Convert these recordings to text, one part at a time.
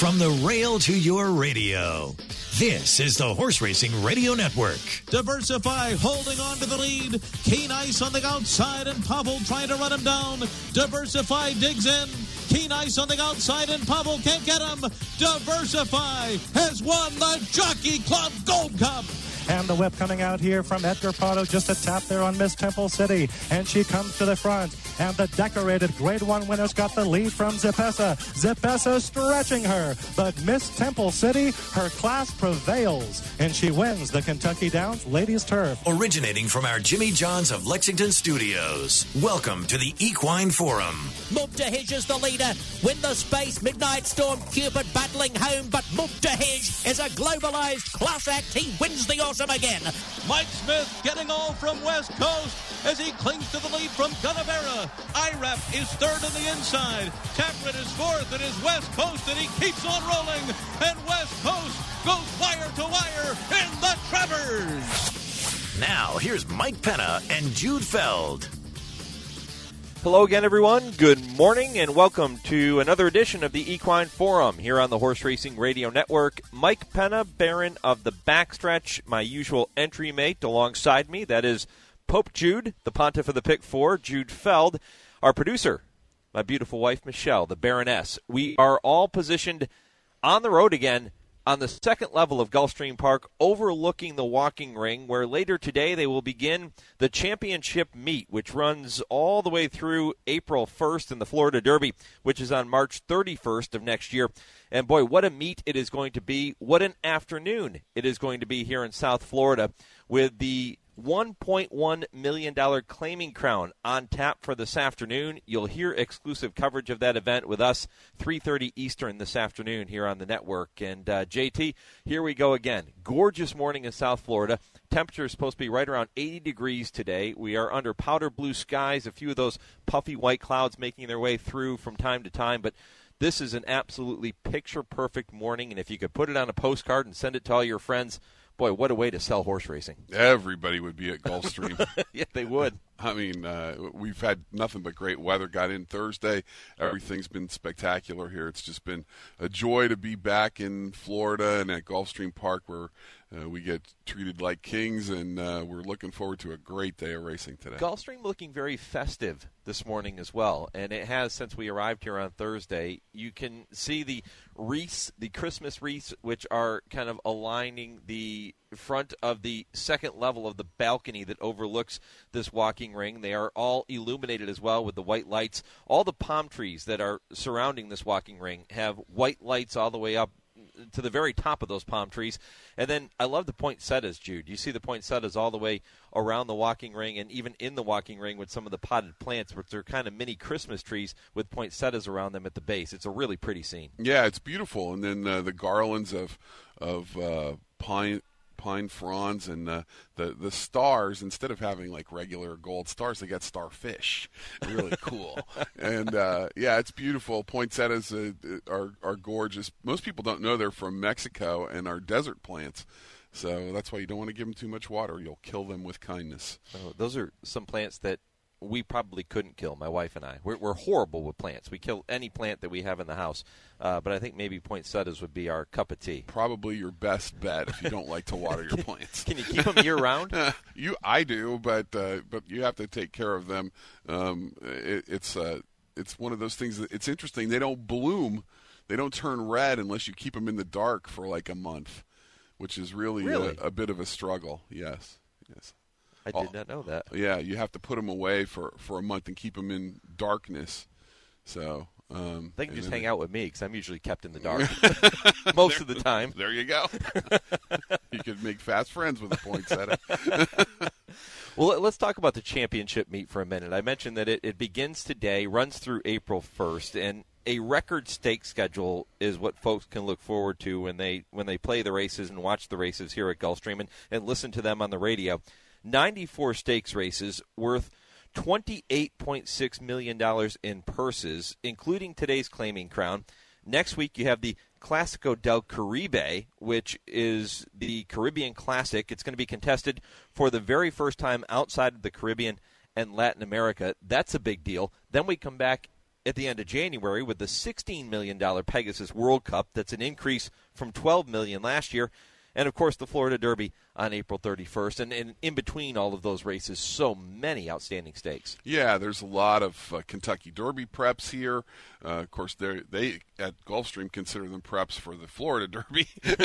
From the rail to your radio, this is the Horse Racing Radio Network. Diversify holding on to the lead. Keen Ice on the outside and Pavel trying to run him down. Diversify digs in. Keen Ice on the outside and Pavel can't get him. Diversify has won the Jockey Club Gold Cup. And the whip coming out here from Edgar Prado, just a tap there on Miss Temple City. And she comes to the front. And the decorated Grade 1 winner's got the lead from Zepessa. Zepessa stretching her. But Miss Temple City, her class prevails. And she wins the Kentucky Downs Ladies Turf. Originating from our Jimmy John's of Lexington studios, welcome to the Equine Forum. Mubtahij is the leader. Win the space. Midnight Storm Cupid battling home. But Mubtahij is a globalized class act. He wins the awesome again. Mike Smith getting all from West Coast as he clings to the lead from Gunnevera. IRAP is third on the inside. Taprit is fourth. It is West Coast, and he keeps on rolling. And West Coast goes wire to wire in the Travers. Now, here's Mike Penna and Jude Feld. Hello again, everyone. Good morning, and welcome to another edition of the Equine Forum here on the Horse Racing Radio Network. Mike Penna, Baron of the Backstretch, my usual entry mate alongside me. That is Pope Jude, the Pontiff of the Pick 4, Jude Feld, our producer, my beautiful wife, Michelle, the Baroness. We are all positioned on the road again on the second level of Gulfstream Park, overlooking the walking ring, where later today they will begin the championship meet, which runs all the way through April 1st in the Florida Derby, which is on March 31st of next year. And boy, what a meet it is going to be. What an afternoon it is going to be here in South Florida with the $1.1 million claiming crown on tap for this afternoon. You'll hear exclusive coverage of that event with us, 3:30 Eastern this afternoon here on the network. And JT, here we go again. Gorgeous morning in South Florida. Temperature is supposed to be right around 80 degrees today. We are under powder blue skies, a few of those puffy white clouds making their way through from time to time. But this is an absolutely picture-perfect morning. And if you could put it on a postcard and send it to all your friends, boy, what a way to sell horse racing. Everybody would be at Gulfstream. Yeah, they would. I mean, we've had nothing but great weather. Got in Thursday. Everything's been spectacular here. It's just been a joy to be back in Florida and at Gulfstream Park, where we get treated like kings, and we're looking forward to a great day of racing today. Gulfstream looking very festive this morning as well, and it has since we arrived here on Thursday. You can see the wreaths, the Christmas wreaths, which are kind of aligning the front of the second level of the balcony that overlooks this walking ring. They are all illuminated as well with the white lights. All the palm trees that are surrounding this walking ring have white lights all the way up to the very top of those palm trees. And then I love the poinsettias, Jude. You see the poinsettias all the way around the walking ring and even in the walking ring with some of the potted plants, which are kind of mini Christmas trees with poinsettias around them at the base. It's a really pretty scene. Yeah, it's beautiful. And then the garlands of pine fronds and the stars, instead of having like regular gold stars, they got starfish. Really cool. And yeah, it's beautiful. Poinsettias are gorgeous. Most people don't know they're from Mexico and are desert plants, so that's why you don't want to give them too much water. You'll kill them with kindness. Oh, those are some plants that we probably couldn't kill, my wife and I. We're horrible with plants. We kill any plant that we have in the house. But I think maybe poinsettias would be our cup of tea. Probably your best bet if you don't like to water your plants. Can you keep them year-round? I do, but you have to take care of them. It's one of those things that it's interesting. They don't bloom. They don't turn red unless you keep them in the dark for like a month, which is really? A bit of a struggle. Yes. I did not know that. Yeah, you have to put them away for a month and keep them in darkness. So they can just hang out with me because I'm usually kept in the dark most of the time. There you go. You could make fast friends with a poinsettia. Well, let's talk about the championship meet for a minute. I mentioned that it begins today, runs through April 1st, and a record stake schedule is what folks can look forward to when they play the races and watch the races here at Gulfstream and listen to them on the radio. 94 stakes races worth $28.6 million in purses, including today's claiming crown. Next week, you have the Clásico del Caribe, which is the Caribbean Classic. It's going to be contested for the very first time outside of the Caribbean and Latin America. That's a big deal. Then we come back at the end of January with the $16 million Pegasus World Cup. That's an increase from $12 million last year. And, of course, the Florida Derby on April 31st. And in between all of those races, so many outstanding stakes. Yeah, there's a lot of Kentucky Derby preps here. Of course, they at Gulfstream consider them preps for the Florida Derby.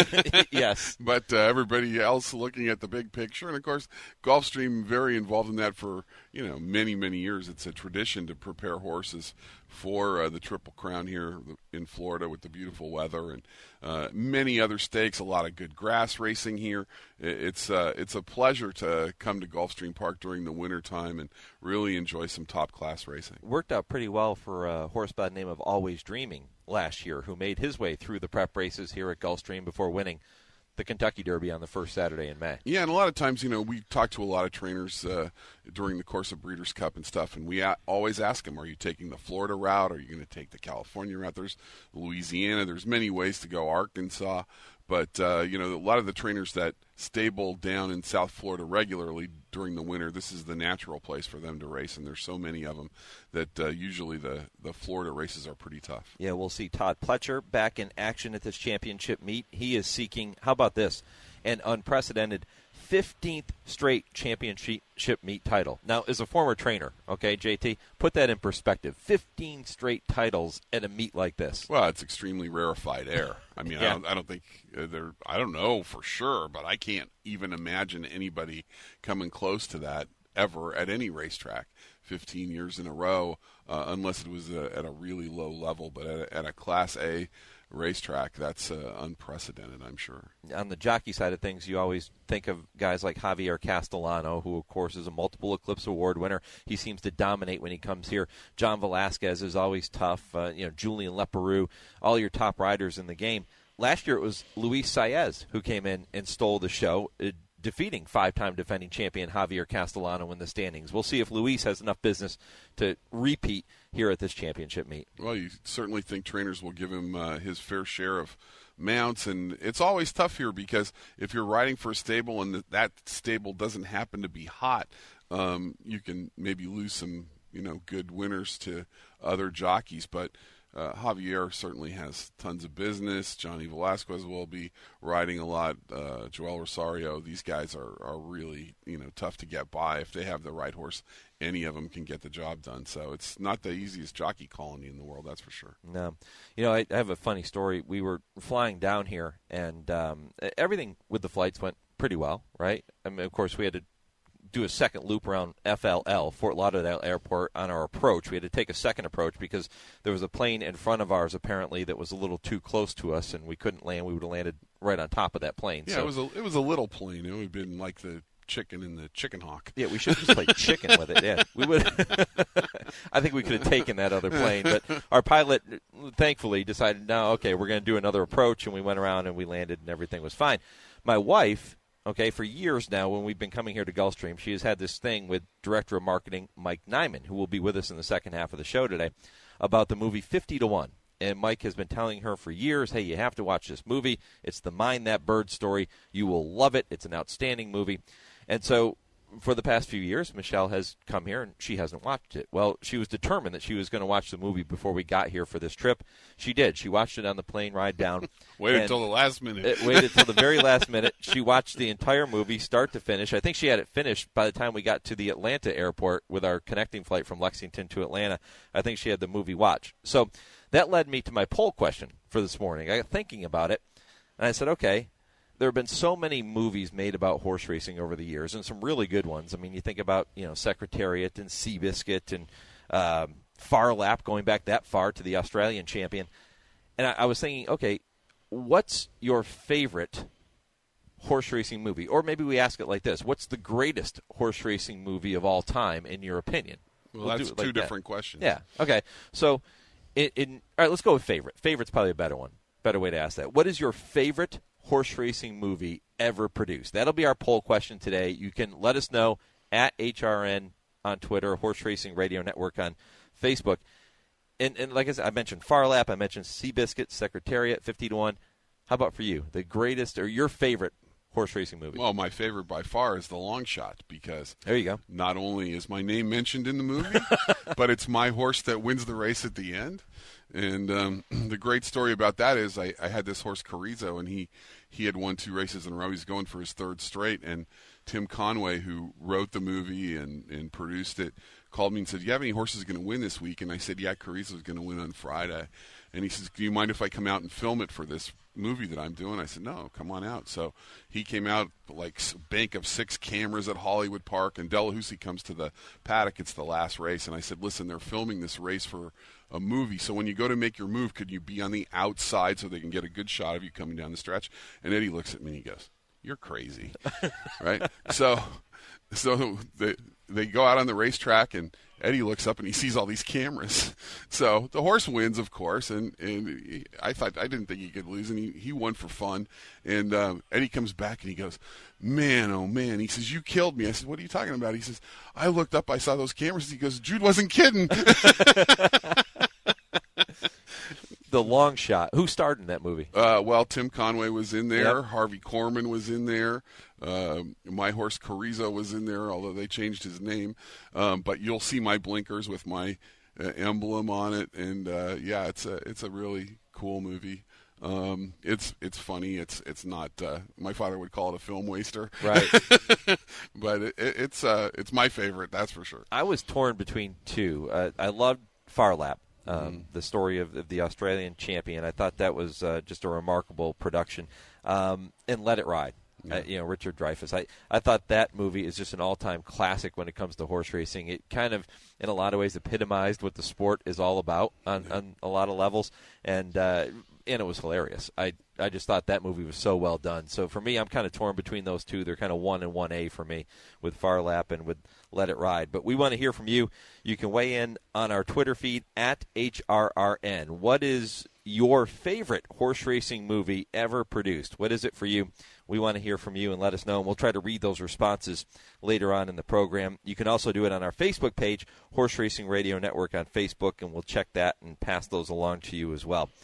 Yes. But everybody else looking at the big picture. And, of course, Gulfstream very involved in that for, many, many years. It's a tradition to prepare horses for the Triple Crown here in Florida with the beautiful weather and many other stakes, a lot of good grass racing here. It's a pleasure to come to Gulfstream Park during the wintertime and really enjoy some top-class racing. Worked out pretty well for a horse by the name of Always Dreaming last year, who made his way through the prep races here at Gulfstream before winning the Kentucky Derby on the first Saturday in May. Yeah, and a lot of times, we talk to a lot of trainers during the course of Breeders' Cup and stuff, and we always ask them, are you taking the Florida route? Are you going to take the California route? There's Louisiana. There's many ways to go, Arkansas. But, a lot of the trainers that stable down in South Florida regularly during the winter, this is the natural place for them to race, and there's so many of them that usually the Florida races are pretty tough. Yeah, we'll see Todd Pletcher back in action at this championship meet. He is seeking, how about this, an unprecedented 15th straight championship meet title. Now, as a former trainer, okay, JT, put that in perspective. 15 straight titles at a meet like this. Well, it's extremely rarefied air. I mean, Yeah. I don't think I don't know for sure, but I can't even imagine anybody coming close to that ever at any racetrack. 15 years in a row, unless it was at a really low level, but at a Class A racetrack, that's unprecedented, I'm sure. On the jockey side of things, you always think of guys like Javier Castellano, who, of course, is a multiple Eclipse Award winner. He seems to dominate when he comes here. John Velasquez is always tough. Julian Leparoux, all your top riders in the game. Last year it was Luis Saez who came in and stole the show, defeating five-time defending champion Javier Castellano in the standings. We'll see if Luis has enough business to repeat here at this championship meet. Well, you certainly think trainers will give him his fair share of mounts, and it's always tough here because if you're riding for a stable and that stable doesn't happen to be hot, you can maybe lose some good winners to other jockeys, but Javier certainly has tons of business. Johnny Velasquez will be riding a lot. Joel Rosario, these guys are really tough to get by. If they have the right horse, any of them can get the job done. So it's not the easiest jockey colony in the world, that's for sure. No. I have a funny story. We were flying down here, and everything with the flights went pretty well, right? I mean, of course, we had to do a second loop around FLL, Fort Lauderdale Airport, on our approach. We had to take a second approach because there was a plane in front of ours, apparently, that was a little too close to us, and we couldn't land. We would have landed right on top of that plane. Yeah, so it was a little plane. It would have been like the chicken in the chicken hawk. Yeah, we should have just played chicken with it. Yeah, we would. I think we could have taken that other plane, but our pilot, thankfully, decided, no, okay, we're going to do another approach, and we went around and we landed, and everything was fine. My wife, okay, for years now, when we've been coming here to Gulfstream, she has had this thing with Director of Marketing Mike Nyman, who will be with us in the second half of the show today, about the movie 50 to 1. And Mike has been telling her for years, hey, you have to watch this movie. It's the Mind That Bird story. You will love it. It's an outstanding movie. And so for the past few years, Michelle has come here, and she hasn't watched it. Well, she was determined that she was going to watch the movie before we got here for this trip. She did. She watched it on the plane ride down. Waited until the last minute. Waited until the very last minute. She watched the entire movie, start to finish. I think she had it finished by the time we got to the Atlanta airport with our connecting flight from Lexington to Atlanta. I think she had the movie watched. So that led me to my poll question for this morning. I got thinking about it, and I said, okay, there have been so many movies made about horse racing over the years, and some really good ones. I mean, you think about Secretariat and Seabiscuit and Far Lap, going back that far to the Australian champion. And I was thinking, okay, what's your favorite horse racing movie? Or maybe we ask it like this: what's the greatest horse racing movie of all time, in your opinion? Well, that's two different questions. Yeah. Okay. So, all right, let's go with favorite. Favorite's probably a better one. Better way to ask that. What is your favorite horse racing movie ever produced? That'll be our poll question today. You can let us know at HRN on Twitter, Horse Racing Radio Network on Facebook. And like I said, I mentioned Far Lap, I mentioned Seabiscuit, Secretariat, 50 to 1. How about for you? The greatest or your favorite horse racing movie? Well, my favorite by far is The Long Shot, because there you go. Not only is my name mentioned in the movie, but it's my horse that wins the race at the end. And the great story about that is I had this horse, Carrizo, and he had won 2 races in a row. He's going for his 3rd straight, and Tim Conway, who wrote the movie and produced it, called me and said, "Do you have any horses going to win this week?" And I said, "Yeah, Carrizo's going to win on Friday." And he says, "Do you mind if I come out and film it for this movie that I'm doing?" I said, "No, come on out." So he came out, like a bank of 6 cameras at Hollywood Park, and Delahousie comes to the paddock. It's the last race. And I said, "Listen, they're filming this race for a movie, so when you go to make your move, could you be on the outside so they can get a good shot of you coming down the stretch?" And Eddie looks at me and he goes, "You're crazy." Right? So they go out on the racetrack, and Eddie looks up and he sees all these cameras. So the horse wins, of course, and I didn't think he could lose, and he won for fun. And Eddie comes back and he goes, "Man, oh man," he says, "You killed me." I said, "What are you talking about?" He says, "I looked up, I saw those cameras." He goes, "Jude wasn't kidding." The Long Shot. Who starred in that movie? Well, Tim Conway was in there. Yep. Harvey Korman was in there. My horse Carrizo was in there, although they changed his name. But you'll see my blinkers with my emblem on it, and yeah, it's a really cool movie. It's funny. It's not. My father would call it a film waster, Right. but it's my favorite. That's for sure. I was torn between 2. I loved Phar Lap. The story of the Australian champion. I thought that was just a remarkable production. And Let It Ride, Richard Dreyfuss. I thought that movie is just an all-time classic when it comes to horse racing. It kind of, in a lot of ways, epitomized what the sport is all about on a lot of levels, and it was hilarious. I just thought that movie was so well done. So for me, I'm kind of torn between those 2. They're kind of 1 and 1A for me, with Phar Lap and with Let It Ride. But we want to hear from you. You can weigh in on our Twitter feed at HRRN. What is your favorite horse racing movie ever produced? What is it for you? We want to hear from you and let us know, and we'll try to read those responses later on in the program. You can also do it on our Facebook page, Horse Racing Radio Network on Facebook, and we'll check that and pass those along to you as well.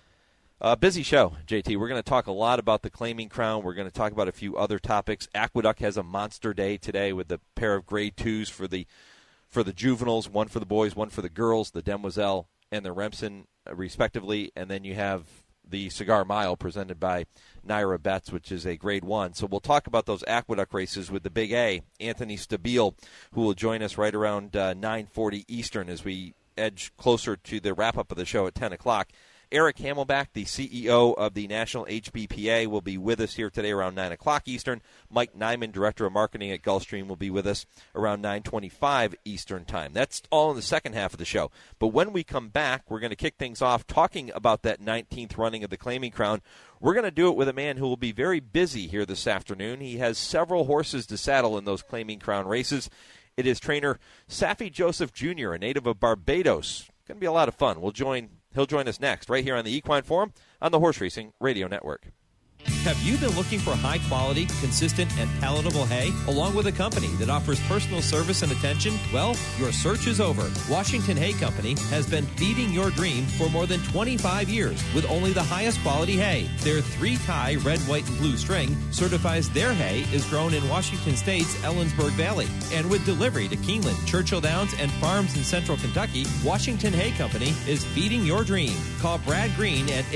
Busy show, JT. We're going to talk a lot about the Claiming Crown. We're going to talk about a few other topics. Aqueduct has a monster day today with a pair of Grade 2s for the juveniles, one for the boys, one for the girls, the Demoiselle and the Remsen, respectively. And then you have the Cigar Mile presented by Naira Betts, which is a Grade 1. So we'll talk about those Aqueduct races with the Big A, Anthony Stabile, who will join us right around 9:40 Eastern as we edge closer to the wrap-up of the show at 10 o'clock. Eric Hamelback, the CEO of the National HBPA, will be with us here today around 9 o'clock Eastern. Mike Nyman, Director of Marketing at Gulfstream, will be with us around 9:25 Eastern Time. That's all in the second half of the show. But when we come back, we're going to kick things off talking about that 19th running of the Claiming Crown. We're going to do it with a man who will be very busy here this afternoon. He has several horses to saddle in those Claiming Crown races. It is trainer Saffie Joseph Jr., a native of Barbados. Going to be a lot of fun. He'll join us next, right here on the Equine Forum on the Horse Racing Radio Network. Have you been looking for high-quality, consistent, and palatable hay, along with a company that offers personal service and attention? Well, your search is over. Washington Hay Company has been feeding your dream for more than 25 years with only the highest quality hay. Their 3-tie red, white, and blue string certifies their hay is grown in Washington State's Ellensburg Valley. And with delivery to Keeneland, Churchill Downs, and farms in central Kentucky, Washington Hay Company is feeding your dream. Call Brad Green at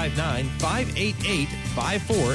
859-588-5480.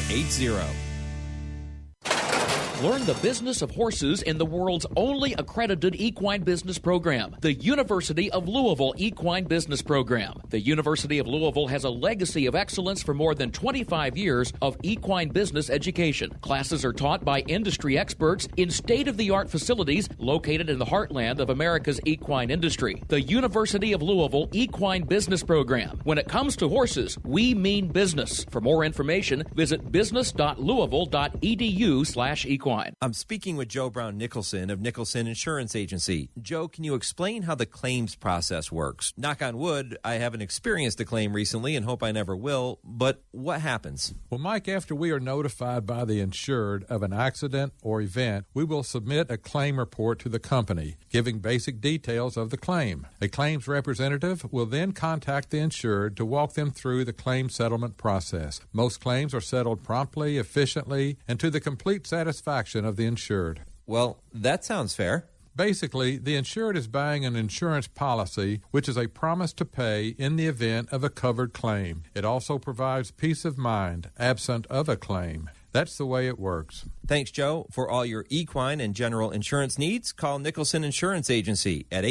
Learn the business of horses in the world's only accredited equine business program, the University of Louisville Equine Business Program. The University of Louisville has a legacy of excellence for more than 25 years of equine business education. Classes are taught by industry experts in state-of-the-art facilities located in the heartland of America's equine industry. The University of Louisville Equine Business Program. When it comes to horses, we mean business. For more information, visit business.louisville.edu/equine. Equine. I'm speaking with Joe Brown Nicholson of Nicholson Insurance Agency. Joe, can you explain how the claims process works? Knock on wood, I haven't experienced a claim recently and hope I never will, but what happens? Well, Mike, after we are notified by the insured of an accident or event, we will submit a claim report to the company, giving basic details of the claim. A claims representative will then contact the insured to walk them through the claim settlement process. Most claims are settled promptly, efficiently, and to the complete satisfaction of the insured. Well, that sounds fair. Basically, the insured is buying an insurance policy, which is a promise to pay in the event of a covered claim. It also provides peace of mind, absent of a claim. That's the way it works. Thanks, Joe. For all your equine and general insurance needs, call Nicholson Insurance Agency at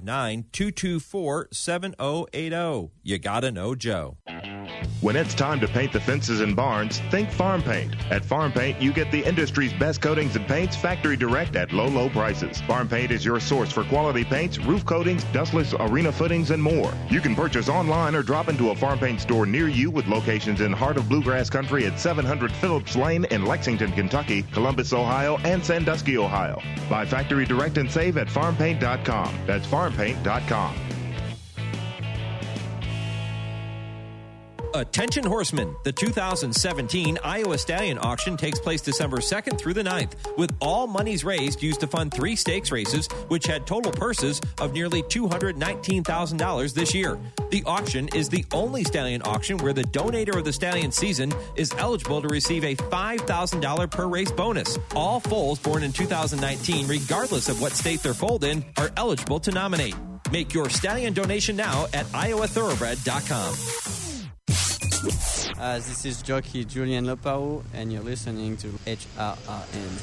859-224-7080. You gotta know Joe. When it's time to paint the fences and barns, think Farm Paint. At Farm Paint, you get the industry's best coatings and paints factory direct at low, low prices. Farm Paint is your source for quality paints, roof coatings, dustless arena footings, and more. You can purchase online or drop into a Farm Paint store near you with locations in heart of bluegrass country at 700 Phillips Lane in Lexington, Kentucky, Columbus, Ohio, and Sandusky, Ohio. Buy factory direct and save at farmpaint.com. That's farmpaint.com. Attention horsemen, the 2017 Iowa Stallion Auction takes place December 2nd through the 9th, with all monies raised used to fund 3 stakes races, which had total purses of nearly $219,000 this year. The auction is the only stallion auction where the donator of the stallion season is eligible to receive a $5,000 per race bonus. All foals born in 2019, regardless of what state they're foaled in, are eligible to nominate. Make your stallion donation now at iowathoroughbred.com. This is jockey Julian Lopao, and you're listening to HRRN.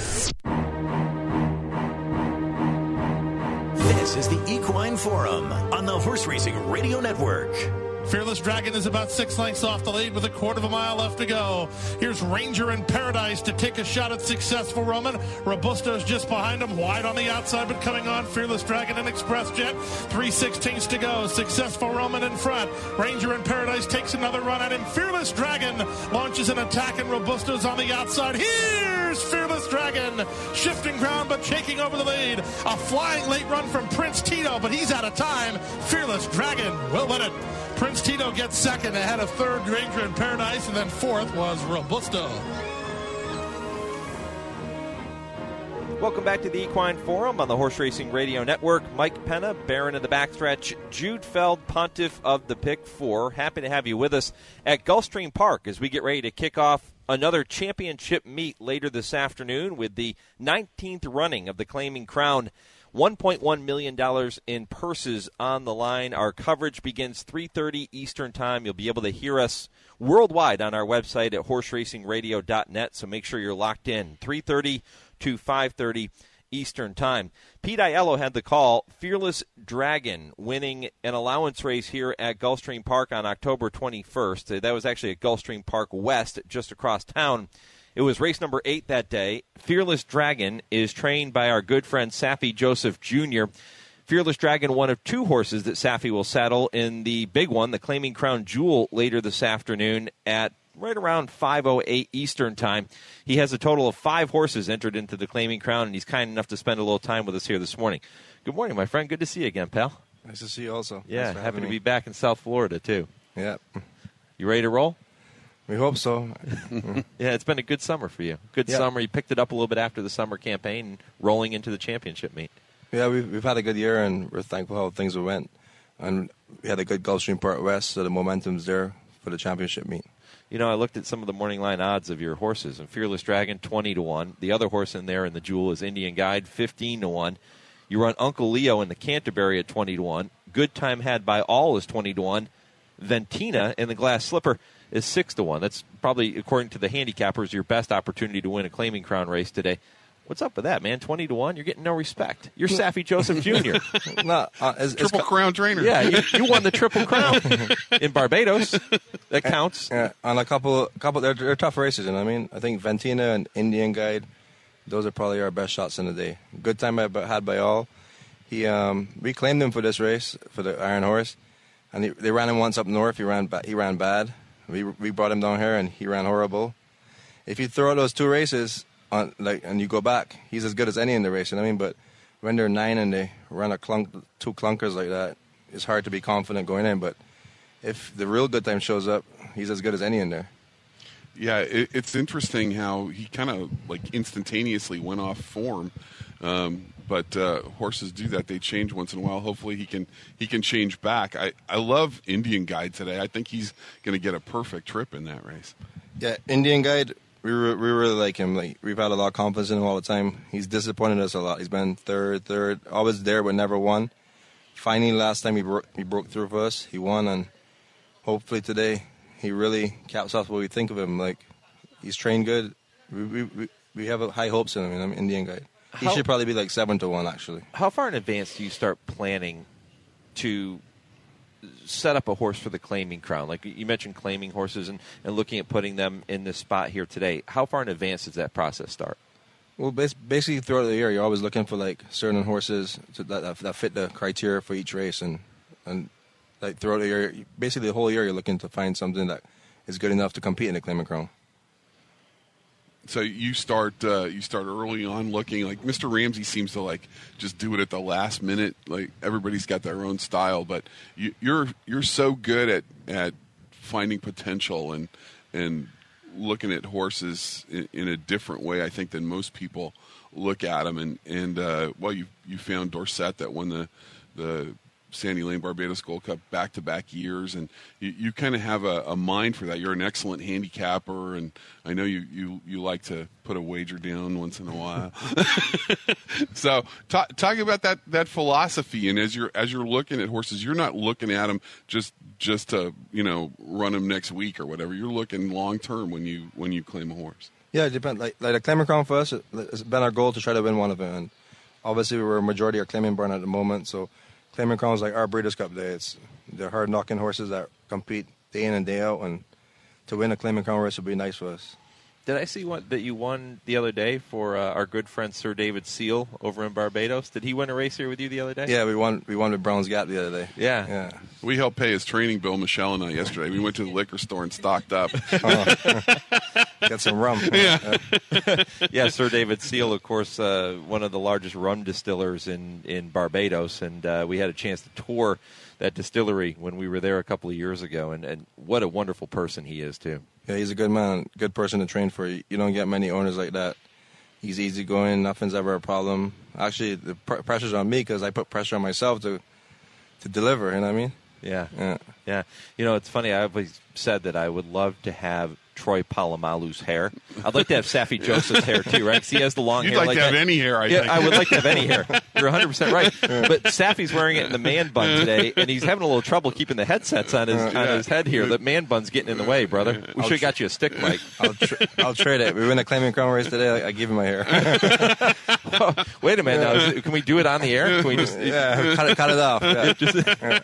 This is the Equine Forum on the Horse Racing Radio Network. Fearless Dragon is about 6 lengths off the lead with a quarter of a mile left to go. Here's Ranger in Paradise to take a shot at Successful Roman. Robusto's just behind him, wide on the outside, but coming on. Fearless Dragon and Express Jet, 3/16 to go. Successful Roman in front. Ranger in Paradise takes another run at him. Fearless Dragon launches an attack, and Robusto's on the outside. Here's Fearless Dragon, shifting ground but shaking over the lead. A flying late run from Prince Tito, but he's out of time. Fearless Dragon will win it. Prince Tito gets second ahead of third Ranger in Paradise, and then fourth was Robusto. Welcome back to the Equine Forum on the Horse Racing Radio Network. Mike Penna, Baron of the Backstretch, Jude Feld, Pontiff of the Pick 4. Happy to have you with us at Gulfstream Park as we get ready to kick off another championship meet later this afternoon with the 19th running of the Claiming Crown. $1.1 million in purses on the line. Our coverage begins 3:30 Eastern Time. You'll be able to hear us worldwide on our website at horseracingradio.net, so make sure you're locked in. 3:30 to 5:30 Eastern Time. Pete Aiello had the call. Fearless Dragon winning an allowance race here at Gulfstream Park on October 21st. That was actually at Gulfstream Park West, just across town. It was race number 8 that day. Fearless Dragon is trained by our good friend Safi Joseph Jr. Fearless Dragon, one of 2 horses that Safi will saddle in the big one, the Claiming Crown Jewel, later this afternoon at right around 5:08 Eastern Time. He has a total of 5 horses entered into the Claiming Crown, and he's kind enough to spend a little time with us here this morning. Good morning, my friend. Good to see you again, pal. Nice to see you also. Yeah, happy to be back in South Florida, too. Yeah. You ready to roll? We hope so. Yeah, it's been a good summer for you. Good summer. You picked it up a little bit after the summer campaign, rolling into the championship meet. Yeah, we've had a good year, and we're thankful how things went. And we had a good Gulfstream Park West, so the momentum's there for the championship meet. You know, I looked at some of the morning line odds of your horses, and Fearless Dragon, 20-1. The other horse in there in the Jewel is Indian Guide, 15-1. You run Uncle Leo in the Canterbury at 20-1. Good Time Had by All is 20-1. Ventina in the Glass Slipper is 6-1. That's probably, according to the handicappers, your best opportunity to win a Claiming Crown race today. What's up with that, man? 20-1? You're getting no respect. You're Safi Joseph Jr. Triple Crown trainer. Yeah, you won the Triple Crown in Barbados. That counts. Yeah, on a couple, they're tough races, you know what I mean? I think Ventina and Indian Guide, those are probably our best shots in the day. Good Time Had by All. We claimed him for this race, for the Iron Horse, and they ran him once up north. He ran bad. We brought him down here, and he ran horrible. If you throw out those 2 races, and you go back, he's as good as any in the race. You know what I mean? But when they're 9 and they run two clunkers like that, it's hard to be confident going in. But if the real good time shows up, he's as good as any in there. Yeah, it's interesting how he kind of like instantaneously went off form. But horses do that; they change once in a while. Hopefully, he can change back. I love Indian Guide today. I think he's going to get a perfect trip in that race. Yeah, Indian Guide. We really like him. Like, we've had a lot of confidence in him all the time. He's disappointed us a lot. He's been third, always there but never won. Finally, last time he broke through for us. He won, and hopefully today he really caps off what we think of him. Like, he's trained good. We have high hopes in him. I mean, Indian Guide. He should probably be like 7-1 actually. How far in advance do you start planning to set up a horse for the Claiming Crown? Like you mentioned claiming horses and looking at putting them in this spot here today. How far in advance does that process start? Well, basically throughout the year, you're always looking for like certain horses that fit the criteria for each race, and like throughout the year, basically the whole year, you're looking to find something that is good enough to compete in the Claiming Crown. So you start early on looking. Like Mr. Ramsey seems to like just do it at the last minute. Like everybody's got their own style, but you're so good at finding potential and looking at horses in a different way, I think, than most people look at them. And you found Dorset that won the Sandy Lane Barbados Gold Cup back-to-back years, and you kind of have a mind for that. You're an excellent handicapper, and I know you like to put a wager down once in a while. So talk about that philosophy, and as you're looking at horses, you're not looking at them just to run them next week or whatever. You're looking long term when you claim a horse. Yeah, it depends. Like the Claiming Crown for us, it's been our goal to try to win one of them, and obviously we're a majority are claiming barn at the moment, so Claiming Crown is like our Breeders' Cup day. They're hard-knocking horses that compete day in and day out, and to win a Claiming Crown race would be nice for us. Did I see that you won the other day for our good friend Sir David Seal over in Barbados? Did he win a race here with you the other day? Yeah, we won with Brown's Gap the other day. Yeah. We helped pay his training bill, Michelle and I, yesterday. We went to the liquor store and stocked up. Got some rum. Yeah. Yeah, Sir David Seal, of course, one of the largest rum distillers in Barbados, and we had a chance to tour that distillery when we were there a couple of years ago, and what a wonderful person he is, too. Yeah, he's a good man, good person to train for. You don't get many owners like that. He's easygoing, nothing's ever a problem. Actually, the pressure's on me because I put pressure on myself to deliver, you know what I mean? Yeah. It's funny, I always said that I would love to have Troy Polamalu's hair. I'd like to have Safi Joseph's hair, too, right? Because he has the long hair. You'd like to have any hair, I think. I would like to have any hair. You're 100% right. But Safi's wearing it in the man bun today, and he's having a little trouble keeping the headsets on his head here. The man bun's getting in the way, brother. We should have got you a stick mic. I'll trade it. We win a Claiming Crown race today, I give him my hair. Wait a minute now. Can we do it on the air? Can we just cut it off? Yeah.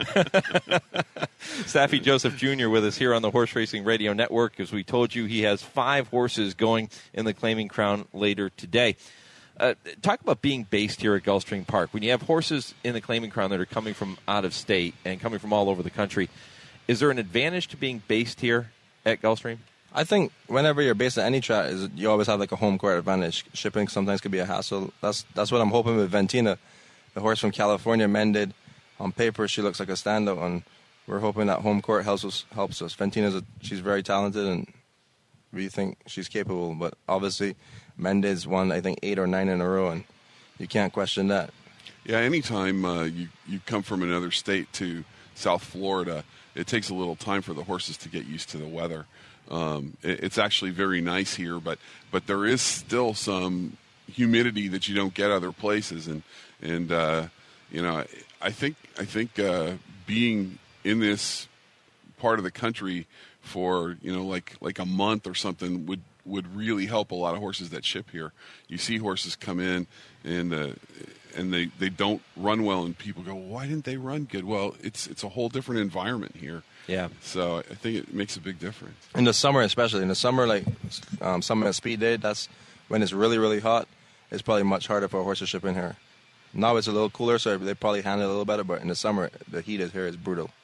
Safi Joseph Jr. with us here on the Horse Racing Radio Network. As we told you, he has 5 horses going in the Claiming Crown later today. Talk about being based here at Gulfstream Park. When you have horses in the Claiming Crown that are coming from out of state and coming from all over the country, is there an advantage to being based here at Gulfstream? I think whenever you're based at any track, you always have like a home court advantage. Shipping sometimes could be a hassle. That's what I'm hoping with Ventina. The horse from California, mended. On paper, she looks like a standout, and we're hoping that home court helps us. Ventina's she's very talented, and we think she's capable. But obviously, Mendez won, I think, 8 or 9 in a row, and you can't question that. Yeah, anytime you come from another state to South Florida, it takes a little time for the horses to get used to the weather. It's actually very nice here, but there is still some humidity that you don't get other places, and I think being in this part of the country for like a month or something would really help a lot of horses that ship here. You see horses come in and they don't run well, and people go, why didn't they run good? Well, it's a whole different environment here. Yeah. So I think it makes a big difference. In the summer, especially. In the summer, like Summit Speed Day, that's when it's really, really hot. It's probably much harder for a horse to ship in here. Now it's a little cooler, so they probably handle it a little better, but in the summer, the heat here is brutal.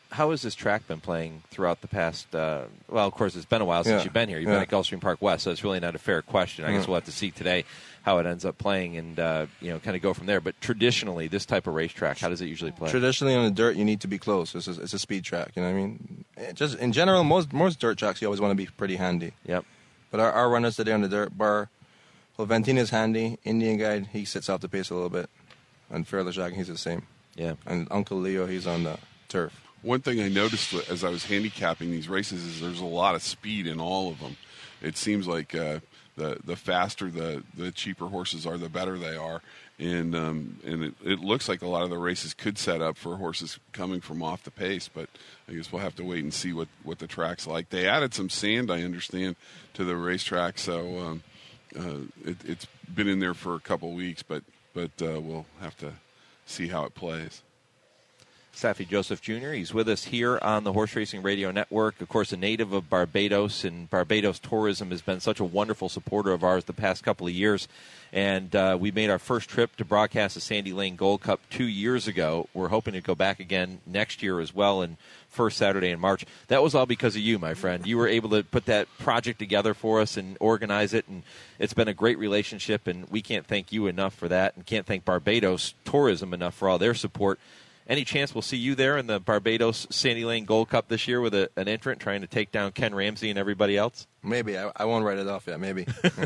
How has this track been playing throughout the past? Well, of course, it's been a while since you've been here. You've been at Gulfstream Park West, so it's really not a fair question. I guess we'll have to see today how it ends up playing and kind of go from there. But traditionally, this type of racetrack, how does it usually play? Traditionally, on the dirt, you need to be close. It's a speed track. You know what I mean? Just in general, most dirt tracks, you always want to be pretty handy. Yep. But our runners today on the dirt bar, well, Ventina's handy. Indian Guide, he sits off the pace a little bit. And Fearless Dragon, he's the same. Yeah. And Uncle Leo, he's on the turf. One thing I noticed as I was handicapping these races is there's a lot of speed in all of them. It seems like the faster the cheaper horses are, the better they are. And it looks like a lot of the races could set up for horses coming from off the pace, but I guess we'll have to wait and see what the track's like. They added some sand, I understand, to the racetrack, so it's been in there for a couple weeks, but we'll have to see how it plays. Saffie Joseph Jr., he's with us here on the Horse Racing Radio Network. Of course, a native of Barbados, and Barbados Tourism has been such a wonderful supporter of ours the past couple of years. And we made our first trip to broadcast the Sandy Lane Gold Cup 2 years ago. We're hoping to go back again next year as well, and first Saturday in March. That was all because of you, my friend. You were able to put that project together for us and organize it, and it's been a great relationship, and we can't thank you enough for that, and can't thank Barbados Tourism enough for all their support. Any chance we'll see you there in the Barbados Sandy Lane Gold Cup this year with an entrant trying to take down Ken Ramsey and everybody else? Maybe. I won't write it off yet. Maybe.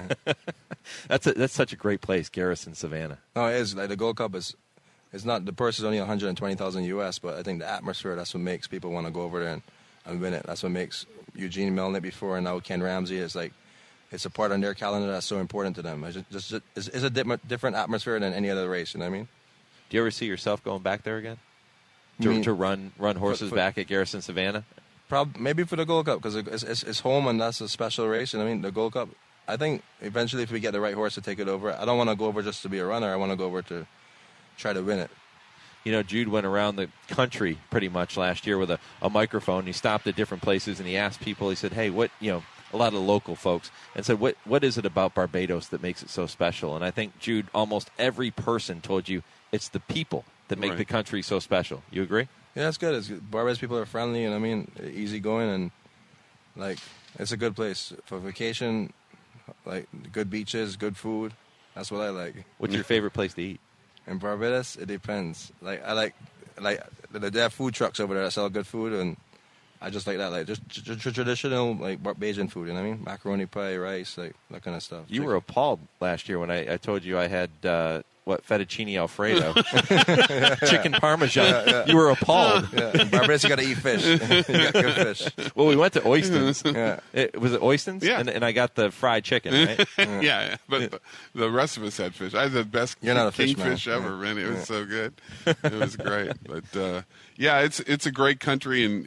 That's such a great place, Garrison, Savannah. No, it is. Like, the Gold Cup is not, the purse is only $120,000 US, but I think the atmosphere, that's what makes people want to go over there and win it. That's what makes Eugene Melnick before and now Ken Ramsey. It's like, it's a part on their calendar that's so important to them. It's a different atmosphere than any other race, you know what I mean? Do you ever see yourself going back there again? To run horses back at Garrison, Savannah? Maybe for the Gold Cup, because it's home and that's a special race. And I mean, the Gold Cup, I think eventually if we get the right horse to take it over, I don't want to go over just to be a runner. I want to go over to try to win it. You know, Jude went around the country pretty much last year with a microphone. He stopped at different places and he asked people, he said, hey, a lot of the local folks, and said, what is it about Barbados that makes it so special? And I think, Jude, almost every person told you it's the people that make the country so special. You agree? Yeah, that's good. Barbados people are friendly and, I mean, easygoing, and, like, it's a good place for vacation, like, good beaches, good food. That's what I like. What's your favorite place to eat? In Barbados, it depends. Like, I like they have food trucks over there that sell good food, and I just like that, like, just traditional, like, Barbadian food, you know what I mean? Macaroni pie, rice, like, that kind of stuff. You were appalled last year when I told you I had, fettuccine Alfredo, chicken Parmesan. Yeah. You were appalled. Yeah. In Barbados, you got to eat fish. You got good fish. Well, we went to Oystons. Yeah. Was it Oystons? Yeah. And I got the fried chicken, right? Yeah, but the rest of us had fish. I had the best kingfish ever, man. It was so good. It was great. But it's a great country, and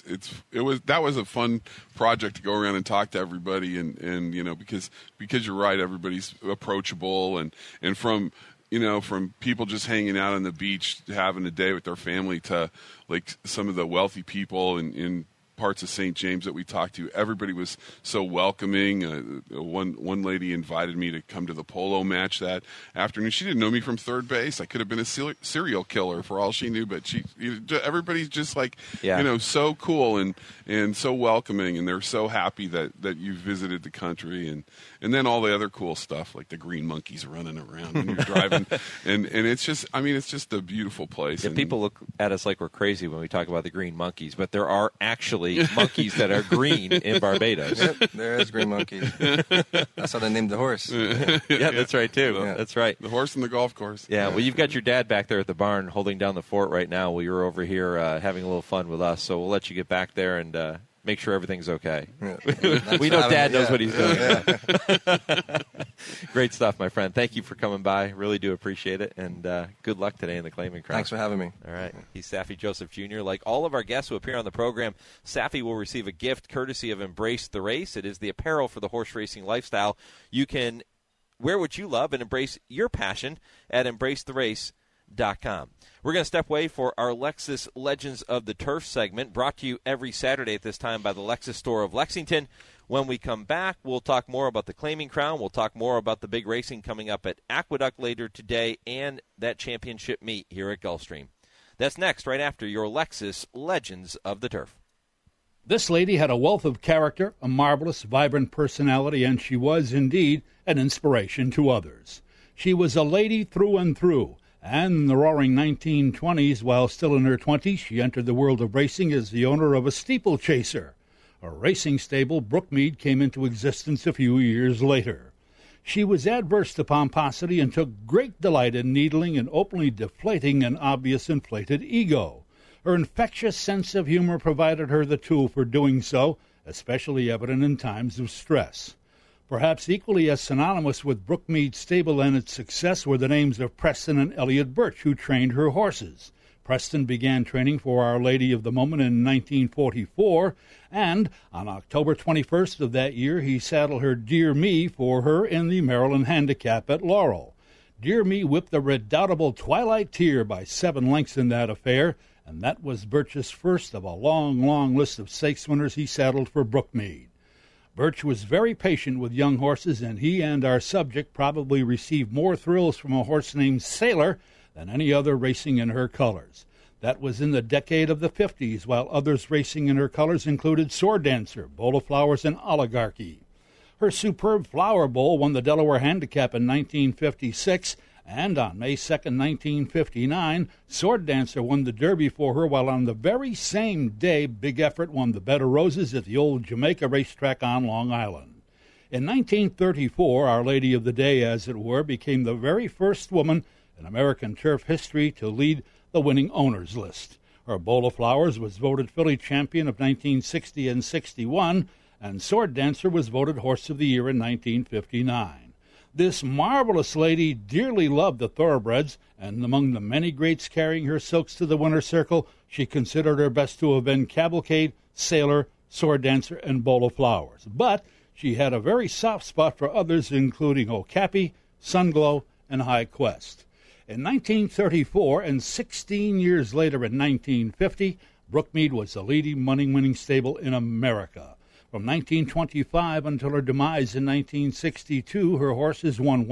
that was a fun project to go around and talk to everybody, and because you're right, everybody's approachable, and from people just hanging out on the beach, having a day with their family, to like some of the wealthy people in parts of St. James that we talked to. Everybody was so welcoming. One lady invited me to come to the polo match that afternoon. She didn't know me from third base. I could have been a serial killer for all she knew, but everybody's just like, so cool and so welcoming, and they're so happy that you visited the country, and then all the other cool stuff like the green monkeys running around when you're driving, and it's just a beautiful place. Yeah, people look at us like we're crazy when we talk about the green monkeys, but there are actually monkeys that are green in Barbados. Yep, there is green monkeys. That's how they named the horse. Yeah, that's right too. Yeah. That's right. The horse and the golf course. Yeah, well, you've got your dad back there at the barn holding down the fort right now while you're over here having a little fun with us. So we'll let you get back there and make sure everything's okay. Yeah. We know Dad knows what he's doing. Yeah. Great stuff, my friend. Thank you for coming by. Really do appreciate it. And good luck today in the Claiming Crown. Thanks for having me. All right. He's Saffie Joseph Jr. Like all of our guests who appear on the program, Saffie will receive a gift courtesy of Embrace the Race. It is the apparel for the horse racing lifestyle. You can wear what you love and embrace your passion at EmbraceTheRace.com. We're going to step away for our Lexus Legends of the Turf segment, brought to you every Saturday at this time by the Lexus Store of Lexington. When we come back, we'll talk more about the Claiming Crown. We'll talk more about the big racing coming up at Aqueduct later today and that championship meet here at Gulfstream. That's next, right after your Lexus Legends of the Turf. This lady had a wealth of character, a marvelous, vibrant personality, and she was, indeed, an inspiration to others. She was a lady through and through, and in the roaring 1920s, while still in her 20s, she entered the world of racing as the owner of a steeplechaser. A racing stable, Brookmead, came into existence a few years later. She was adverse to pomposity and took great delight in needling and openly deflating an obvious inflated ego. Her infectious sense of humor provided her the tool for doing so, especially evident in times of stress. Perhaps equally as synonymous with Brookmead Stable and its success were the names of Preston and Elliot Birch, who trained her horses. Preston began training for Our Lady of the Moment in 1944, and on October 21st of that year, he saddled her Dear Me for her in the Maryland Handicap at Laurel. Dear Me whipped the redoubtable Twilight Tear by 7 lengths in that affair, and that was Birch's first of a long, long list of stakes winners he saddled for Brookmead. Birch was very patient with young horses, and he and our subject probably received more thrills from a horse named Sailor than any other racing in her colors. That was in the decade of the 50s, while others racing in her colors included Sword Dancer, Bowl of Flowers, and Oligarchy. Her superb Flower Bowl won the Delaware Handicap in 1956, and on May 2, 1959, Sword Dancer won the Derby for her, while on the very same day, Big Effort won the Bed of Roses at the old Jamaica racetrack on Long Island. In 1934, Our Lady of the Day, as it were, became the very first woman in American turf history to lead the winning owners list. Her Bowl of Flowers was voted Philly Champion of 1960 and 61, and Sword Dancer was voted Horse of the Year in 1959. This marvelous lady dearly loved the thoroughbreds, and among the many greats carrying her silks to the winner's circle, she considered her best to have been Cavalcade, Sailor, Sword Dancer, and Bowl of Flowers. But she had a very soft spot for others, including Okapi, Sunglow, and High Quest. In 1934, and 16 years later in 1950, Brookmead was the leading money-winning stable in America. From 1925 until her demise in 1962, her horses won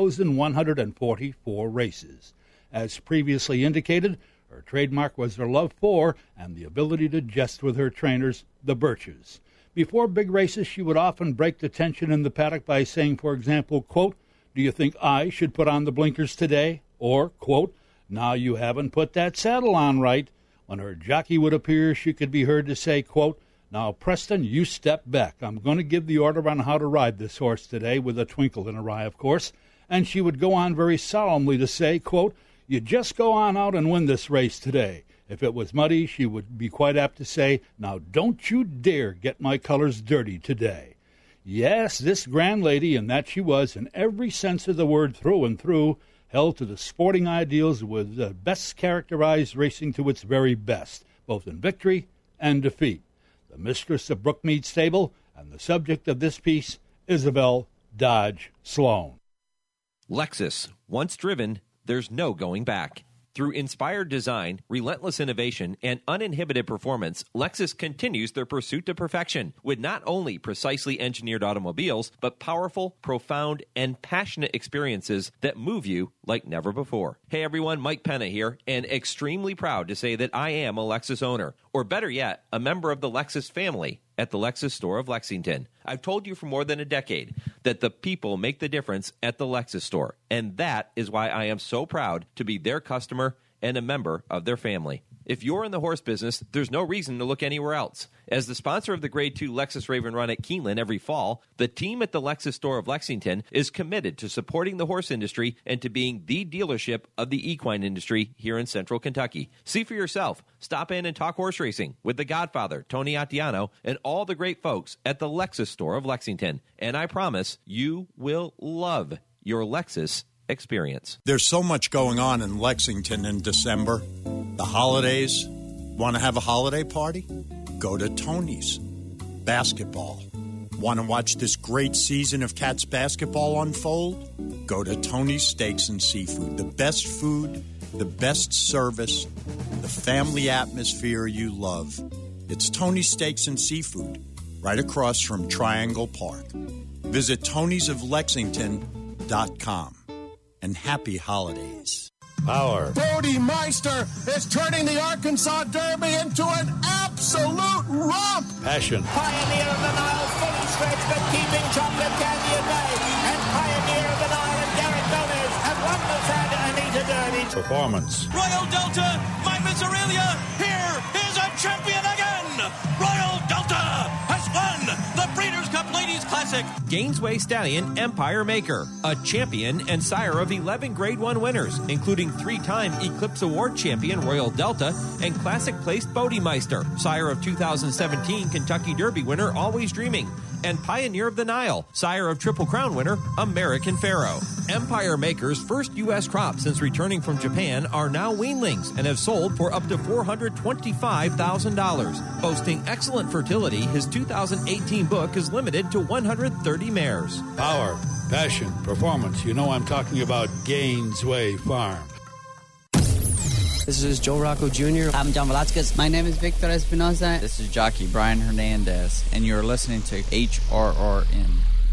1,144 races. As previously indicated, her trademark was her love for and the ability to jest with her trainers, the Birches. Before big races, she would often break the tension in the paddock by saying, for example, quote, "Do you think I should put on the blinkers today?" Or, quote, "Now you haven't put that saddle on right." When her jockey would appear, she could be heard to say, quote, "Now, Preston, you step back. I'm going to give the order on how to ride this horse today," with a twinkle in her eye, of course. And she would go on very solemnly to say, quote, "You just go on out and win this race today." If it was muddy, she would be quite apt to say, "Now don't you dare get my colors dirty today." Yes, this grand lady, and that she was, in every sense of the word through and through, held to the sporting ideals with the best characterized racing to its very best, both in victory and defeat. The mistress of Brookmead Stable and the subject of this piece, Isabel Dodge Sloan. Lexus. Once driven, there's no going back. Through inspired design, relentless innovation, and uninhibited performance, Lexus continues their pursuit to perfection with not only precisely engineered automobiles, but powerful, profound, and passionate experiences that move you like never before. Hey everyone, Mike Penna here, and extremely proud to say that I am a Lexus owner, or better yet, a member of the Lexus family at the Lexus store of Lexington. I've told you for more than a decade that the people make the difference at the Lexus store, and that is why I am so proud to be their customer and a member of their family. If you're in the horse business, there's no reason to look anywhere else. As the sponsor of the Grade 2 Lexus Raven Run at Keeneland every fall, the team at the Lexus store of Lexington is committed to supporting the horse industry and to being the dealership of the equine industry here in Central Kentucky. See for yourself. Stop in and talk horse racing with the Godfather, Tony Attiano, and all the great folks at the Lexus store of Lexington. And I promise you will love your Lexus experience. There's so much going on in Lexington in December. The holidays. Want to have a holiday party? Go to Tony's. Basketball. Want to watch this great season of Cats basketball unfold? Go to Tony's Steaks and Seafood. The best food, the best service, the family atmosphere you love. It's Tony's Steaks and Seafood, right across from Triangle Park. Visit Tony'sofLexington.com. And happy holidays. Power. Bodie Meister is turning the Arkansas Derby into an absolute romp. Passion. Pioneer of the Nile, fully stretched but keeping chocolate candy at bay. And Pioneer of the Nile and Garrett Gomez have won the Santa Anita Derby. Performance. Royal Delta, my Miss Aurelia, here is a champion again. Royal Delta has won the Breeders' Cup Ladies Classic. Gainesway Stallion Empire Maker, a champion and sire of 11 Grade 1 winners, including 3-time Eclipse Award champion Royal Delta and classic placed Bodie Meister, sire of 2017 Kentucky Derby winner Always Dreaming, and Pioneer of the Nile, sire of Triple Crown winner American Pharaoh. Empire Maker's first U.S. crop since returning from Japan are now weanlings and have sold for up to $425,000. Boasting excellent fertility, his 2018 book is limited to 130 mares. Power. Passion. Performance. You know I'm talking about Gainesway Farm. This is Joe Rocco Jr. I'm John Velasquez. My name is Victor Espinosa. This is jockey Brian Hernandez, and you're listening to HRRN.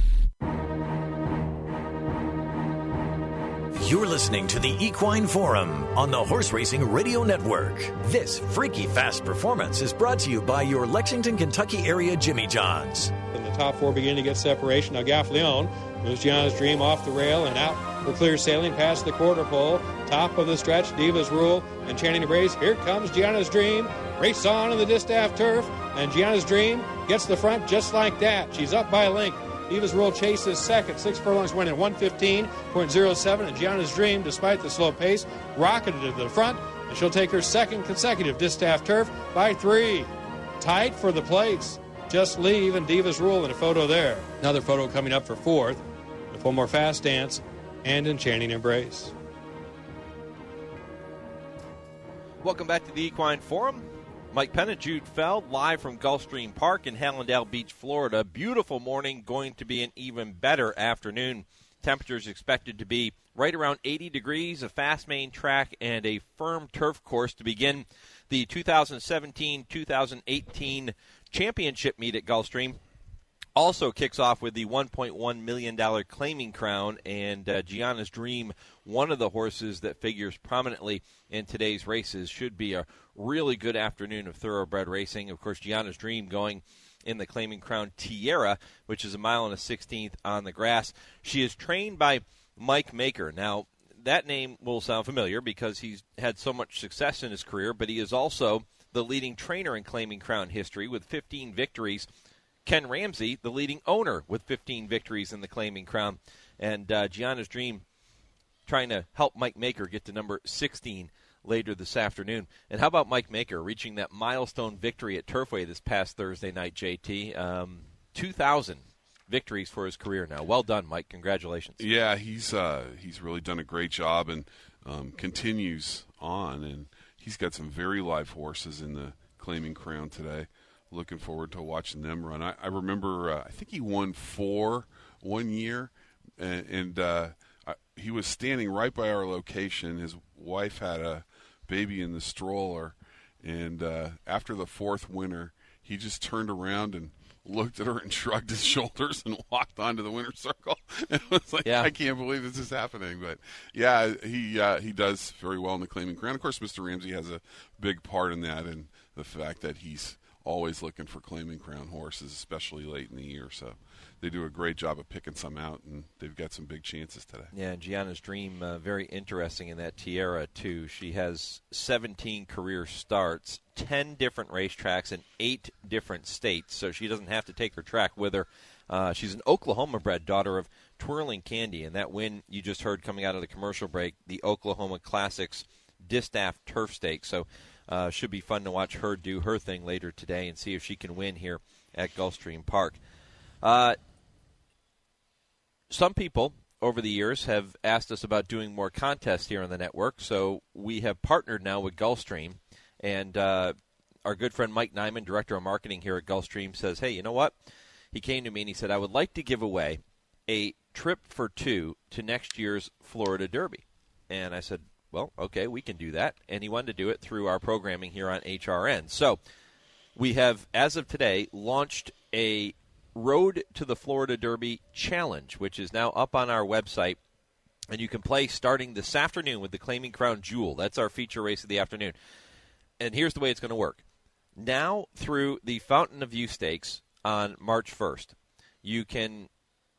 You're listening to the Equine Forum on the Horse Racing Radio Network. This freaky fast performance is brought to you by your Lexington, Kentucky area Jimmy John's. And the top four begin to get separation. Now Gaffleon moves Gianna's Dream off the rail and out for clear sailing past the quarter pole. Top of the stretch, Diva's Rule and Channing Embrace. Here comes Gianna's Dream. Race on in the distaff turf. And Gianna's Dream gets the front just like that. She's up by a length. Diva's Rule chases second. 6 furlongs win in 1:15.07. And Gianna's Dream, despite the slow pace, rocketed to the front. And she'll take her second consecutive distaff turf by 3. Tight for the place. Just Leave and Diva's Rule in a photo there. Another photo coming up for 4th. With one more fast dance and Enchanting Embrace. Welcome back to the Equine Forum. Mike Penna, Jude Feld, live from Gulfstream Park in Hallandale Beach, Florida. Beautiful morning, going to be an even better afternoon. Temperatures expected to be right around 80 degrees, a fast main track, and a firm turf course to begin the 2017-2018 championship meet at Gulfstream. Also kicks off with the $1.1 million Claiming Crown, and Gianna's Dream, one of the horses that figures prominently in today's races. Should be a really good afternoon of thoroughbred racing. Of course, Gianna's Dream going in the Claiming Crown Tierra, which is 1 1/16 on the grass. She is trained by Mike Maker. Now, that name will sound familiar because he's had so much success in his career, but he is also the leading trainer in Claiming Crown history with 15 victories. Ken Ramsey, the leading owner, with 15 victories in the Claiming Crown. And Gianna's Dream trying to help Mike Maker get to number 16 later this afternoon. And how about Mike Maker reaching that milestone victory at Turfway this past Thursday night, JT? 2,000 victories for his career now. Well done, Mike. Congratulations. Yeah, he's really done a great job and continues on. And he's got some very live horses in the Claiming Crown today. Looking forward to watching them run. I remember, I think he won 4 one year, and he was standing right by our location. His wife had a baby in the stroller, and after the 4th winner, he just turned around and looked at her and shrugged his shoulders and walked onto the winner's circle. It was like, I can't believe this is happening. But, yeah, he does very well in the Claiming Crown. Of course, Mr. Ramsey has a big part in that, and the fact that he's always looking for Claiming Crown horses, especially late in the year. So they do a great job of picking some out, and they've got some big chances today. Yeah, and Gianna's Dream, very interesting in that Tierra, too. She has 17 career starts, 10 different racetracks in 8 different states, so she doesn't have to take her track with her. She's an Oklahoma-bred daughter of Twirling Candy, and that win you just heard coming out of the commercial break, the Oklahoma Classics Distaff Turf Stakes. So should be fun to watch her do her thing later today and see if she can win here at Gulfstream Park. Some people over the years have asked us about doing more contests here on the network, so we have partnered now with Gulfstream, and our good friend Mike Nyman, Director of Marketing here at Gulfstream, says, hey, you know what? He came to me and he said, I would like to give away a trip for 2 to next year's Florida Derby. And I said, well, okay, we can do that. And he wanted to do it through our programming here on HRN. So we have, as of today, launched a Road to the Florida Derby Challenge, which is now up on our website. And you can play starting this afternoon with the Claiming Crown Jewel. That's our feature race of the afternoon. And here's the way it's going to work. Now through the Fountain of Youth Stakes on March 1st, you can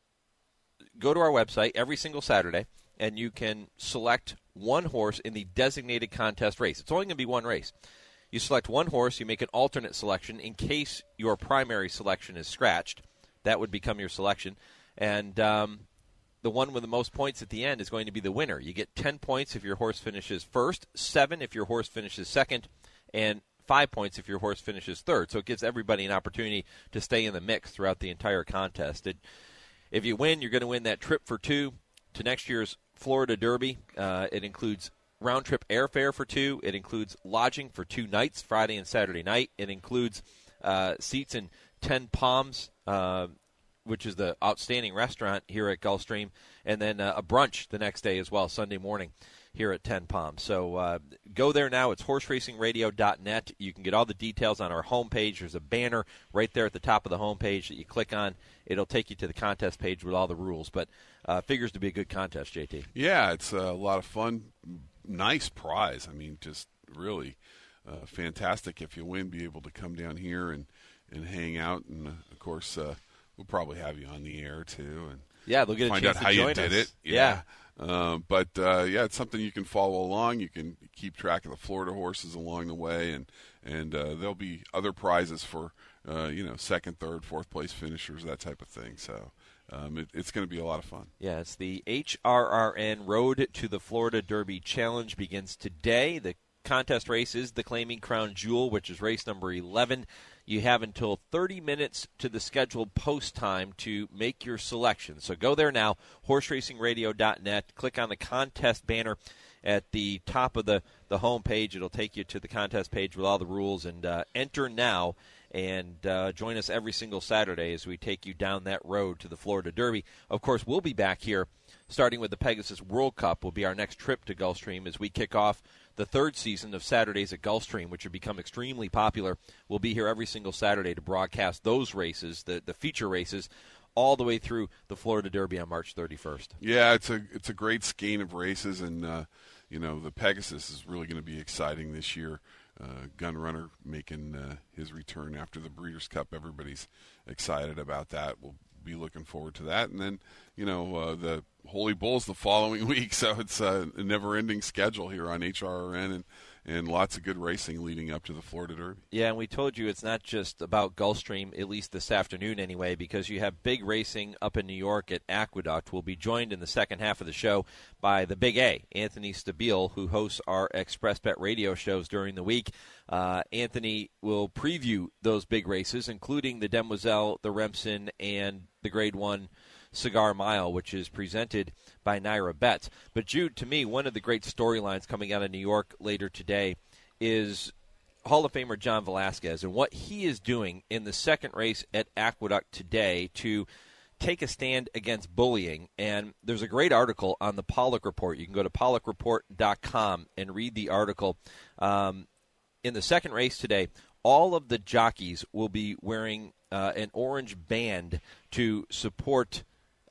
go to our website every single Saturday, and you can select one horse in the designated contest race. It's only going to be one race. You select one horse. You make an alternate selection in case your primary selection is scratched. That would become your selection. And the one with the most points at the end is going to be the winner. You get 10 points if your horse finishes first, 7 if your horse finishes second, and 5 points if your horse finishes third. So it gives everybody an opportunity to stay in the mix throughout the entire contest. If you win, you're going to win that trip for 2 to next year's Florida Derby. It includes round-trip airfare for 2. It includes lodging for 2 nights, Friday and Saturday night. It includes seats in 10 Palms, which is the outstanding restaurant here at Gulfstream, and then a brunch the next day as well, Sunday morning here at 10 Palms. So go there now. It's horseracingradio.net. You can get all the details on our homepage. There's a banner right there at the top of the homepage that you click on. It'll take you to the contest page with all the rules. But figures to be a good contest, JT. Yeah, it's a lot of fun. Nice prize. I mean, just really fantastic if you win, be able to come down here and hang out. And, of course, we'll probably have you on the air, too. And yeah, they'll get a find chance out to how join you did us. it. Yeah. It's something you can follow along. You can keep track of the Florida horses along the way, and there'll be other prizes for second, third, fourth place finishers, that type of thing. So it's going to be a lot of fun. Yeah, it's the HRRN Road to the Florida Derby Challenge begins today. The contest race is the Claiming Crown Jewel, which is race number 11. You have until 30 minutes to the scheduled post time to make your selection. So go there now, horseracingradio.net. Click on the contest banner at the top of the homepage. It'll take you to the contest page with all the rules. And enter now and join us every single Saturday as we take you down that road to the Florida Derby. Of course, we'll be back here starting with the Pegasus World Cup. Will be our next trip to Gulfstream as we kick off the third season of Saturdays at Gulfstream, which have become extremely popular. We'll be here every single Saturday to broadcast those races, the feature races, all the way through the Florida Derby on March 31st. Yeah, it's a great skein of races, and the Pegasus is really going to be exciting this year. Gun Runner making his return after the Breeders' Cup. Everybody's excited about that. We'll be looking forward to that. And then, the Holy Bulls the following week. So it's a never-ending schedule here on HRRN and lots of good racing leading up to the Florida Derby. Yeah, and we told you it's not just about Gulfstream, at least this afternoon anyway, because you have big racing up in New York at Aqueduct. We'll be joined in the second half of the show by the Big A, Anthony Stabile, who hosts our Express Bet radio shows during the week. Anthony will preview those big races, including the Demoiselle, the Remsen, and the Grade 1 Cigar Mile, which is presented by Naira Bets. But, Jude, to me, one of the great storylines coming out of New York later today is Hall of Famer John Velasquez and what he is doing in the second race at Aqueduct today to take a stand against bullying. And there's a great article on the Pollock Report. You can go to PollockReport.com and read the article. In the second race today, all of the jockeys will be wearing an orange band to support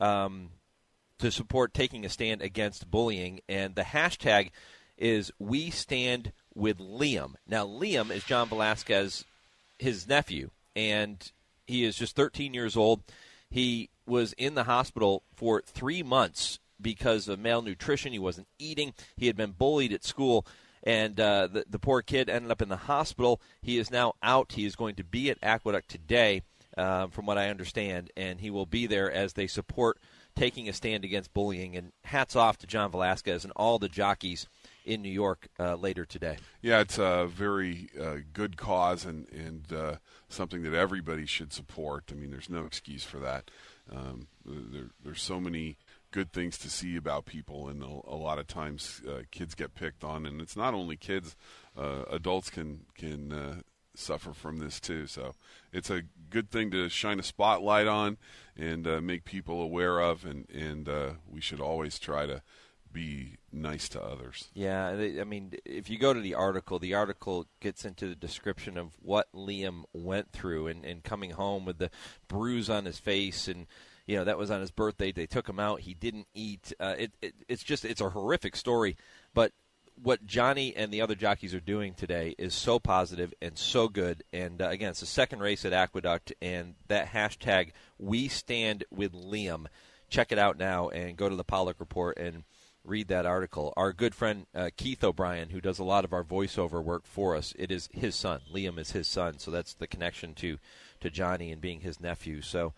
taking a stand against bullying, and the hashtag is We Stand with Liam. Now, Liam is John Velasquez, his nephew, and he is just 13 years old. He was in the hospital for 3 months because of malnutrition. He wasn't eating. He had been bullied at school, and the poor kid ended up in the hospital. He is now out. He is going to be at Aqueduct today, from what I understand, and he will be there as they support taking a stand against bullying. And hats off to John Velasquez and all the jockeys in New York later today. Yeah, it's a very good cause and something that everybody should support. I mean, there's no excuse for that. There's so many good things to see about people, and a lot of times kids get picked on, and it's not only kids. Adults can suffer from this too. So it's a good thing to shine a spotlight on and make people aware of, and we should always try to be nice to others. Yeah, I mean, if you go to the article gets into the description of what Liam went through and coming home with the bruise on his face, and that was on his birthday. They took him out. He didn't eat. It's a horrific story. But what Johnny and the other jockeys are doing today is so positive and so good. And, again, it's the second race at Aqueduct, and that hashtag, We Stand With Liam. Check it out now and go to the Pollock Report and read that article. Our good friend Keith O'Brien, who does a lot of our voiceover work for us, it is his son. Liam is his son, so that's the connection to Johnny and being his nephew. So,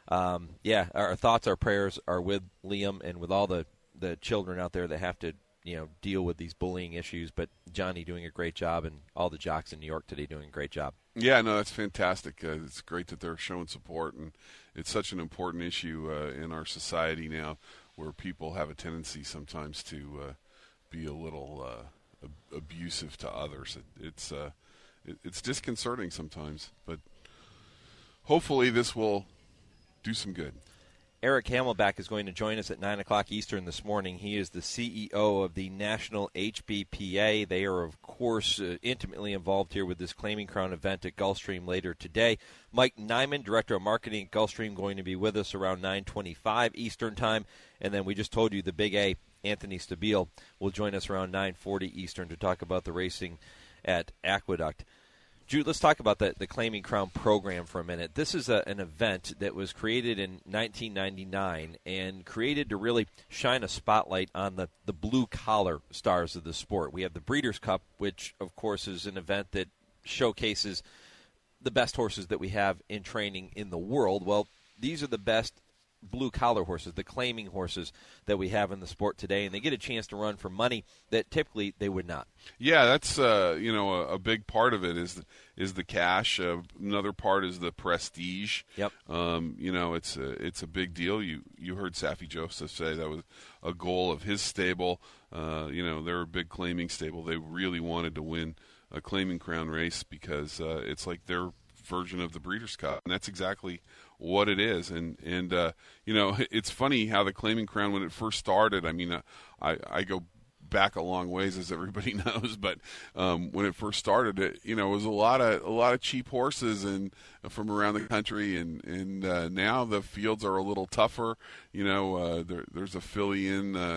our thoughts, our prayers are with Liam and with all the children out there that have to deal with these bullying issues. But Johnny doing a great job, and all the jocks in New York today doing a great job. Yeah, no, that's fantastic. It's great that they're showing support, and it's such an important issue in our society now, where people have a tendency sometimes to be a little abusive to others. It's disconcerting sometimes, but hopefully this will do some good. Eric Hamelback is going to join us at 9 o'clock Eastern this morning. He is the CEO of the National HBPA. They are, of course, intimately involved here with this Claiming Crown event at Gulfstream later today. Mike Nyman, Director of Marketing at Gulfstream, going to be with us around 9:25 Eastern Time. And then we just told you the Big A, Anthony Stabile, will join us around 9:40 Eastern to talk about the racing at Aqueduct. Jude, let's talk about the Claiming Crown program for a minute. This is an event that was created in 1999 and created to really shine a spotlight on the blue-collar stars of the sport. We have the Breeders' Cup, which, of course, is an event that showcases the best horses that we have in training in the world. Well, these are the best blue-collar horses, the claiming horses that we have in the sport today, and they get a chance to run for money that typically they would not. Yeah, that's a big part of it is the cash. Another part is the prestige. Yep. It's a big deal. You heard Saffie Joseph say that was a goal of his stable. They're a big claiming stable. They really wanted to win a Claiming Crown race because it's like their version of the Breeders' Cup, and that's exactly what it is. And it's funny how the Claiming Crown, when it first started, I mean, I go back a long ways, as everybody knows, but when it first started, it was a lot of cheap horses and from around the country, and now the fields are a little tougher. There's a filly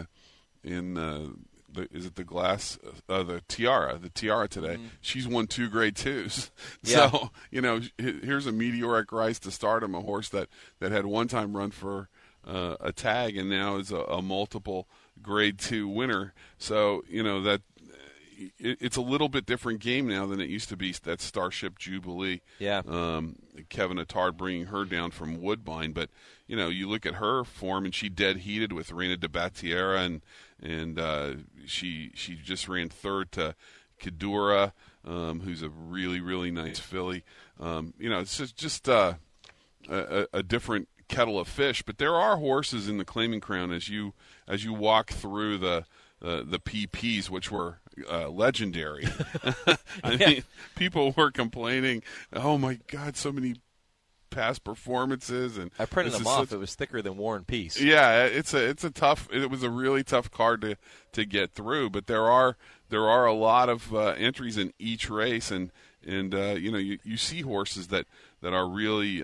is it the Glass, the Tiara today? She's won 2 Grade 2s. Yeah. So, here's a meteoric rise to stardom, a horse that had one time run for a tag and now is a multiple Grade 2 winner. So, that it's a little bit different game now than it used to be, that Starship Jubilee. Yeah. Kevin Attard bringing her down from Woodbine. But, you look at her form, and she dead heated with Reina de Battiera, and she just ran third to Kidura, who's a really, really nice filly. It's just a different kettle of fish. But there are horses in the Claiming Crown as you walk through the PPs, which were legendary. I mean, people were complaining, oh my God, so many past performances, and I printed them off. It was thicker than War and Peace. Yeah, it was a really tough card to get through, but there are a lot of entries in each race, and you see horses that are really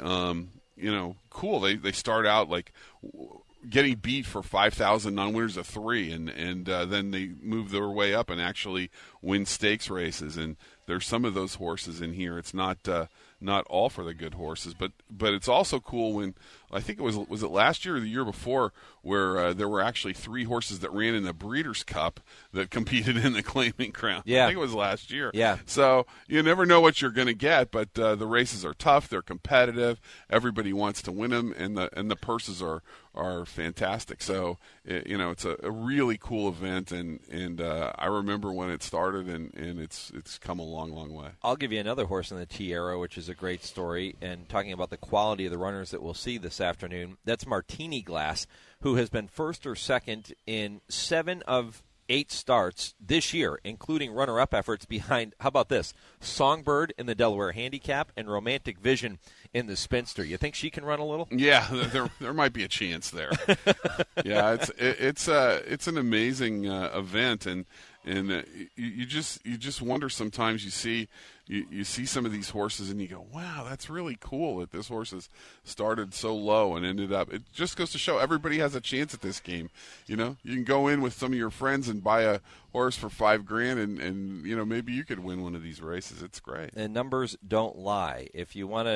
cool. They start out like getting beat for 5,000 non-winners of 3, and then they move their way up and actually win stakes races. And there's some of those horses in here. It's not all for the good horses, but it's also cool when, I think it was it last year or the year before, where there were actually 3 horses that ran in the Breeders' Cup that competed in the Claiming Crown. Yeah. I think it was last year. Yeah. So you never know what you're going to get, but the races are tough. They're competitive. Everybody wants to win them, and the purses are fantastic. So it's a really cool event, and I remember when it started, and it's come a long, long way. I'll give you another horse in the Tiara, which is a great story, and talking about the quality of the runners that we'll see this afternoon. That's Martini Glass, who has been first or second in 7 of 8 starts this year, including runner-up efforts behind, how about this, Songbird in the Delaware Handicap and Romantic Vision in the Spinster. You think she can run a little? Yeah, there might be a chance there. Yeah, it's an amazing event, and And you just wonder sometimes. You see some of these horses and you go, wow, that's really cool that this horse has started so low and ended up. It just goes to show everybody has a chance at this game. You know, you can go in with some of your friends and buy a horse for $5,000 and you know, maybe you could win one of these races. It's great. And numbers don't lie. If you want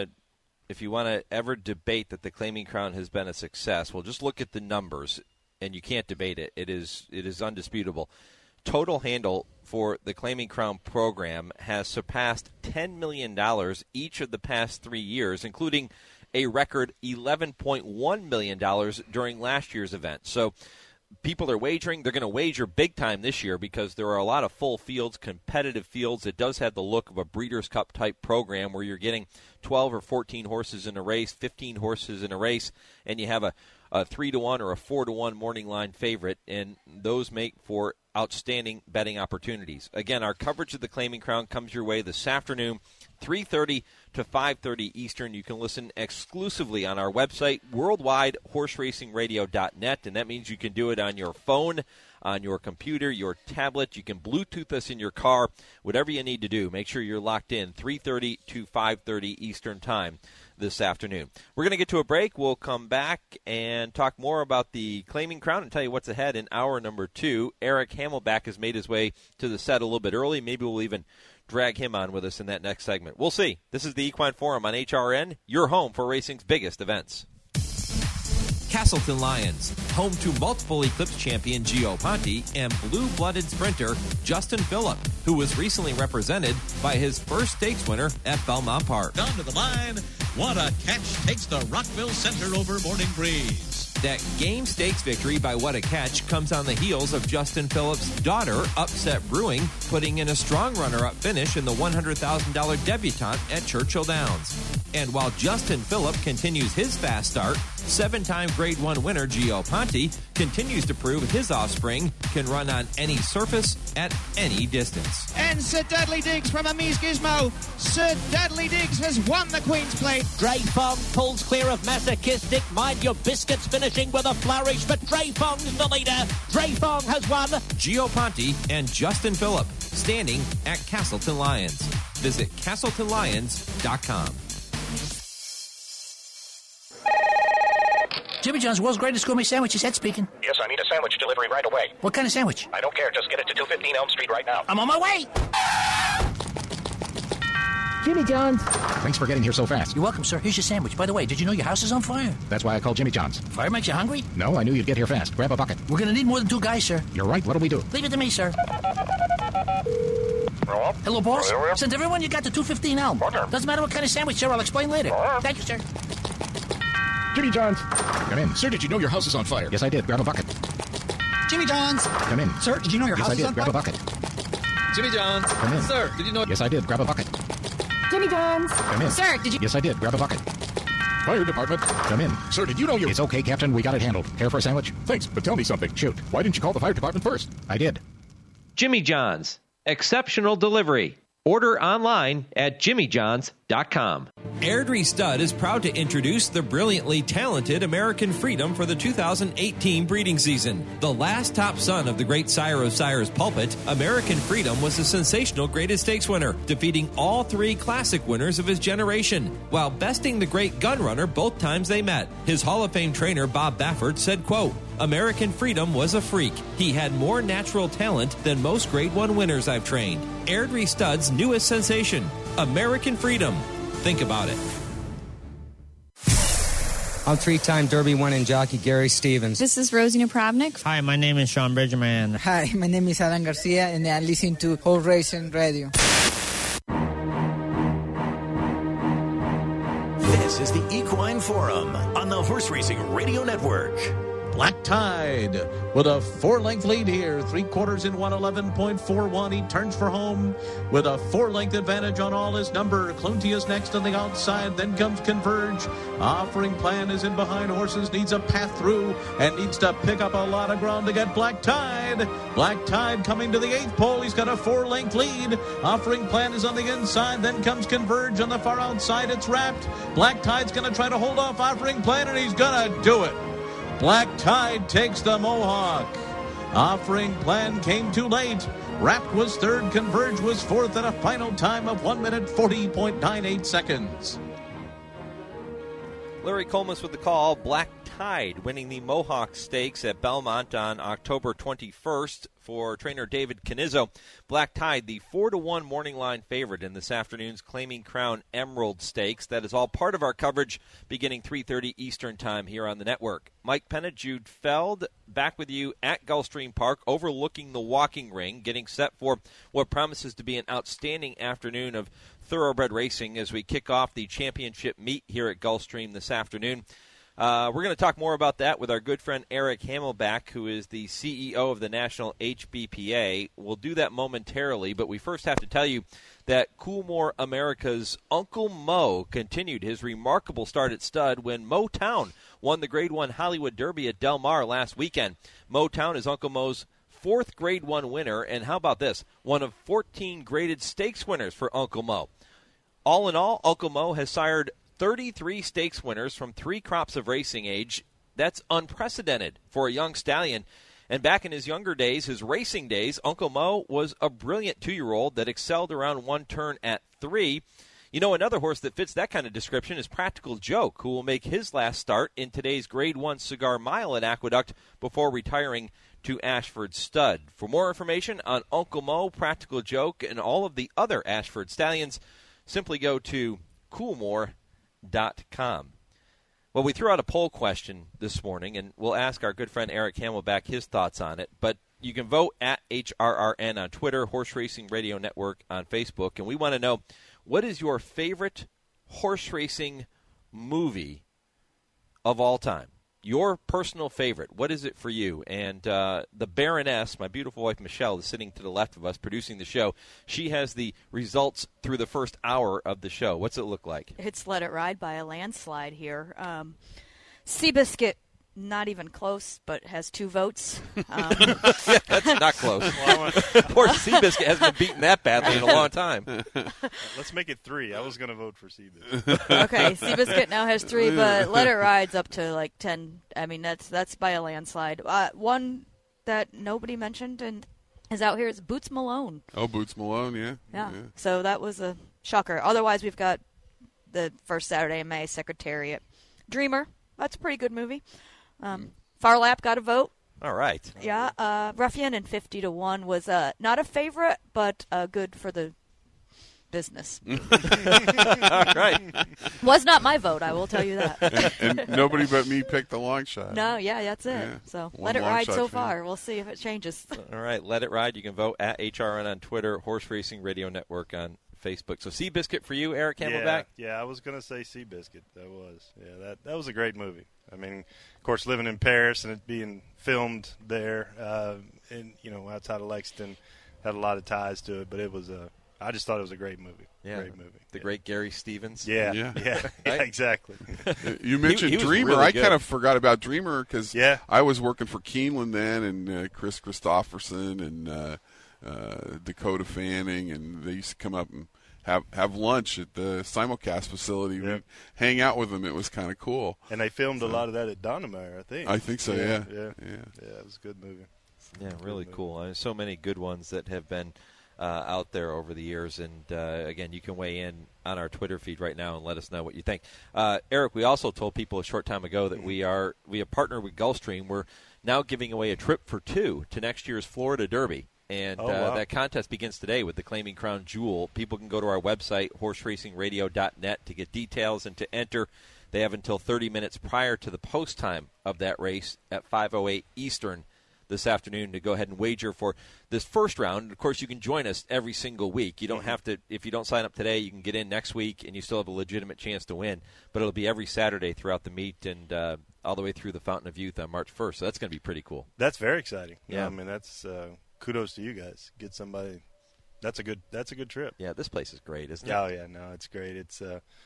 to ever debate that the Claiming Crown has been a success, well, just look at the numbers, and you can't debate it. It is undisputable. Total handle for the Claiming Crown program has surpassed $10 million each of the past 3 years, including a record $11.1 million during last year's event. So people are wagering. They're going to wager big time this year because there are a lot of full fields, competitive fields. It does have the look of a Breeders' Cup type program where you're getting 12 or 14 horses in a race, 15 horses in a race, and you have a 3-1 or a 4-1 morning line favorite, and those make for outstanding betting opportunities. Again, our coverage of the Claiming Crown comes your way this afternoon, 3:30 to 5:30 Eastern. You can listen exclusively on our website, worldwidehorseracingradio.net, and that means you can do it on your phone, on your computer, your tablet. You can Bluetooth us in your car, whatever you need to do. Make sure you're locked in, 3:30 to 5:30 Eastern Time this afternoon. We're going to get to a break. We'll come back and talk more about the Claiming Crown and tell you what's ahead in hour number 2. Eric Hamelback has made his way to the set a little bit early. Maybe we'll even drag him on with us in that next segment. We'll see. This is the Equine Forum on HRN, your home for racing's biggest events. Castleton Lions, home to multiple Eclipse champion Gio Ponte and blue-blooded sprinter Justin Phillip, who was recently represented by his first stakes winner at Belmont Park. Down to the line, What a Catch takes the Rockville Center over Morning Breeze. That game stakes victory by What a Catch comes on the heels of Justin Phillip's daughter, Upset Brewing, putting in a strong runner-up finish in the $100,000 debutante at Churchill Downs. And while Justin Phillip continues his fast start, 7-time Grade 1 winner Gio Ponte continues to prove his offspring can run on any surface at any distance. And Sir Dudley Diggs from Amise Gizmo. Sir Dudley Diggs has won the Queen's Plate. Dre Fong pulls clear of Masochistic. Mind Your Biscuits finishing with a flourish, but Dre Fong's the leader. Dre Fong has won. Gio Ponte and Justin Phillip standing at Castleton Lions. Visit CastletonLions.com. Jimmy John's, world's greatest gourmet sandwiches. Ed speaking. Yes, I need a sandwich delivery right away. What kind of sandwich? I don't care. Just get it to 215 Elm Street right now. I'm on my way. Jimmy John's. Thanks for getting here so fast. You're welcome, sir. Here's your sandwich. By the way, did you know your house is on fire? That's why I called Jimmy John's. Fire makes you hungry? No, I knew you'd get here fast. Grab a bucket. We're going to need more than 2 guys, sir. You're right. What'll we do? Leave it to me, sir. Hello, boss. Send everyone you got to 215 Elm. Doesn't matter what kind of sandwich, sir. I'll explain later. Thank you, sir. Jimmy John's. Come in. Sir, did you know your house is on fire? Yes, I did. Grab a bucket. Jimmy John's. Come in. Sir, did you know your house is on fire? Grab a bucket. Jimmy John's. Come in. Sir, did you know... Yes, I did. Grab a bucket. Jimmy John's. Come in. Sir, did you... Yes, I did. Grab a bucket. Fire department. Come in. Sir, did you know you... It's okay, Captain. We got it handled. Care for a sandwich? Thanks, but tell me something. Shoot. Why didn't you call the fire department first? I did. Jimmy John's, exceptional delivery. Order online at jimmyjohns.com. Airdrie Stud is proud to introduce the brilliantly talented American Freedom for the 2018 breeding season. The last top son of the great sire of sires Pulpit, American Freedom was a sensational graded stakes winner, defeating all 3 classic winners of his generation, while besting the great gun runner both times they met. His Hall of Fame trainer Bob Baffert said, quote, American Freedom was a freak. He had more natural talent than most Grade 1 winners I've trained. Airdrie Stud's newest sensation, American Freedom. Think about it. I'm 3-time Derby winning jockey Gary Stevens. This is Rosie Napravnik. Hi, my name is Sean Bridgerman. Hi, my name is Alan Garcia, and I listen to Horse Racing Radio. This is the Equine Forum on the Horse Racing Radio Network. Black Tide with a 4-length lead here, 3/4 in 111.41. He turns for home with a 4-length advantage on all his number. Cluntius next on the outside, then comes Converge. Offering Plan is in behind horses, needs a path through and needs to pick up a lot of ground to get Black Tide. Black Tide coming to the 8th pole. He's got a 4-length lead. Offering Plan is on the inside, then comes Converge on the far outside. It's wrapped. Black Tide's going to try to hold off Offering Plan, and he's going to do it. Black Tide takes the Mohawk. Offering Plan came too late. Rapt was third, Converge was fourth at a final time of 1 minute 40.98 seconds. Larry Colmus with the call. Black Tide winning the Mohawk Stakes at Belmont on October 21st for trainer David Canizzo. Black Tide, the 4-1 morning line favorite in this afternoon's Claiming Crown Emerald Stakes. That is all part of our coverage beginning 3:30 Eastern Time here on the network. Mike Penna, Jude Feld, back with you at Gulfstream Park, overlooking the walking ring, getting set for what promises to be an outstanding afternoon of thoroughbred racing as we kick off the championship meet here at Gulfstream this afternoon. We're going to talk more about that with our good friend Eric Hamelback, who is the CEO of the National HBPA. We'll do that momentarily, but we first have to tell you that Coolmore America's Uncle Mo continued his remarkable start at stud when Motown won the Grade 1 Hollywood Derby at Del Mar last weekend. Motown is Uncle Mo's fourth Grade 1 winner, and how about this? One of 14 graded stakes winners for Uncle Mo. All in all, Uncle Mo has sired 33 stakes winners from 3 crops of racing age. That's unprecedented for a young stallion. And back in his younger days, his racing days, Uncle Mo was a brilliant 2-year-old that excelled around one turn at 3. You know, another horse that fits that kind of description is Practical Joke, who will make his last start in today's Grade 1 Cigar Mile at Aqueduct before retiring to Ashford Stud. For more information on Uncle Mo, Practical Joke, and all of the other Ashford stallions, simply go to Coolmore.com. Well, we threw out a poll question this morning, and we'll ask our good friend Eric Hamelback his thoughts on it. But you can vote at HRRN on Twitter, Horse Racing Radio Network on Facebook, and we want to know, what is your favorite horse racing movie of all time? Your personal favorite. What is it for you? And the Baroness, my beautiful wife Michelle, is sitting to the left of us producing the show. She has the results through the first hour of the show. What's it look like? It's Let It Ride by a landslide here. Seabiscuit, not even close, but has 2 votes. Yeah, that's not close. Poor Seabiscuit hasn't been beaten that badly in a long time. Let's make it 3. I was going to vote for Seabiscuit. Okay, Seabiscuit now has 3, but Let It Ride's up to like 10. I mean, that's by a landslide. One that nobody mentioned and is out here is Boots Malone. Oh, Boots Malone, yeah. Yeah. So that was a shocker. Otherwise, we've got the first Saturday in May, Secretariat. Dreamer, that's a pretty good movie. Far Lap got a vote. All right. Yeah. Ruffian and 50-1 was not a favorite, but good for the business. All right. Was not my vote, I will tell you that. And nobody but me picked the long shot. No, yeah, that's it. Yeah. So One Let It long Ride shot so fan. far. We'll see if it changes. All right, Let It Ride. You can vote at HRN on Twitter, Horse Racing Radio Network on Facebook. So Seabiscuit for you, Eric Camelback? Yeah, I was going to say Seabiscuit. That was. Yeah, that was a great movie. I mean, of course, living in Paris and it being filmed there, and outside of Lexington, had a lot of ties to it. But it was I just thought it was a great movie. Yeah, great movie. The great Gary Stevens. Yeah, exactly. You mentioned he was Dreamer. really I good. kind of forgot about Dreamer because I was working for Keeneland then, and Chris Christopherson and Dakota Fanning, and they used to come up and have lunch at the simulcast facility. We'd hang out with them. It was kind of cool. And they filmed a lot of that at Donnemeyer, I think. I think so, yeah. It was a good movie. Yeah, really cool. There's so many good ones that have been out there over the years. And, again, you can weigh in on our Twitter feed right now and let us know what you think. Eric, we also told people a short time ago that we have partnered with Gulfstream. We're now giving away a trip for 2 to next year's Florida Derby. And that contest begins today with the Claiming Crown Jewel. People can go to our website, horseracingradio.net, to get details and to enter. They have until 30 minutes prior to the post time of that race at 5:08 Eastern this afternoon to go ahead and wager for this first round. And of course, you can join us every single week. You don't have to, if you don't sign up today, you can get in next week and you still have a legitimate chance to win. But it'll be every Saturday throughout the meet and all the way through the Fountain of Youth on March 1st. So that's going to be pretty cool. That's very exciting. Yeah. I mean, that's kudos to you guys. Get somebody. That's a good trip. Yeah, this place is great, isn't it? Oh yeah, no, it's great. It's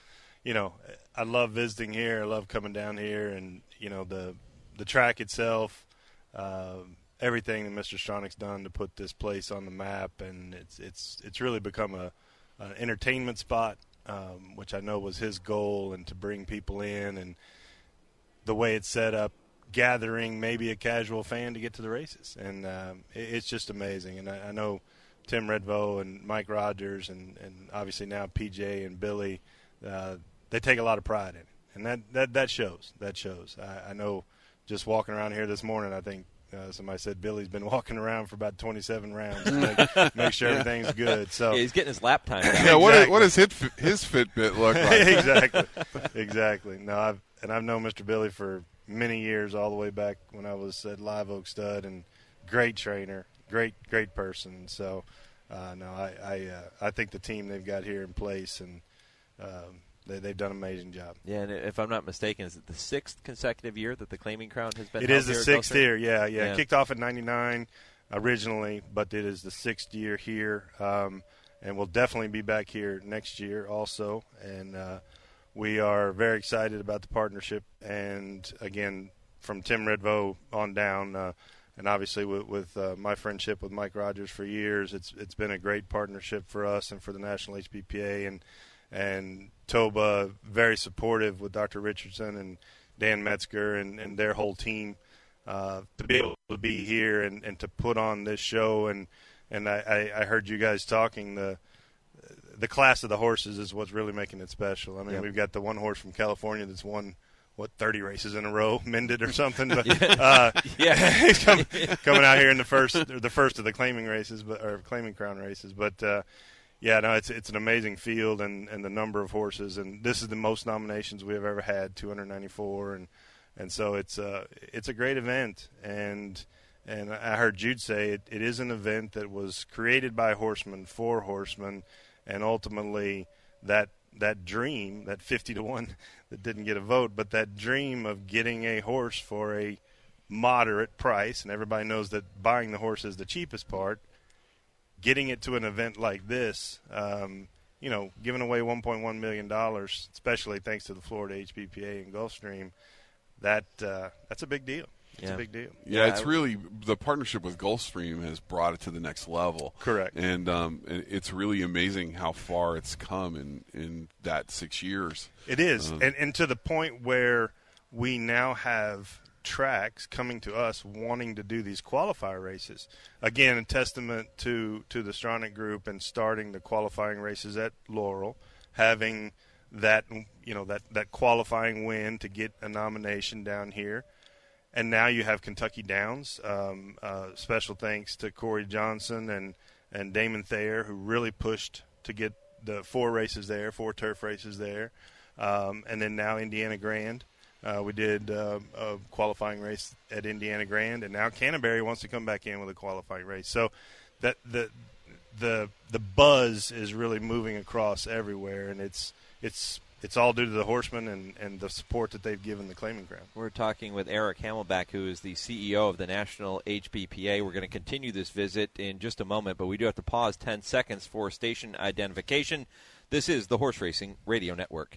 I love visiting here. I love coming down here, and the track itself. Everything that Mr. Stronach's done to put this place on the map, and it's really become an entertainment spot, which I know was his goal, and to bring people in, and the way it's set up, gathering maybe a casual fan to get to the races, and it's just amazing. And I know Tim Redvo and Mike Rogers and obviously now PJ and Billy, they take a lot of pride in it. And that shows. That shows. I know just walking around here this morning, I think somebody said Billy's been walking around for about 27 rounds to make sure everything's good. So he's getting his lap time. Yeah, what does his Fitbit look like? Exactly. No, I've known Mr. Billy for many years, all the way back when I was at Live Oak Stud, and great trainer, great person. So, I think the team they've got here in place, and they've done an amazing job. Yeah, and if I'm not mistaken, is it the 6th consecutive year that the Claiming Crown has been? It is the 6th year. Yeah. Yeah. It kicked off in '99 originally, but it is the 6th year here, and we'll definitely be back here next year also. And we are very excited about the partnership, and again, from Tim Redvo on down, and obviously with my friendship with Mike Rogers for years, it's been a great partnership for us and for the National HBPA, and Toba very supportive with Dr. Richardson and Dan Metzger and their whole team to be able to be here and to put on this show. And I heard you guys talking, the class of the horses is what's really making it special. I mean, We've got the one horse from California that's won, 30 races in a row, Mended or something. But he's coming out here in the first of the claiming races, or Claiming Crown races. But it's an amazing field and the number of horses, and this is the most nominations we have ever had, 294, and so it's a great event. And I heard Jude say it is an event that was created by horsemen for horsemen, and ultimately that dream, that 50-1 that didn't get a vote, but that dream of getting a horse for a moderate price, and everybody knows that buying the horse is the cheapest part, getting it to an event like this, giving away $1.1 million, especially thanks to the Florida HBPA and Gulfstream, that's a big deal. It's a big deal. Yeah, it's really the partnership with Gulfstream has brought it to the next level. Correct. And it's really amazing how far it's come in that 6 years. It is, and to the point where we now have tracks coming to us wanting to do these qualifier races. Again, a testament to the Stronach Group and starting the qualifying races at Laurel, having that qualifying win to get a nomination down here. And now you have Kentucky Downs. Special thanks to Corey Johnson and Damon Thayer, who really pushed to get the 4 turf races there. And then now Indiana Grand. We did a qualifying race at Indiana Grand, and now Canterbury wants to come back in with a qualifying race. So that the buzz is really moving across everywhere, and it's all due to the horsemen and the support that they've given the Claiming Crown. We're talking with Eric Hamelback, who is the CEO of the National HBPA. We're going to continue this visit in just a moment, but we do have to pause 10 seconds for station identification. This is the Horse Racing Radio Network.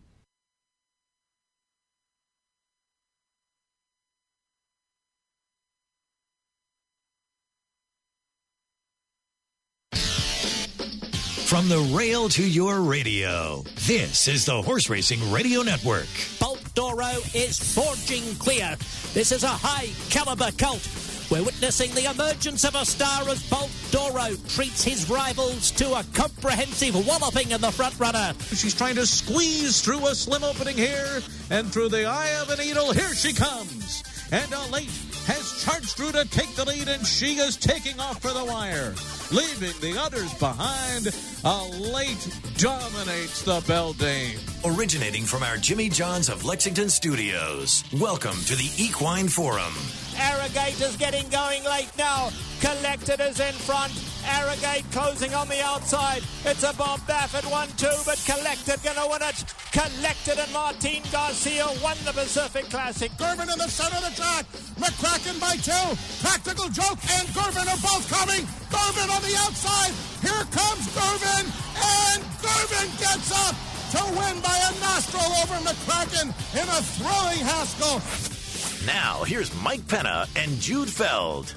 From the rail to your radio, this is the Horse Racing Radio Network. Bolt Doro is forging clear. This is a high-caliber colt. We're witnessing the emergence of a star as Bolt Doro treats his rivals to a comprehensive walloping in the front runner. She's trying to squeeze through a slim opening here, and through the eye of the needle, here she comes. And Elate has charged through to take the lead, and she is taking off for the wire. Leaving the others behind, Elate dominates the Beldame. Originating from our Jimmy John's of Lexington studios, welcome to the Equine Forum. Arrogate is getting going late now. Collected is in front. Arrogate closing on the outside. It's a Bob Baffert 1-2, but Collected gonna win it. Collected and Martin Garcia won the Pacific Classic. Gervin in the center of the track. McCracken by 2. Practical Joke and Gervin are both coming. Gervin on the outside. Here comes Gervin, and Gervin gets up to win by a nostril over McCracken in a thrilling Haskell. Now, here's Mike Penna and Jude Feld.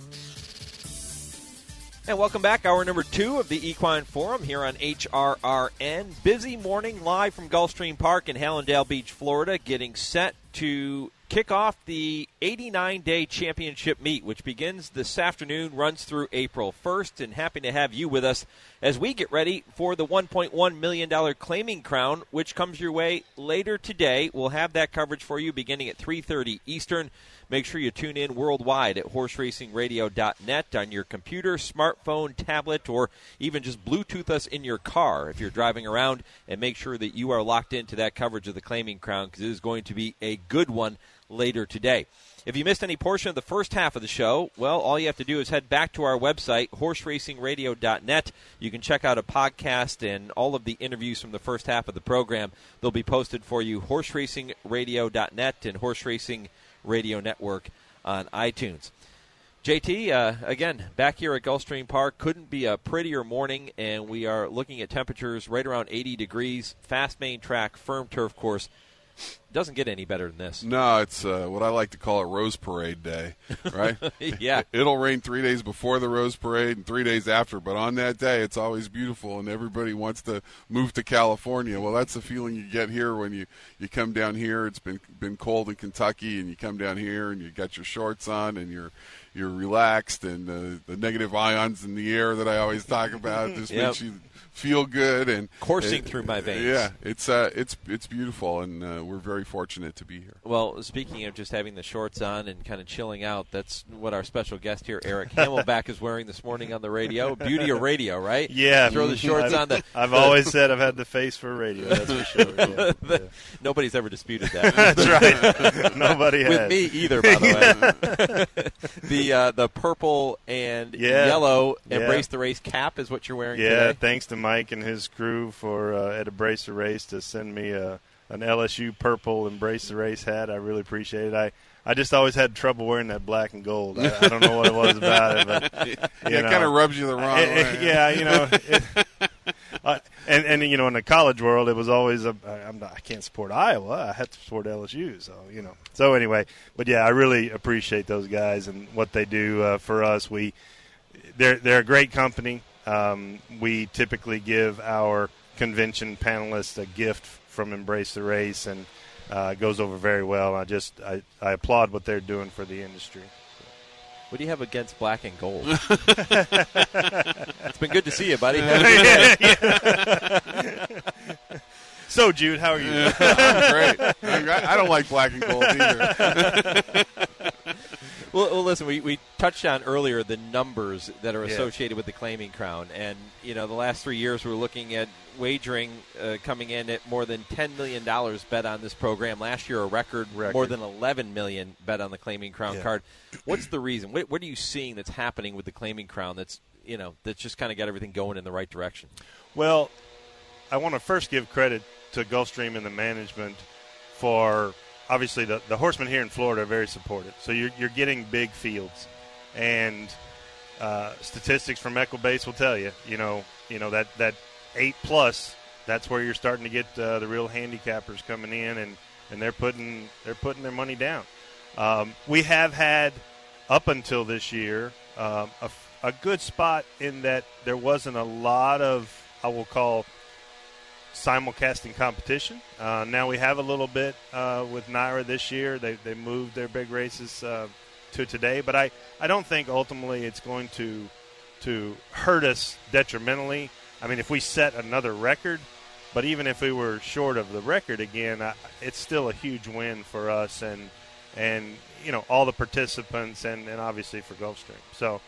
And welcome back. Hour number 2 of the Equine Forum here on HRRN. Busy morning live from Gulfstream Park in Hallandale Beach, Florida, getting set to kick off the 89-day championship meet, which begins this afternoon, runs through April 1st, and happy to have you with us as we get ready for the $1.1 million Claiming Crown, which comes your way later today. We'll have that coverage for you beginning at 3:30 Eastern. Make sure you tune in worldwide at horseracingradio.net on your computer, smartphone, tablet, or even just Bluetooth us in your car if you're driving around, and make sure that you are locked into that coverage of the Claiming Crown because it is going to be a good one later today. If you missed any portion of the first half of the show, well, all you have to do is head back to our website, horseracingradio.net. You can check out a podcast and all of the interviews from the first half of the program. They'll be posted for you, horseracingradio.net and Horse Racing Radio Network on iTunes. JT, again, back here at Gulfstream Park, couldn't be a prettier morning, and we are looking at temperatures right around 80 degrees, fast main track, firm turf course. Doesn't get any better than this. No, it's what I like to call a Rose Parade day, right? Yeah. It'll rain 3 days before the Rose Parade and 3 days after, but on that day it's always beautiful and everybody wants to move to California. Well, that's the feeling you get here when you come down here. It's been cold in Kentucky, and you come down here and you got your shorts on and you're relaxed, and the negative ions in the air that I always talk about just makes you feel good and coursing through my veins. Yeah, it's beautiful, and we're very fortunate to be here. Well, speaking of just having the shorts on and kind of chilling out, that's what our special guest here, Eric Hamelback, is wearing this morning on the radio. Beauty of radio, right? Yeah. Throw the shorts on. I've always said I've had the face for radio, that's for sure. Yeah. Nobody's ever disputed that. That's right. Nobody has. With me either, by the way. The purple and yellow Embrace the Race cap is what you're wearing today? Yeah, thanks to Mike and his crew for at Embrace the Race to send me an LSU purple Embrace the Race hat. I really appreciate it. I just always had trouble wearing that black and gold. I don't know what it was about it, but it kind of rubs you the wrong way. Yeah, and in the college world, it was always I can't support Iowa. I have to support LSU. So anyway, but yeah, I really appreciate those guys and what they do for us. They're a great company. We typically give our convention panelists a gift from Embrace the Race, and it goes over very well. I applaud what they're doing for the industry. What do you have against black and gold? It's been good to see you, buddy. So, Jude, how are you? I'm great. I don't like black and gold either. Well, listen, we touched on earlier the numbers that are associated with the Claiming Crown. And, the last 3 years we're looking at wagering coming in at more than $10 million bet on this program. Last year, a record. More than $11 million bet on the Claiming Crown card. What's the reason? What are you seeing that's happening with the Claiming Crown that's just kind of got everything going in the right direction? Well, I want to first give credit to Gulfstream and the management for – obviously, the horsemen here in Florida are very supportive. So you're getting big fields, and statistics from Equibase will tell you, that 8+. That's where you're starting to get the real handicappers coming in, and they're putting their money down. We have had up until this year a good spot in that there wasn't a lot of, I will call, simulcasting competition. Now we have a little bit with NYRA this year. They moved their big races to today, but I don't think ultimately it's going to hurt us detrimentally. I mean, if we set another record, but even if we were short of the record again, it's still a huge win for us and all the participants and obviously for Gulfstream. So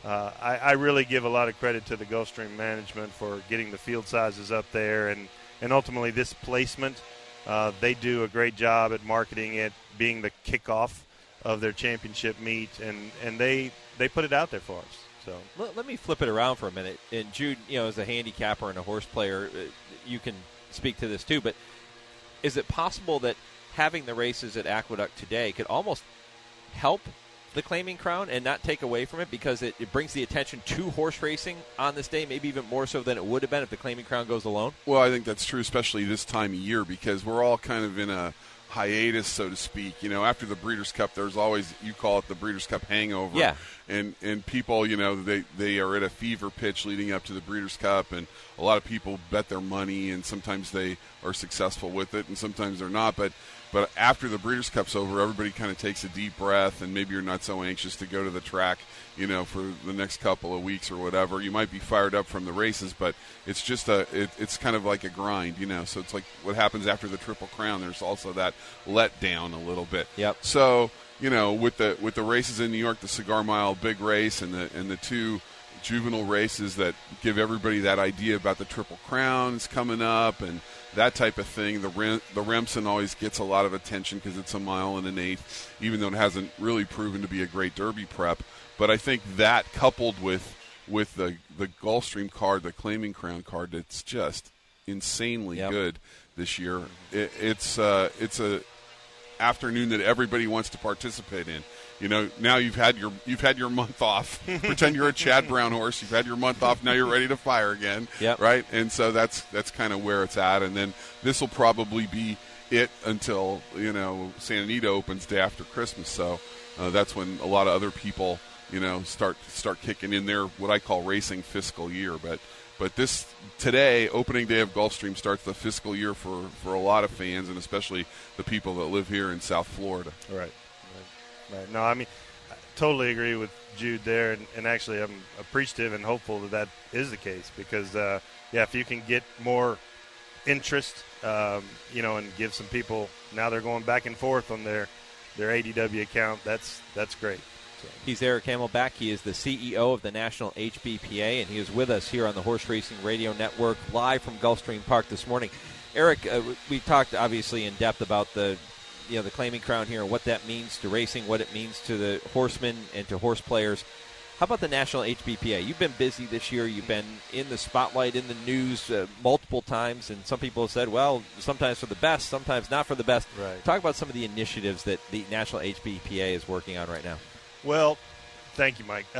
I really give a lot of credit to the Gulfstream management for getting the field sizes up there and ultimately this placement. They do a great job at marketing it, being the kickoff of their championship meet, and they put it out there for us. So let me flip it around for a minute. And Jude, as a handicapper and a horse player, you can speak to this too, but is it possible that having the races at Aqueduct today could almost help the Claiming Crown and not take away from it because it brings the attention to horse racing on this day, maybe even more so than it would have been if the Claiming Crown goes alone? Well, I think that's true, especially this time of year, because we're all kind of in a hiatus, so to speak. After the Breeders' Cup, there's always, you call it the Breeders' Cup hangover. Yeah. And people, they are at a fever pitch leading up to the Breeders' Cup, and a lot of people bet their money, and sometimes they are successful with it, and sometimes they're not. But after the Breeders' Cup's over, everybody kind of takes a deep breath, and maybe you're not so anxious to go to the track, for the next couple of weeks or whatever. You might be fired up from the races, but it's just it's kind of like a grind, So it's like what happens after the Triple Crown. There's also that letdown a little bit. Yep. So with the races in New York, the Cigar Mile big race and the two juvenile races that give everybody that idea about the Triple Crowns coming up and that type of thing. The Remsen always gets a lot of attention because it's a mile and an eighth, even though it hasn't really proven to be a great Derby prep. But I think that coupled with the Gulfstream card, the Claiming Crown card, that's just insanely good this year. It's a afternoon that everybody wants to participate in. Now you've had your month off. Pretend you're a Chad Brown horse. You've had your month off. Now you're ready to fire again. Yep. Right? And so that's kind of where it's at. And then this will probably be it until Santa Anita opens day after Christmas. So that's when a lot of other people start kicking in their what I call racing fiscal year. But this today, opening day of Gulfstream, starts the fiscal year for a lot of fans, and especially the people that live here in South Florida. Right. No, I mean, I totally agree with Jude there, and actually I'm appreciative and hopeful that is the case because, if you can get more interest, and give some people, now they're going back and forth on their ADW account, that's great. So. He's Eric Hamelback. He is the CEO of the National HBPA, and he is with us here on the Horse Racing Radio Network live from Gulfstream Park this morning. Eric, we talked obviously in depth about the Claiming Crown here and what that means to racing, what it means to the horsemen and to horse players. How about the National HBPA? You've been busy this year. You've been in the spotlight, in the news multiple times, and some people have said, well, sometimes for the best, sometimes not for the best. Right. Talk about some of the initiatives that the National HBPA is working on right now. Well, thank you, Mike.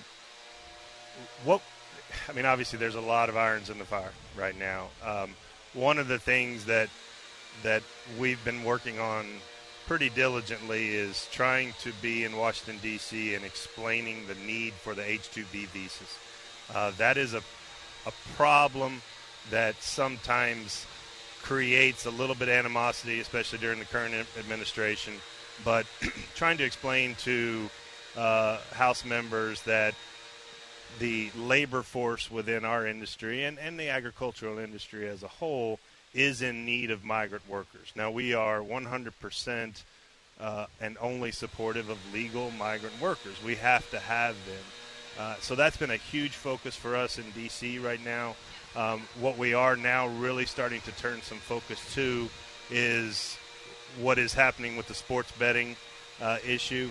Obviously there's a lot of irons in the fire right now. One of the things that we've been working on pretty diligently is trying to be in Washington, D.C. and explaining the need for the H-2B visas. That is a problem that sometimes creates a little bit of animosity, especially during the current administration. But trying to explain to House members that the labor force within our industry and the agricultural industry as a whole is in need of migrant workers. Now, we are 100% and only supportive of legal migrant workers. We have to have them. So that's been a huge focus for us in D.C. right now. What we are now really starting to turn some focus to is what is happening with the sports betting issue.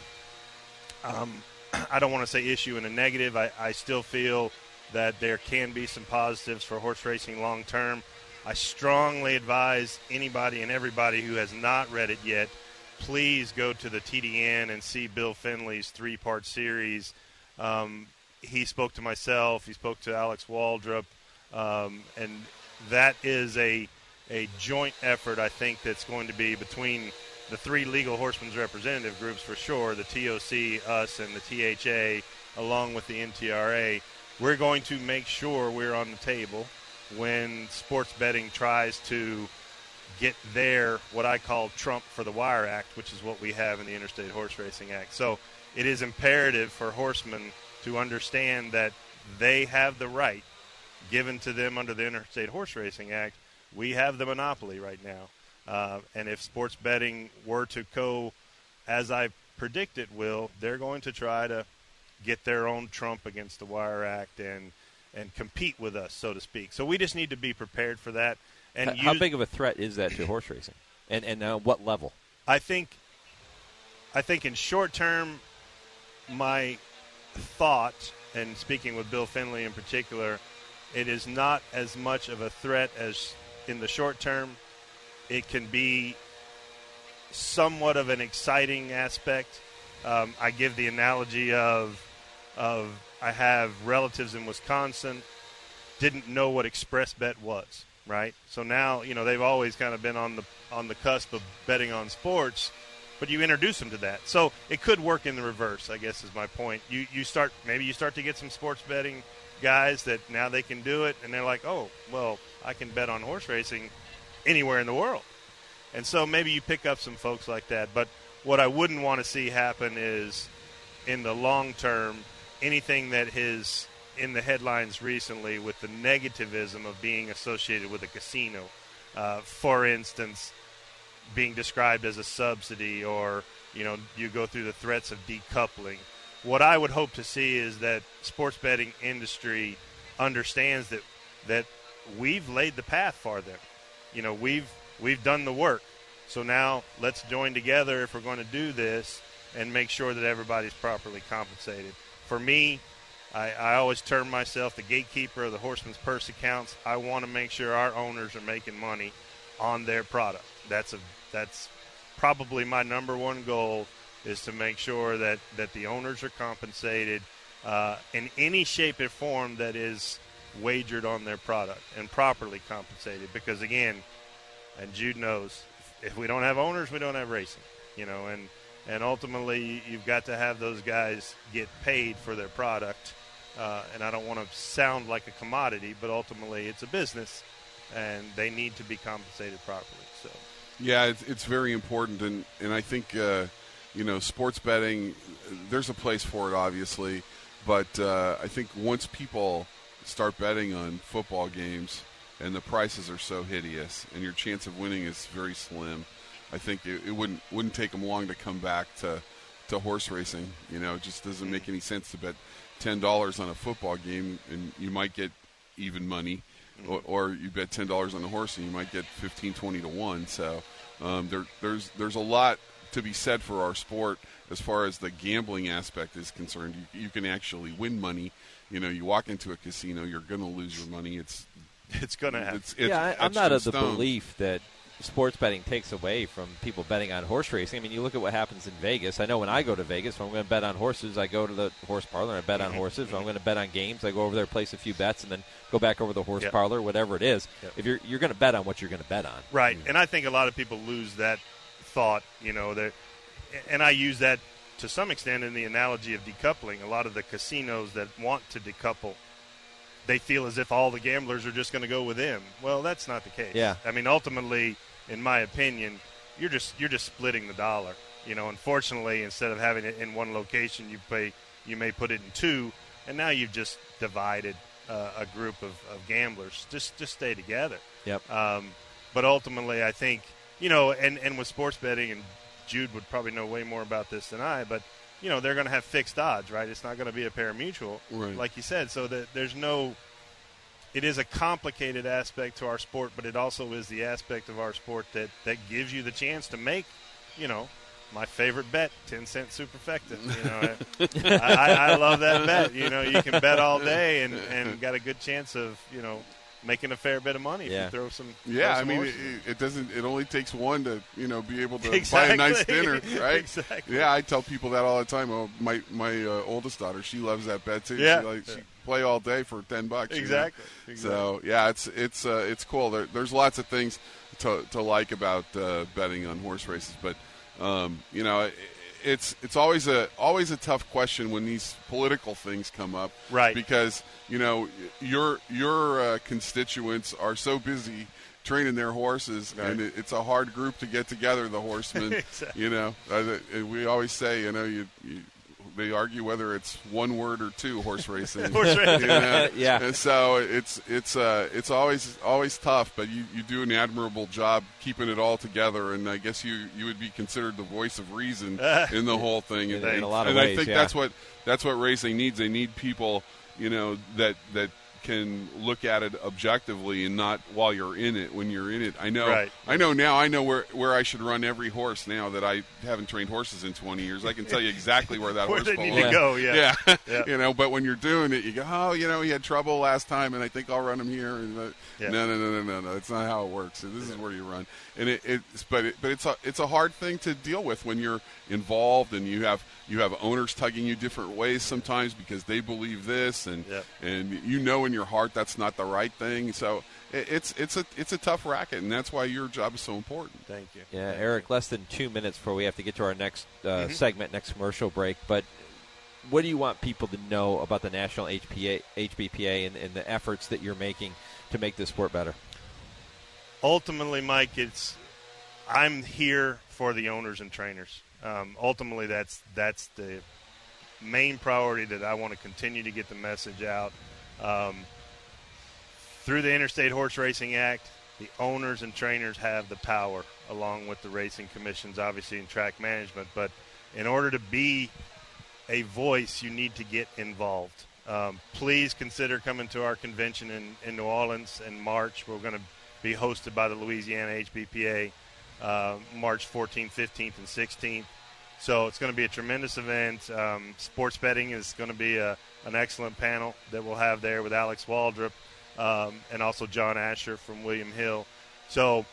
I don't want to say issue in a negative. I still feel that there can be some positives for horse racing long term. I strongly advise anybody and everybody who has not read it yet, please go to the TDN and see Bill Finley's 3-part series. He spoke to myself. He spoke to Alex Waldrop. And that is a joint effort, I think, that's going to be between the 3 legal horsemen's representative groups for sure, the TOC, us, and the THA, along with the NTRA. We're going to make sure we're on the table when sports betting tries to get their, what I call, Trump for the Wire Act, which is what we have in the Interstate Horse Racing Act. So it is imperative for horsemen to understand that they have the right given to them under the Interstate Horse Racing Act. We have the monopoly right now. And if sports betting were to go as I predict it will, they're going to try to get their own Trump against the Wire Act and compete with us, so to speak. So we just need to be prepared for that. And how big of a threat is that to horse racing? And what level? I think in short term, my thought, and speaking with Bill Finley in particular, it is not as much of a threat as in the short term. It can be somewhat of an exciting aspect. I give the analogy of I have relatives in Wisconsin, didn't know what ExpressBet was, right? So now, they've always kind of been on the cusp of betting on sports, but you introduce them to that. So it could work in the reverse, I guess is my point. You start to get some sports betting guys that now they can do it, and they're like, oh, well, I can bet on horse racing. anywhere in the world. And so maybe you pick up some folks like that. But what I wouldn't want to see happen is, in the long term, anything that is in the headlines recently with the negativism of being associated with a casino. For instance, being described as a subsidy, or, you go through the threats of decoupling. What I would hope to see is that sports betting industry understands that we've laid the path for them. We've done the work. So now let's join together if we're going to do this and make sure that everybody's properly compensated. For me, I always term myself the gatekeeper of the Horseman's Purse accounts. I want to make sure our owners are making money on their product. That's probably my number one goal, is to make sure that the owners are compensated in any shape or form that is wagered on their product, and properly compensated. Because, again, and Jude knows, if we don't have owners, we don't have racing. And ultimately you've got to have those guys get paid for their product. And I don't want to sound like a commodity, but ultimately it's a business, and they need to be compensated properly. So, yeah, it's very important, and I think sports betting, there's a place for it, obviously, but I think once people start betting on football games and the prices are so hideous and your chance of winning is very slim, I think it wouldn't take them long to come back to horse racing. It just doesn't make any sense to bet $10 on a football game and you might get even money, or you bet $10 on a horse and you might get 15-20 to 1. So there's a lot to be said for our sport as far as the gambling aspect is concerned. You can actually win money. You walk into a casino, you're going to lose your money. It's going to happen. I'm not of the belief that sports betting takes away from people betting on horse racing. I mean, you look at what happens in Vegas. I know when I go to Vegas, if I'm going to bet on horses, I go to the horse parlor and I bet on horses. If I'm going to bet on games, I go over there, place a few bets, and then go back over the horse parlor, whatever it is. If you're going to bet on what you're going to bet on. Right, and I think a lot of people lose that thought, and I use that to some extent in the analogy of decoupling. A lot of the casinos that want to decouple, they feel as if all the gamblers are just going to go with them. Well, that's not the case. Yeah. I mean, ultimately, in my opinion, you're just splitting the dollar. Unfortunately, instead of having it in one location, you may put it in two, and now you've just divided a group of gamblers. Just stay together. Yep. But ultimately, I think, and with sports betting, and Jude would probably know way more about this than I, but they're going to have fixed odds, right? It's not going to be a pari-mutuel, right, like you said. So that it is a complicated aspect to our sport, but it also is the aspect of our sport that gives you the chance to make, my favorite bet, 10-cent superfecta. I love that bet. You can bet all day and got a good chance of, making a fair bit of money if you throw some. Yeah, throw some it doesn't. It only takes one to be able to exactly. buy a nice dinner, right? Exactly. Yeah, I tell people that all the time. Oh, my oldest daughter, she loves that bet too. Yeah. She play all day for $10. Exactly. So yeah, it's cool. There's lots of things to like about betting on horse races, but it's always a tough question when these political things come up, right? Because your constituents are so busy training their horses, right, and it's a hard group to get together. The horsemen, exactly. We always say, they argue whether it's one word or two, horse racing. Horse racing. Yeah. And so it's always tough, but you do an admirable job keeping it all together, and I guess you would be considered the voice of reason in the whole thing. In a lot of and ways, I think that's what racing needs. They need people, that can look at it objectively and not while you're in it. When you're in it, I know now. I know where I should run every horse now that I haven't trained horses in 20 years. I can tell you exactly where that where horse they belongs. need to go. Yeah. But when you're doing it, you go, he had trouble last time, and I think I'll run him here. And no, that's not how it works. So this is where you run, and it's a hard thing to deal with when you're involved and you have owners tugging you different ways sometimes because they believe this, and in your heart that's not the right thing. So it's a tough racket, and that's why your job is so important. Thank you. Yeah, Eric, less than 2 minutes before we have to get to our next segment, next commercial break. But what do you want people to know about the National HBPA and the efforts that you're making to make this sport better? ultimately, Mike, I'm here for the owners and trainers. Ultimately, that's the main priority that I want to continue to get the message out. Through the Interstate Horse Racing Act, the owners and trainers have the power, along with the racing commissions, obviously, in track management. But in order to be a voice, you need to get involved. Please consider coming to our convention in New Orleans in March. We're going to be hosted by the Louisiana HBPA March 14th, 15th, and 16th. So it's going to be a tremendous event. Sports betting is going to be an excellent panel that we'll have there with Alex Waldrop and also John Asher from William Hill. So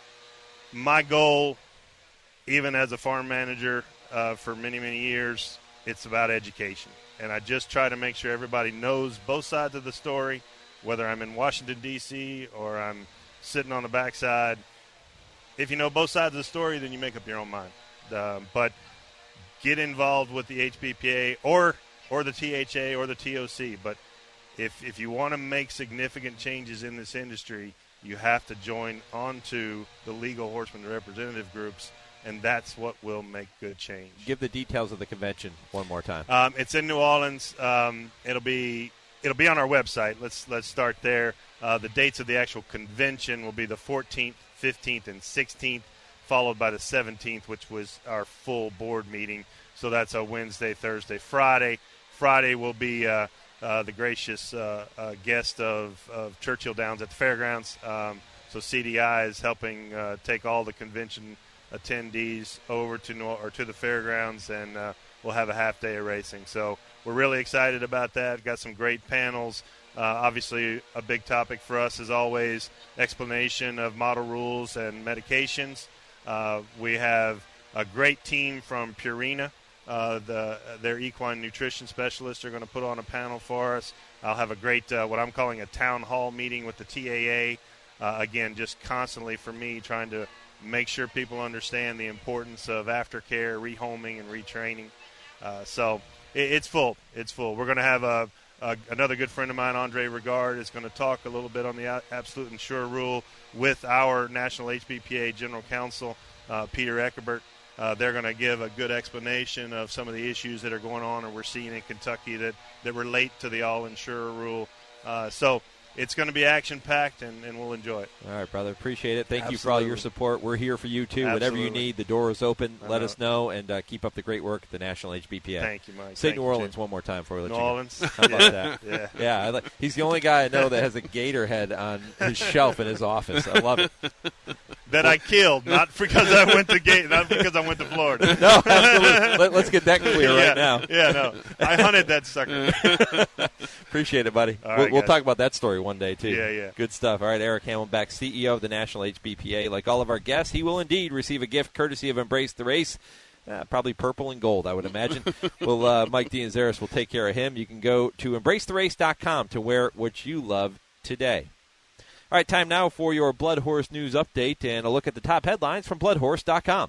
my goal, even as a farm manager for many, many years, it's about education. And I just try to make sure everybody knows both sides of the story, whether I'm in Washington, D.C., or I'm sitting on the backside. If you know both sides of the story, then you make up your own mind. But get involved with the HBPA or the THA or the TOC. But if you want to make significant changes in this industry, you have to join onto the legal horseman representative groups, and that's what will make good change. Give the details of the convention one more time. It's in New Orleans. It'll be on our website. Let's start there. The dates of the actual convention will be the 14th, 15th, and 16th, followed by the 17th, which was our full board meeting. So that's a Wednesday, Thursday, Friday. Friday will be the gracious guest of Churchill Downs at the fairgrounds. So CDI is helping take all the convention attendees over to the fairgrounds, and we'll have a half day of racing. So we're really excited about that. Got some great panels. Obviously, a big topic for us is always explanation of model rules and medications. We have a great team from Purina. Their equine nutrition specialists are going to put on a panel for us. I'll have a great, what I'm calling a town hall meeting with the TAA. Again, just constantly for me trying to make sure people understand the importance of aftercare, rehoming, and retraining. So it's full. It's full. We're going to have another good friend of mine, Andre Regard, is going to talk a little bit on the absolute and sure rule with our National HBPA General Counsel, Peter Eckebert. They're going to give a good explanation of some of the issues that are going on or we're seeing in Kentucky that relate to the all-insurer rule. So it's going to be action-packed, and we'll enjoy it. All right, brother. Appreciate it. Thank Absolutely. you for all your support. We're here for you, too. Absolutely. Whatever you need, the door is open. Let us know, and keep up the great work at the National HBPA. Thank you, Mike. Say Thank New you, Orleans Jim. one more time before we let New you go. Orleans. How about that? Yeah. He's the only guy I know that has a gator head on his shelf in his office. I love it. That I killed, not because I went to Florida. No, absolutely. Let's get that clear right now. Yeah, no. I hunted that sucker. Appreciate it, buddy. All right, we'll guys. talk about that story one day, too. Yeah. Good stuff. All right, Eric Hamelback, CEO of the National HBPA. Like all of our guests, he will indeed receive a gift courtesy of Embrace the Race. Probably purple and gold, I would imagine. Mike Dianzaris will take care of him. You can go to embracetherace.com to wear what you love today. All right, time now for your Blood Horse News update and a look at the top headlines from bloodhorse.com.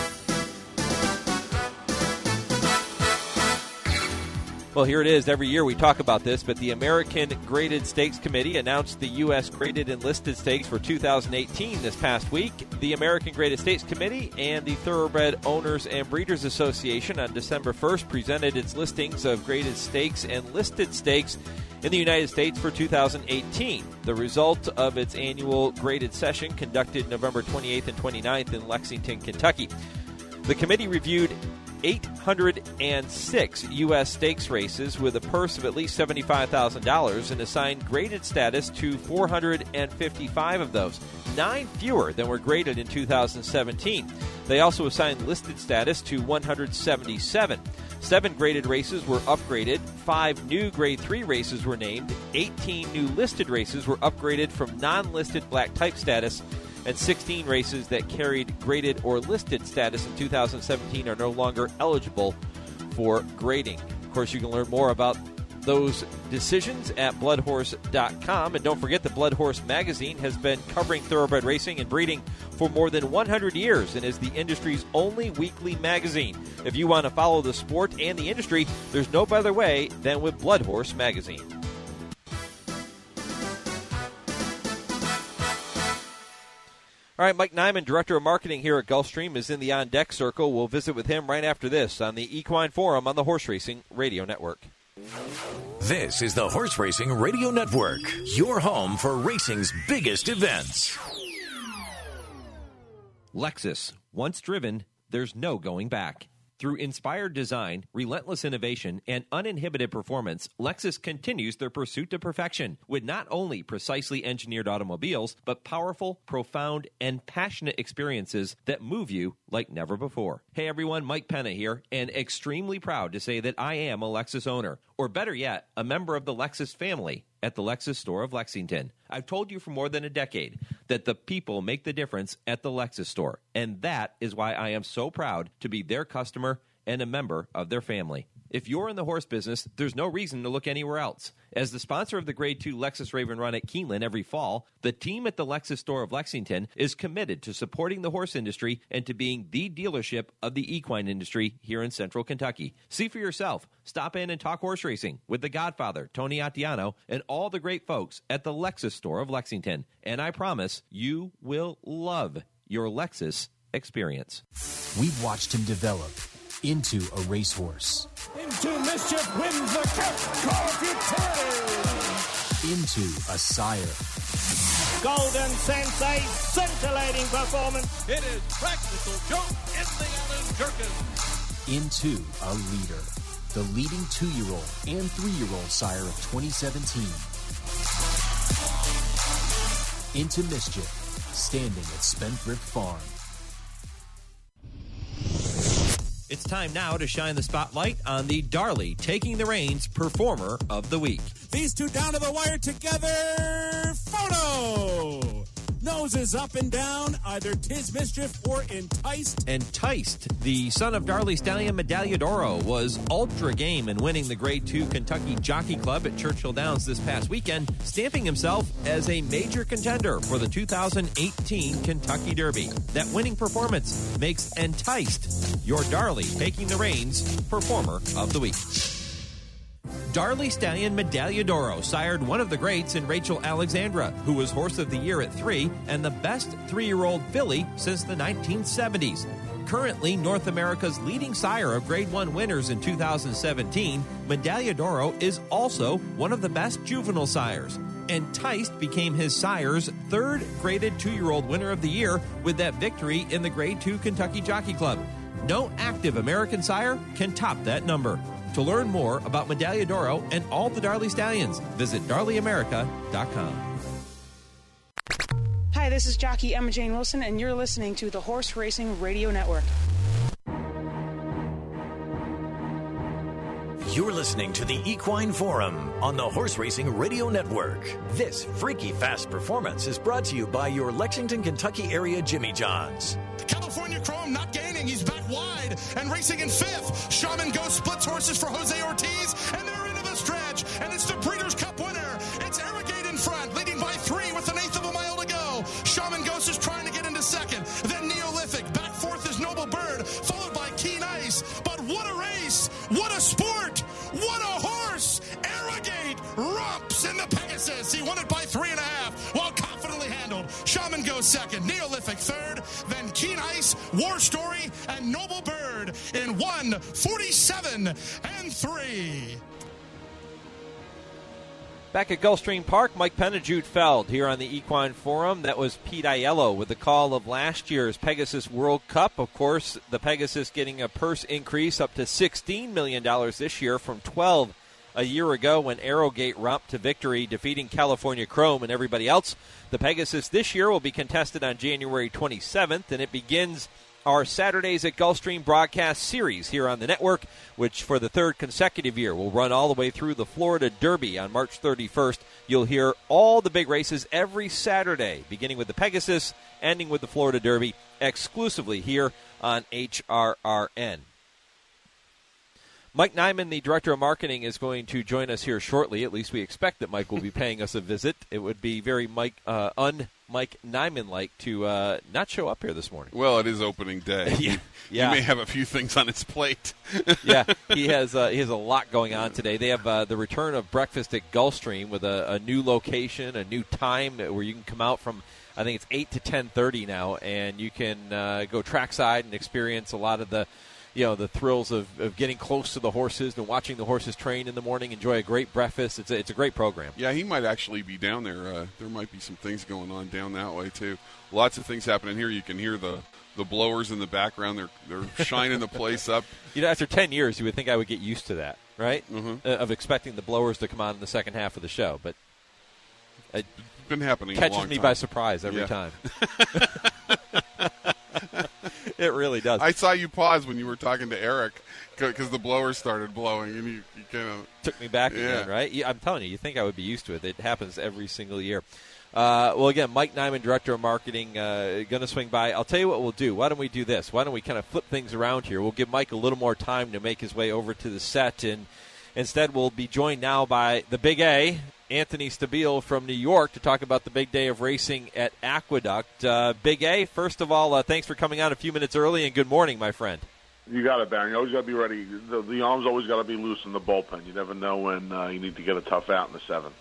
Well, here it is. Every year we talk about this, but the American Graded Stakes Committee announced the U.S. Graded and Listed Stakes for 2018 this past week. The American Graded Stakes Committee and the Thoroughbred Owners and Breeders Association on December 1st presented its listings of graded stakes and listed stakes in the United States for 2018. The result of its annual graded session conducted November 28th and 29th in Lexington, Kentucky. The committee reviewed 806 U.S. stakes races with a purse of at least $75,000 and assigned graded status to 455 of those, 9 fewer than were graded in 2017. They also assigned listed status to 177. 7 graded races were upgraded, 5 new Grade 3 races were named, 18 new listed races were upgraded from non-listed black type status, and 16 races that carried graded or listed status in 2017 are no longer eligible for grading. Of course, you can learn more about those decisions at bloodhorse.com. And don't forget, the Blood Horse magazine has been covering thoroughbred racing and breeding for more than 100 years and is the industry's only weekly magazine. If you want to follow the sport and the industry, there's no better way than with Blood Horse magazine. All right, Mike Nyman, Director of Marketing here at Gulfstream, is in the on-deck circle. We'll visit with him right after this on the Equine Forum on the Horse Racing Radio Network. This is the Horse Racing Radio Network, your home for racing's biggest events. Lexus. Once driven, there's no going back. Through inspired design, relentless innovation, and uninhibited performance, Lexus continues their pursuit to perfection with not only precisely engineered automobiles, but powerful, profound, and passionate experiences that move you like never before. Hey everyone, Mike Penna here, and extremely proud to say that I am a Lexus owner, or better yet, a member of the Lexus family at the Lexus store of Lexington. I've told you for more than a decade that the people make the difference at the Lexus store, and that is why I am so proud to be their customer and a member of their family. If you're in the horse business, there's no reason to look anywhere else. As the sponsor of the Grade 2 Lexus Raven Run at Keeneland every fall, the team at the Lexus store of Lexington is committed to supporting the horse industry and to being the dealership of the equine industry here in Central Kentucky. See for yourself. Stop in and talk horse racing with the Godfather, Tony Attiano, and all the great folks at the Lexus store of Lexington. And I promise you will love your Lexus experience. We've watched him develop into a racehorse. Into Mischief wins the Cup. Call Futility. Into a sire. Golden Sensei, scintillating performance. It is Practical Joke in the Allen Jerkin. Into a leader. The leading 2-year-old and 3-year-old sire of 2017. Into Mischief, standing at Spendthrift Farm. It's time now to shine the spotlight on the Darley Taking the Reins Performer of the Week. These two down to the wire together. Photo. Noses up and down, either Tis Mischief or Enticed. Enticed, the son of Darley Stallion Medaglia d'Oro, was ultra game in winning the Grade 2 Kentucky Jockey Club at Churchill Downs this past weekend, stamping himself as a major contender for the 2018 Kentucky Derby. That winning performance makes Enticed your Darley Taking the Reins Performer of the Week. Darley Stallion Medaglia d'Oro sired one of the greats in Rachel Alexandra, who was Horse of the Year at 3 and the best 3-year-old filly since the 1970s. Currently North America's leading sire of Grade 1 winners in 2017, Medaglia d'Oro is also one of the best juvenile sires. Enticed became his sire's third graded 2-year-old winner of the year with that victory in the Grade 2 Kentucky Jockey Club. No active American sire can top that number. To learn more about Medaglia d'Oro and all the Darley Stallions, visit darleyamerica.com. Hi, this is jockey Emma Jane Wilson, and you're listening to the Horse Racing Radio Network. You're listening to the Equine Forum on the Horse Racing Radio Network. This freaky fast performance is brought to you by your Lexington, Kentucky area Jimmy John's. California Chrome not gaining. He's back wide and racing in 5th. Shaman Ghost splits horses for Jose Ortiz, and they're into the stretch, and it's the Breeders' Cup winner. It's Arrogate in front, leading by 3 with 1/8 of a mile to go. Shaman Ghost is trying to get into 2nd. Then Neolithic. Back 4th is Noble Bird, followed by Keen Ice. But what a race! What a sport! What a horse! Arrogate romps in the Pegasus. He won it by 3.5, while confidently handled. Shaman goes 2nd, Neolithic 3rd, then Keen Ice, War Story, and Noble Bird in 1:47.3. Back at Gulfstream Park, Mike Penna, Jude Feld here on the Equine Forum. That was Pete Aiello with the call of last year's Pegasus World Cup. Of course, the Pegasus getting a purse increase up to $16 million this year from $12 a year ago when Arrogate romped to victory, defeating California Chrome and everybody else. The Pegasus this year will be contested on January 27th, and it begins our Saturdays at Gulfstream broadcast series here on the network, which for the 3rd consecutive year will run all the way through the Florida Derby on March 31st. You'll hear all the big races every Saturday, beginning with the Pegasus, ending with the Florida Derby, exclusively here on HRRN. Mike Nyman, the Director of Marketing, is going to join us here shortly. At least we expect that Mike will be paying us a visit. It would be very Mike Nyman-like to not show up here this morning. Well, it is opening day. Yeah. He may have a few things on his plate. Yeah, he has a lot going on today. They have the return of breakfast at Gulfstream with a new location, a new time where you can come out from, I think it's 8 to 10:30 now, and you can go trackside and experience a lot of the thrills of getting close to the horses and watching the horses train in the morning, enjoy a great breakfast. It's a great program. Yeah, he might actually be down there. There might be some things going on down that way, too. Lots of things happening here. You can hear the blowers in the background. They're shining the place up. After 10 years, you would think I would get used to that, right? Mm-hmm. Of expecting the blowers to come on in the second half of the show. But it's been happening catches a long me time. by surprise every time. It really does. I saw you pause when you were talking to Eric because the blowers started blowing, and you kind of took me back again, right? I'm telling you, you think I would be used to it. It happens every single year. Well, again, Mike Nyman, Director of Marketing, going to swing by. I'll tell you what we'll do. Why don't we do this? Why don't we kind of flip things around here? We'll give Mike a little more time to make his way over to the set, and instead we'll be joined now by the Big A, Anthony Stabile from New York, to talk about the big day of racing at Aqueduct. Big A, first of all, thanks for coming on a few minutes early, and good morning, my friend. You got it, Barry. You always got to be ready. The arms always got to be loose in the bullpen. You never know when you need to get a tough out in the seventh.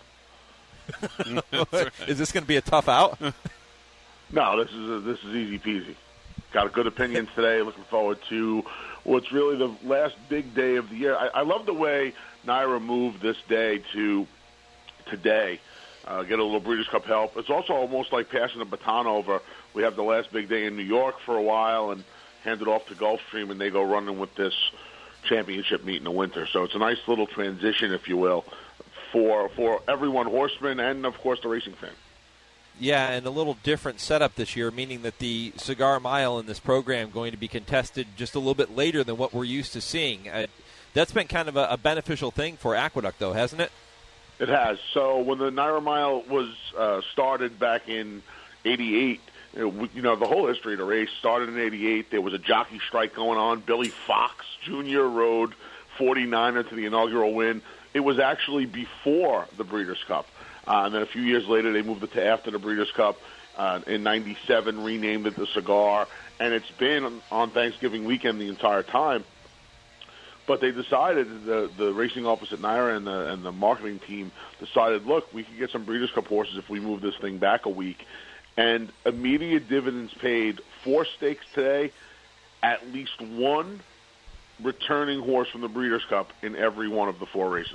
Is this going to be a tough out? No, this is easy peasy. Got good opinions today. Looking forward to what's really the last big day of the year. I love the way Naira moved this day to today. Get a little Breeders' Cup help. It's also almost like passing the baton over. We have the last big day in New York for a while and hand it off to Gulfstream, and they go running with this championship meet in the winter. So it's a nice little transition, if you will, for everyone, horsemen, and, of course, the racing fan. Yeah, and a little different setup this year, meaning that the Cigar Mile in this program going to be contested just a little bit later than what we're used to seeing. That's been kind of a beneficial thing for Aqueduct, though, hasn't it? It has. So when the Naira Mile was started back in 88, the whole history of the race started in 88. There was a jockey strike going on. Billy Fox Jr. rode 49er to the inaugural win. It was actually before the Breeders' Cup. And then a few years later, they moved it to after the Breeders' Cup. In 97, renamed it the Cigar. And it's been on Thanksgiving weekend the entire time. But they decided, the racing office at Naira and the marketing team decided, look, we can get some Breeders' Cup horses if we move this thing back a week. And immediate dividends paid. 4 stakes today, at least one returning horse from the Breeders' Cup in every one of the 4 races.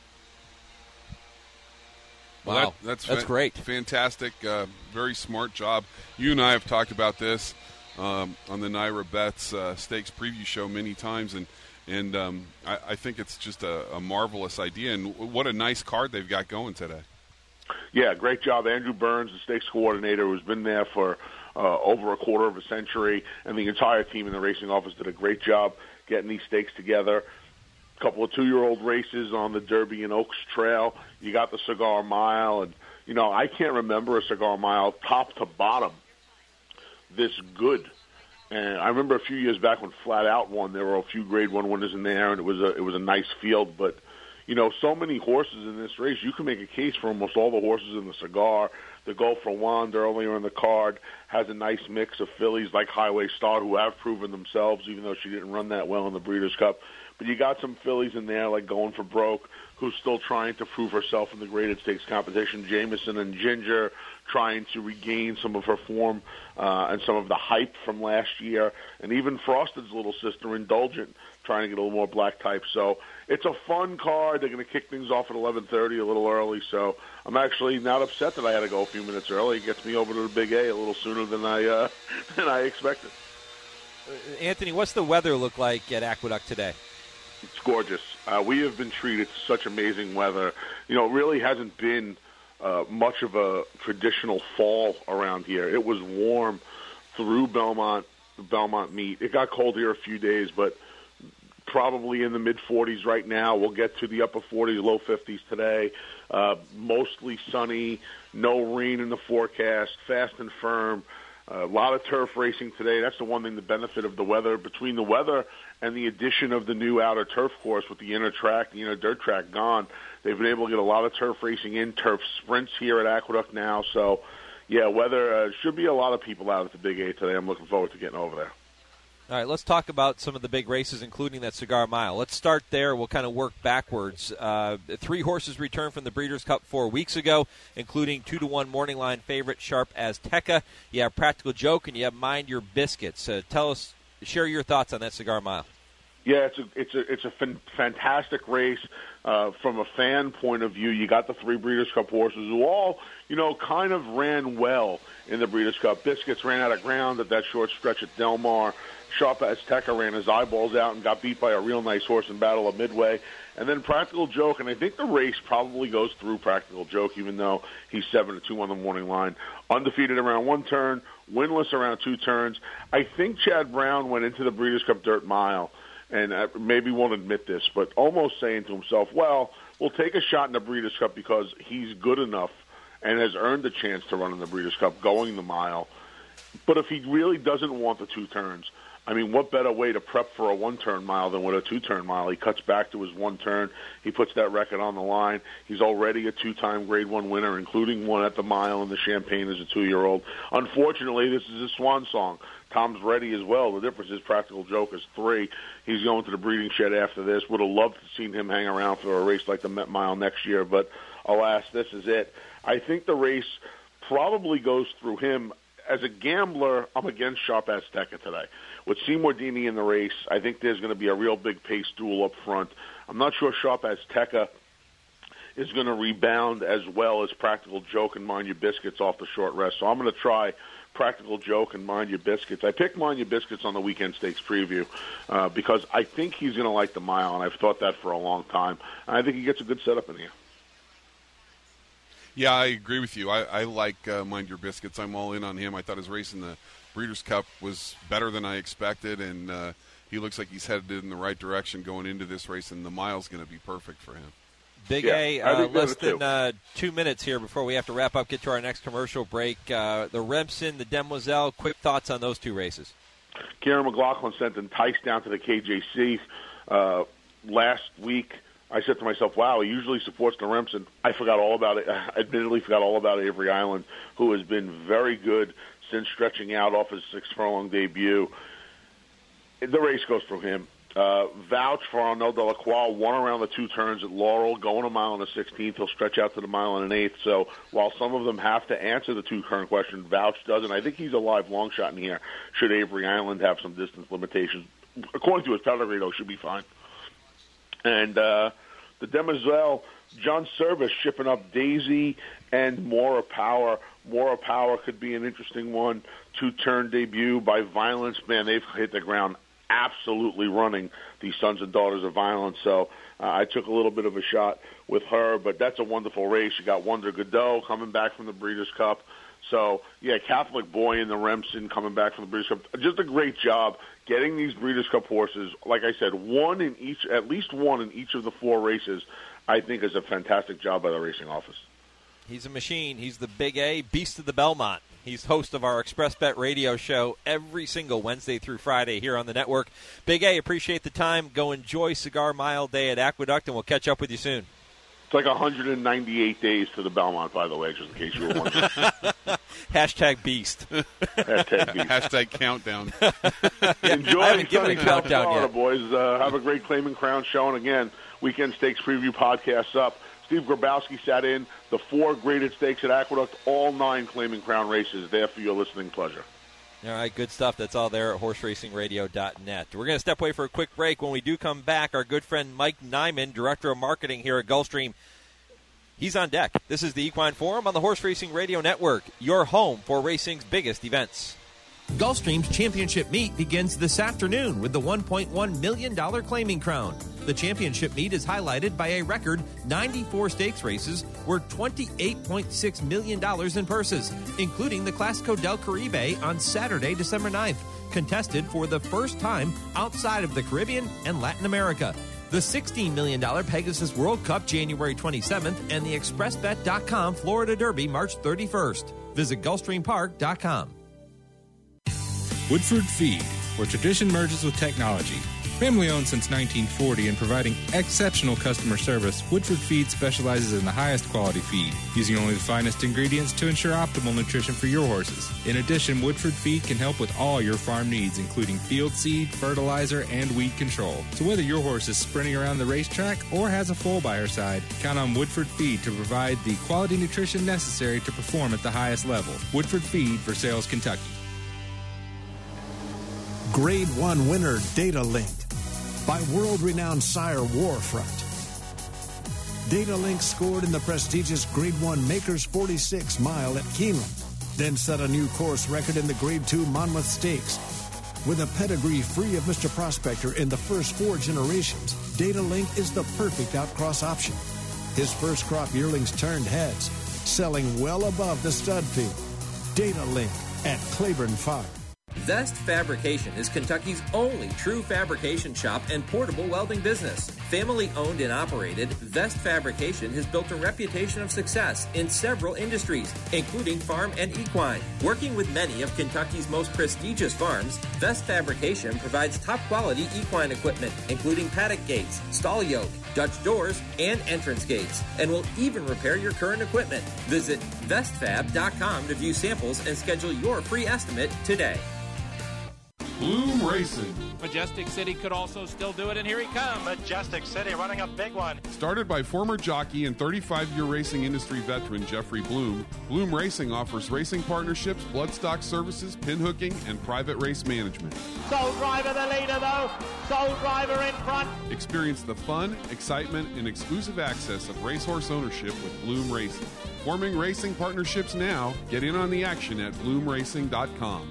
Wow, that's great. Fantastic. Very smart job. You and I have talked about this on the Naira Bets Stakes preview show many times, and I think it's just a marvelous idea. And what a nice card they've got going today. Yeah, great job. Andrew Burns, the stakes coordinator, who's been there for over a quarter of a century, and the entire team in the racing office did a great job getting these stakes together. A couple of 2-year-old races on the Derby and Oaks Trail. You got the Cigar Mile, and I can't remember a Cigar Mile top to bottom this good. And I remember a few years back when Flat Out won, there were a few Grade 1 winners in there, and it was a nice field. But so many horses in this race, you can make a case for almost all the horses in the Cigar. The Gulf Rwanda earlier in the card has a nice mix of fillies like Highway Star, who have proven themselves, even though she didn't run that well in the Breeders' Cup. But you got some fillies in there like Going for Broke, who's still trying to prove herself in the graded stakes competition. Jameson and Ginger trying to regain some of her form and some of the hype from last year. And even Frosted's little sister, Indulgent, trying to get a little more black type. So it's a fun card. They're going to kick things off at 11:30, a little early. So I'm actually not upset that I had to go a few minutes early. It gets me over to the Big A a little sooner than I expected. Anthony, what's the weather look like at Aqueduct today? It's gorgeous. We have been treated to such amazing weather. It really hasn't been much of a traditional fall around here. It was warm through the Belmont meet. It got cold here a few days, but probably in the mid-40s right now. We'll get to the upper 40s, low 50s today. Mostly sunny, no rain in the forecast, fast and firm. A lot of turf racing today. That's the one thing, the benefit of the weather. Between the weather and the addition of the new outer turf course with the inner track, the inner dirt track gone, they've been able to get a lot of turf racing in, turf sprints here at Aqueduct now. So, yeah, weather should be a lot of people out at the Big 8 today. I'm looking forward to getting over there. All right, let's talk about some of the big races, including that Cigar Mile. Let's start there. We'll kind of work backwards. 3 horses returned from the Breeders' Cup 4 weeks ago, including 2-1 morning line favorite Sharp Azteca. You have Practical Joke, and you have Mind Your Biscuits. Share your thoughts on that Cigar Mile. Yeah, it's a fantastic race. From a fan point of view, you got the 3 Breeders' Cup horses who all, kind of ran well in the Breeders' Cup. Biscuits ran out of ground at that short stretch at Del Mar. Sharp Azteca ran his eyeballs out and got beat by a real nice horse in Battle of Midway. And then Practical Joke, and I think the race probably goes through Practical Joke, even though he's 7-2 on the morning line. Undefeated around 1 turn, winless around 2 turns. I think Chad Brown went into the Breeders' Cup Dirt Mile, and maybe won't admit this, but almost saying to himself, well, we'll take a shot in the Breeders' Cup because he's good enough and has earned a chance to run in the Breeders' Cup going the mile. But if he really doesn't want the 2 turns, I mean, what better way to prep for a 1-turn mile than with a 2-turn mile? He cuts back to his 1 turn. He puts that record on the line. He's already a 2-time Grade 1 winner, including one at the mile in the Champaign as a 2-year-old. Unfortunately, this is a swan song. Tom's ready as well. The difference is Practical Joke is 3. He's going to the breeding shed after this. Would have loved to seen him hang around for a race like the Met Mile next year, but alas, this is it. I think the race probably goes through him. As a gambler, I'm against Sharp Azteca today. With Seymour Deeney in the race, I think there's going to be a real big pace duel up front. I'm not sure Sharp Azteca is going to rebound as well as Practical Joke and Mind Your Biscuits off the short rest. So I'm going to try Practical Joke and Mind Your Biscuits. I picked Mind Your Biscuits on the Weekend Stakes preview because I think he's going to like the mile, and I've thought that for a long time. And I think he gets a good setup in here. Yeah, I agree with you. I like Mind Your Biscuits. I'm all in on him. I thought his race in the Breeders' Cup was better than I expected, and he looks like he's headed in the right direction going into this race, and the mile's going to be perfect for him. Big A, less than 2 minutes here before we have to wrap up, get to our next commercial break. The Remsen, the Demoiselle, quick thoughts on those 2 races. Kieran McLaughlin sent Entice down to the KJC last week. I said to myself, wow, he usually supports the Remsen. I forgot all about it. I admittedly forgot all about Avery Island, who has been very good since stretching out off his 6-furlong debut. The race goes through him. Vouch for Arnaud Delacroix, won around the 2 turns at Laurel, going a mile and a 16th. He'll stretch out to the mile and an 1/8. So while some of them have to answer the 2-turn question, Vouch doesn't. I think he's a live long shot in here. Should Avery Island have some distance limitations? According to his pedigree, though, should be fine. And the Demoiselle, John Service shipping up Daisy and Mora Power. Mora Power could be an interesting one. 2-turn debut by Violence. Man, they've hit the ground absolutely running, the Sons and Daughters of Violence. So I took a little bit of a shot with her, but that's a wonderful race. You got Wonder Godot coming back from the Breeders' Cup. So, yeah, Catholic Boy in the Remsen coming back from the Breeders' Cup. Just a great job getting these Breeders' Cup horses. Like I said, at least one in each of the 4 races, I think is a fantastic job by the racing office. He's a machine. He's the Big A, Beast of the Belmont. He's host of our Express Bet radio show every single Wednesday through Friday here on the network. Big A, appreciate the time. Go enjoy Cigar Mile Day at Aqueduct, and we'll catch up with you soon. It's like 198 days to the Belmont, by the way, just in case you were wondering. Hashtag Beast. Hashtag Beast. Hashtag Countdown. Enjoy I haven't given a countdown Florida, yet. boys. Have a great Claiming Crown show. And again, Weekend Stakes Preview podcasts up. Steve Grabowski sat in the 4 graded stakes at Aqueduct, all 9 Claiming Crown races there for your listening pleasure. All right, good stuff. That's all there at horseracingradio.net. We're going to step away for a quick break. When we do come back, our good friend Mike Nyman, Director of Marketing here at Gulfstream, he's on deck. This is the Equine Forum on the Horse Racing Radio Network, your home for racing's biggest events. Gulfstream's championship meet begins this afternoon with the $1.1 million Claiming Crown. The championship meet is highlighted by a record 94 stakes races worth $28.6 million in purses, including the Classico del Caribe on Saturday, December 9th, contested for the first time outside of the Caribbean and Latin America. The $16 million Pegasus World Cup January 27th and the ExpressBet.com Florida Derby March 31st. Visit GulfstreamPark.com. Woodford Feed, where tradition merges with technology. Family owned since 1940 and providing exceptional customer service, Woodford Feed specializes in the highest quality feed, using only the finest ingredients to ensure optimal nutrition for your horses. In addition, Woodford Feed can help with all your farm needs, including field seed, fertilizer, and weed control. So whether your horse is sprinting around the racetrack or has a foal by her side, count on Woodford Feed to provide the quality nutrition necessary to perform at the highest level. Woodford Feed, Versailles, Kentucky. Grade 1 winner Data Link by world-renowned sire Warfront. Data Link scored in the prestigious Grade 1 Makers 46 Mile at Keeneland, then set a new course record in the Grade 2 Monmouth Stakes. With a pedigree free of Mr. Prospector in the first 4 generations, Data Link is the perfect outcross option. His first crop yearlings turned heads, selling well above the stud fee. Data Link at Claiborne Farm. Vest Fabrication is Kentucky's only true fabrication shop and portable welding business. Family owned and operated, Vest Fabrication has built a reputation of success in several industries, including farm and equine. Working with many of Kentucky's most prestigious farms, Vest Fabrication provides top quality equine equipment, including paddock gates, stall yoke, Dutch doors, and entrance gates, and will even repair your current equipment. Visit vestfab.com to view samples and schedule your free estimate today. Bloom Racing. Majestic City could also still do it, and here he comes. Majestic City running a big one. Started by former jockey and 35-year racing industry veteran Jeffrey Bloom, Bloom Racing offers racing partnerships, bloodstock services, pinhooking, and private race management. Soul Driver the leader, though. Soul Driver in front. Experience the fun, excitement, and exclusive access of racehorse ownership with Bloom Racing. Forming racing partnerships now. Get in on the action at bloomracing.com.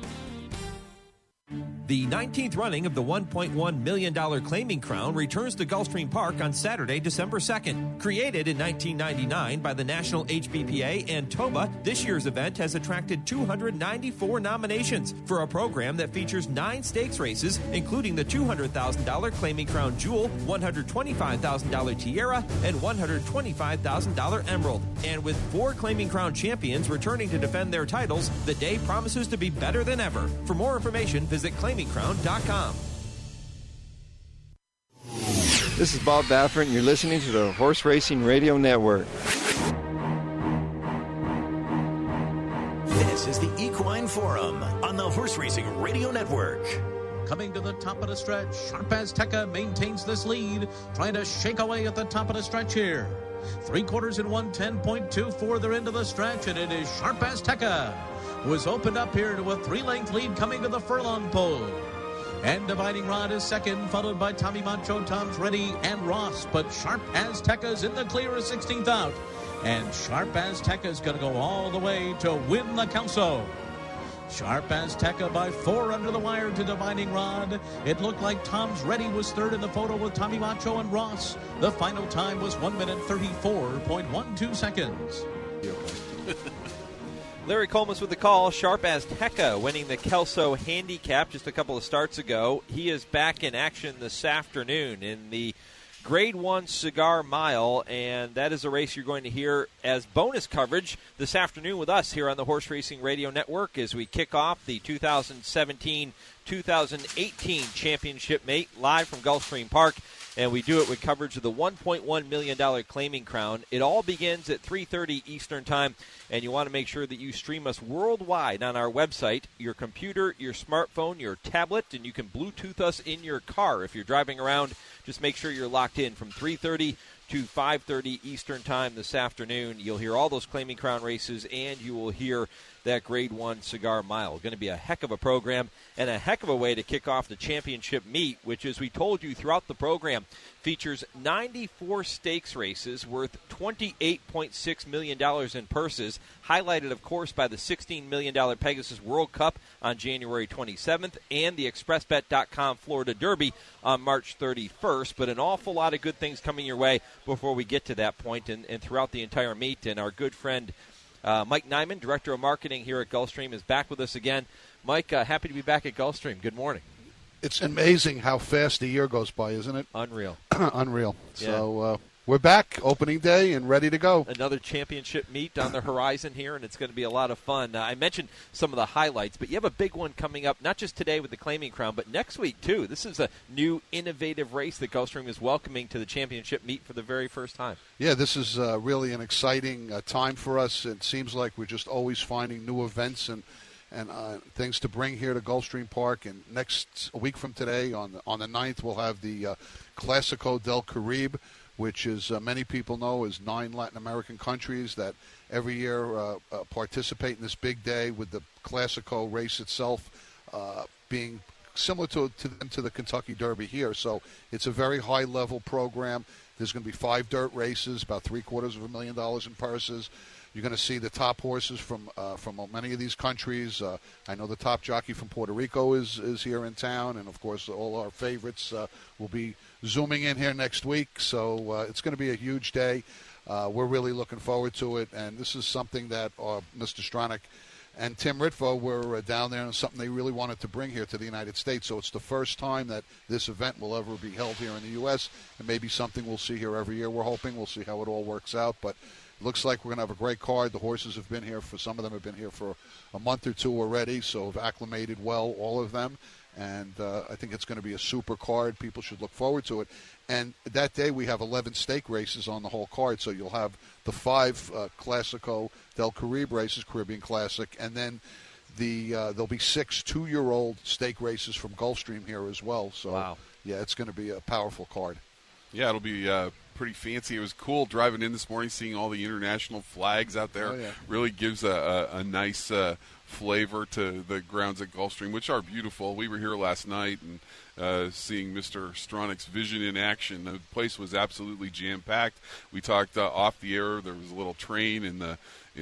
The 19th running of the $1.1 million Claiming Crown returns to Gulfstream Park on Saturday, December 2nd. Created in 1999 by the National HBPA and TOBA, this year's event has attracted 294 nominations for a program that features 9 stakes races, including the $200,000 Claiming Crown Jewel, $125,000 Tierra, and $125,000 Emerald. And with 4 Claiming Crown champions returning to defend their titles, the day promises to be better than ever. For more information, visit ClaimingCrown.com. This is Bob Baffert, and you're listening to the Horse Racing Radio Network. This is the Equine Forum on the Horse Racing Radio Network. Coming to the top of the stretch, Sharp Azteca maintains this lead, trying to shake away at the top of the stretch here. 3/4 in 1:10.24. They're into the stretch, and it is Sharp Azteca who has opened up here to a 3-length lead coming to the furlong pole. And Dividing Rod is second, followed by Tommy Macho, Tom's Ready, and Ross. But Sharp Azteca's in the clear, 16th out. And Sharp Azteca's going to go all the way to win the Kelso. Sharp Azteca by 4 under the wire to Dividing Rod. It looked like Tom's Ready was third in the photo with Tommy Macho and Ross. The final time was 1 minute 34.12 seconds. Larry Colmus with the call. Sharp Azteca winning the Kelso Handicap just a couple of starts ago. He is back in action this afternoon in the Grade 1 Cigar Mile, and that is a race you're going to hear as bonus coverage this afternoon with us here on the Horse Racing Radio Network as we kick off the 2017-2018 Championship Mate live from Gulfstream Park. And we do it with coverage of the $1.1 million Claiming Crown. It all begins at 3:30 Eastern Time, and you want to make sure that you stream us worldwide on our website, your computer, your smartphone, your tablet, and you can Bluetooth us in your car if you're driving around. Just make sure you're locked in from 3:30 to 5:30 Eastern Time this afternoon. You'll hear all those Claiming Crown races, and you will hear that Grade 1 Cigar Mile. Going to be a heck of a program and a heck of a way to kick off the championship meet, which, as we told you throughout the program, features 94 stakes races worth $28.6 million in purses, highlighted, of course, by the $16 million Pegasus World Cup on January 27th and the ExpressBet.com Florida Derby on March 31st. But an awful lot of good things coming your way before we get to that point and throughout the entire meet. And our good friend Mike Nyman, Director of Marketing here at Gulfstream, is back with us again. Mike, happy to be back at Gulfstream. Good morning. It's amazing how fast the year goes by, isn't it? Unreal. Unreal. Yeah. So we're back, opening day, and ready to go. Another championship meet on the horizon here, and it's going to be a lot of fun. I mentioned some of the highlights, but you have a big one coming up, not just today with the Claiming Crown, but next week, too. This is a new, innovative race that Gulfstream is welcoming to the championship meet for the very first time. Yeah, this is really an exciting time for us. It seems like we're just always finding new events and things to bring here to Gulfstream Park. And a week from today, on the 9th, we'll have the Clásico del Caribe, which is many people know is 9 Latin American countries that every year participate in this big day, with the Clásico race itself being similar to the Kentucky Derby here. So it's a very high-level program. There's going to be 5 dirt races, about $750,000 in purses. You're going to see the top horses from many of these countries. I know the top jockey from Puerto Rico is here in town, and of course all our favorites will be zooming in here next week. So it's going to be a huge day. We're really looking forward to it, and this is something that Mr. Stronach and Tim Ritvo were down there, and something they really wanted to bring here to the United States. So it's the first time that this event will ever be held here in the U.S., and maybe something we'll see here every year. We're hoping. We'll see how it all works out, but looks like we're going to have a great card. The horses have been here some of them have been here for a month or two already, so have acclimated well, all of them. And I think it's going to be a super card. People should look forward to it. And that day we have 11 stake races on the whole card, so you'll have the 5 Clásico del Caribe races, Caribbean Classic, and then there'll be 6 2-year-old stake races from Gulfstream here as well. So, wow. Yeah, it's going to be a powerful card. Yeah, it'll be pretty fancy. It was cool driving in this morning, seeing all the international flags out there. Oh, yeah. Really gives a nice flavor to the grounds at Gulfstream, which are beautiful. We were here last night and seeing Mr. Stronach's vision in action. The place was absolutely jam-packed. We talked off the air. There was a little train in the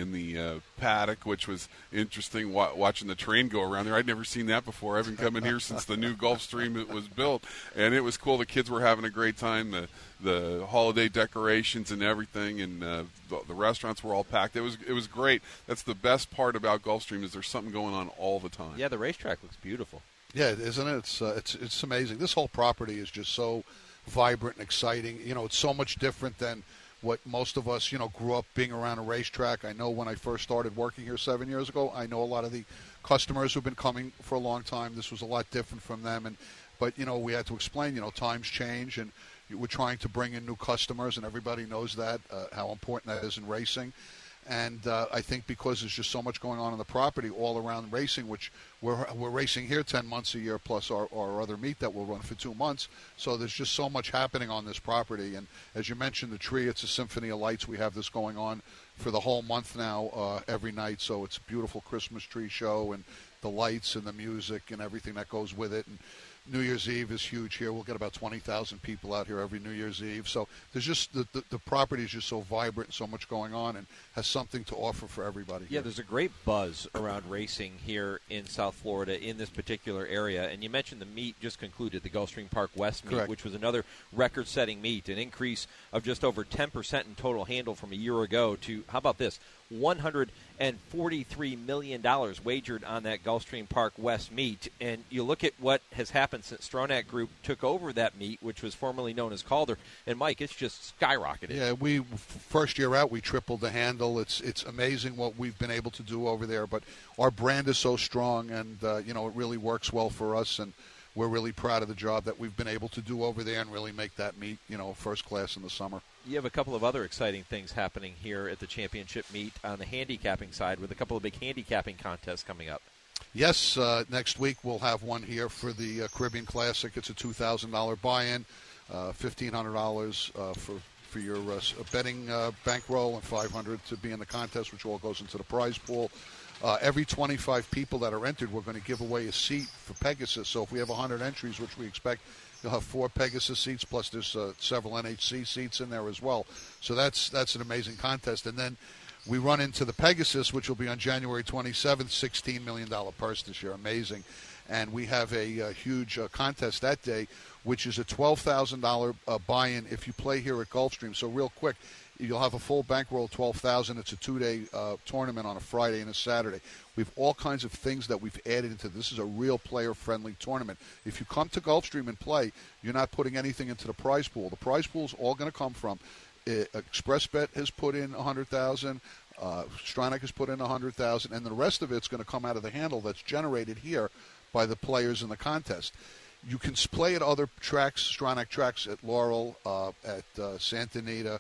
paddock, which was interesting, watching the train go around there. I'd never seen that before. I've been coming here since the new Gulfstream was built, and it was cool. The kids were having a great time. The holiday decorations and everything, and the restaurants were all packed. It was great. That's the best part about Gulfstream, is there's something going on all the time. Yeah, the racetrack looks beautiful. Yeah, isn't it? It's amazing. This whole property is just so vibrant and exciting. You know, it's so much different than what most of us, grew up being around a racetrack. I know when I first started working here 7 years ago, I know a lot of the customers who've been coming for a long time. This was a lot different from them. But we had to explain, times change, and we're trying to bring in new customers, and everybody knows that, how important that is in racing. And I think because there's just so much going on the property all around racing, which we're racing here 10 months a year, plus our other meet that we'll run for 2 months. So there's just so much happening on this property. And as you mentioned, the tree, it's a symphony of lights. We have this going on for the whole month now, every night. So it's a beautiful Christmas tree show, and the lights and the music and everything that goes with it. And New Year's Eve is huge here. We'll get about 20,000 people out here every New Year's Eve. So there's just the property is just so vibrant and so much going on, and has something to offer for everybody. Yeah, there's a great buzz around racing here in South Florida in this particular area. And you mentioned the meet just concluded, the Gulfstream Park West meet, Correct. Which was another record-setting meet, an increase of just over 10% in total handle from a year ago to, how about this, $143 million wagered on that Gulfstream Park West meet. And you look at what has happened since Stronach Group took over that meet, which was formerly known as Calder. And, Mike, it's just skyrocketed. Yeah, first year out, we tripled the handle. It's amazing what we've been able to do over there. But our brand is so strong, and, it really works well for us. And we're really proud of the job that we've been able to do over there and really make that meet, first class in the summer. You have a couple of other exciting things happening here at the championship meet on the handicapping side, with a couple of big handicapping contests coming up. Yes, next week we'll have one here for the Caribbean Classic. It's a $2,000 buy-in, $1,500 for your betting bankroll, and $500 to be in the contest, which all goes into the prize pool. Every 25 people that are entered, we're going to give away a seat for Pegasus. So if we have 100 entries, which we expect, you'll have 4 Pegasus seats, plus there's several NHC seats in there as well. So that's an amazing contest. And then we run into the Pegasus, which will be on January 27th, $16 million purse this year. Amazing. And we have a huge contest that day, which is a $12,000 buy-in if you play here at Gulfstream. So real quick, you'll have a full bankroll of $12,000. It's a 2-day tournament on a Friday and a Saturday. We have all kinds of things that we've added into this. This is a real player-friendly tournament. If you come to Gulfstream and play, you're not putting anything into the prize pool. The prize pool is all going to come from ExpressBet has put in $100,000. Stronach has put in $100,000, and the rest of it's going to come out of the handle that's generated here by the players in the contest. You can play at other tracks, Stronach tracks at Laurel, at Santa Anita,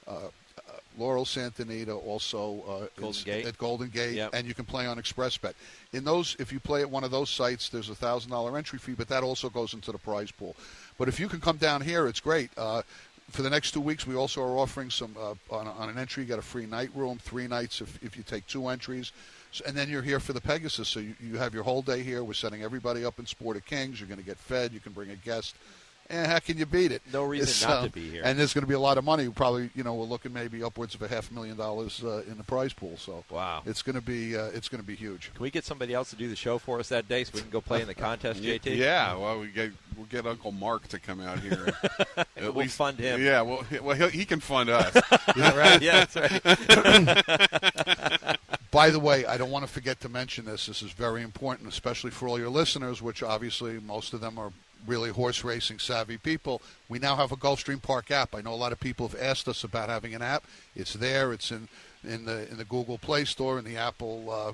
Laurel, Santa Anita, also at Golden Gate, yep. And you can play on ExpressBet. In those, if you play at one of those sites, there's a $1,000 entry fee, but that also goes into the prize pool. But if you can come down here, it's great. For the next 2 weeks, we also are offering some on an entry. You get a free night room, 3 nights if you take 2 entries. So, and then you're here for the Pegasus, so you have your whole day here. We're setting everybody up in Sport of Kings. You're going to get fed. You can bring a guest. And how can you beat it? No reason not to be here. And there's going to be a lot of money. Probably, we're looking maybe upwards of $500,000 in the prize pool. So wow, it's going to be huge. Can we get somebody else to do the show for us that day so we can go play in the contest, JT? Yeah, well, we'll get Uncle Mark to come out here. At least fund him. Yeah, well, he can fund us. Yeah, right. Yeah, that's right. By the way, I don't want to forget to mention this. This is very important, especially for all your listeners, which obviously most of them are really horse racing savvy people. We now have a Gulfstream Park app. I know a lot of people have asked us about having an app. It's there. It's in the Google Play Store and the Apple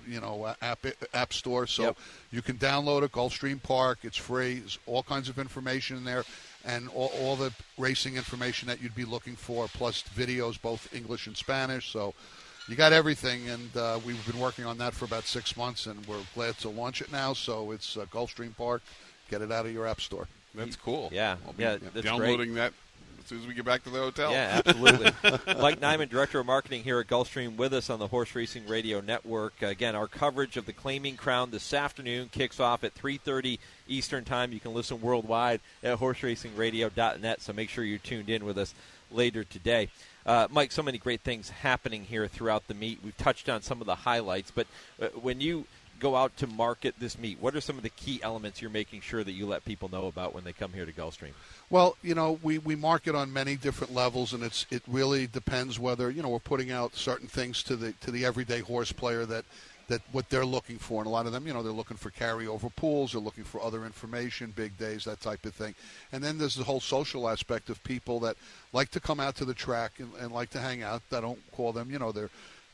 app Store. So you can download it. Gulfstream Park. It's free. There's all kinds of information in there, and all the racing information that you'd be looking for, plus videos, both English and Spanish. So you got everything, and we've been working on that for about 6 months, and we're glad to launch it now. So it's Gulfstream Park. Get it out of your app store. That's cool. Yeah, that's downloading great. That as soon as we get back to the hotel. Yeah, absolutely. Mike Nyman, Director of Marketing here at Gulfstream, with us on the Horse Racing Radio Network. Again, our coverage of the Claiming Crown this afternoon kicks off at 3:30 Eastern Time. You can listen worldwide at horseracingradio.net, so make sure you're tuned in with us later today. Mike, so many great things happening here throughout the meet. We've touched on some of the highlights, but when you go out to market this meet, what are some of the key elements you're making sure that you let people know about when they come here to Gulfstream? Well, we market on many different levels, and it really depends whether we're putting out certain things to the everyday horse player that what they're looking for. And a lot of them, they're looking for carryover pools, they're looking for other information, big days, that type of thing. And then there's the whole social aspect of people that like to come out to the track and like to hang out. I don't call them, they're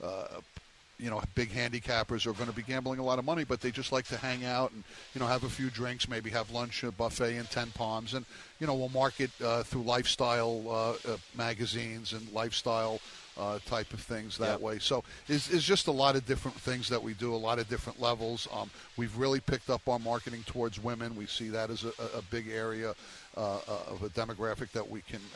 big handicappers are going to be gambling a lot of money, but they just like to hang out and, have a few drinks, maybe have lunch, a buffet in 10 Palms. And, we'll market through lifestyle magazines and lifestyle type of things that way. So it's just a lot of different things that we do, a lot of different levels. We've really picked up our marketing towards women. We see that as a big area of a demographic that we can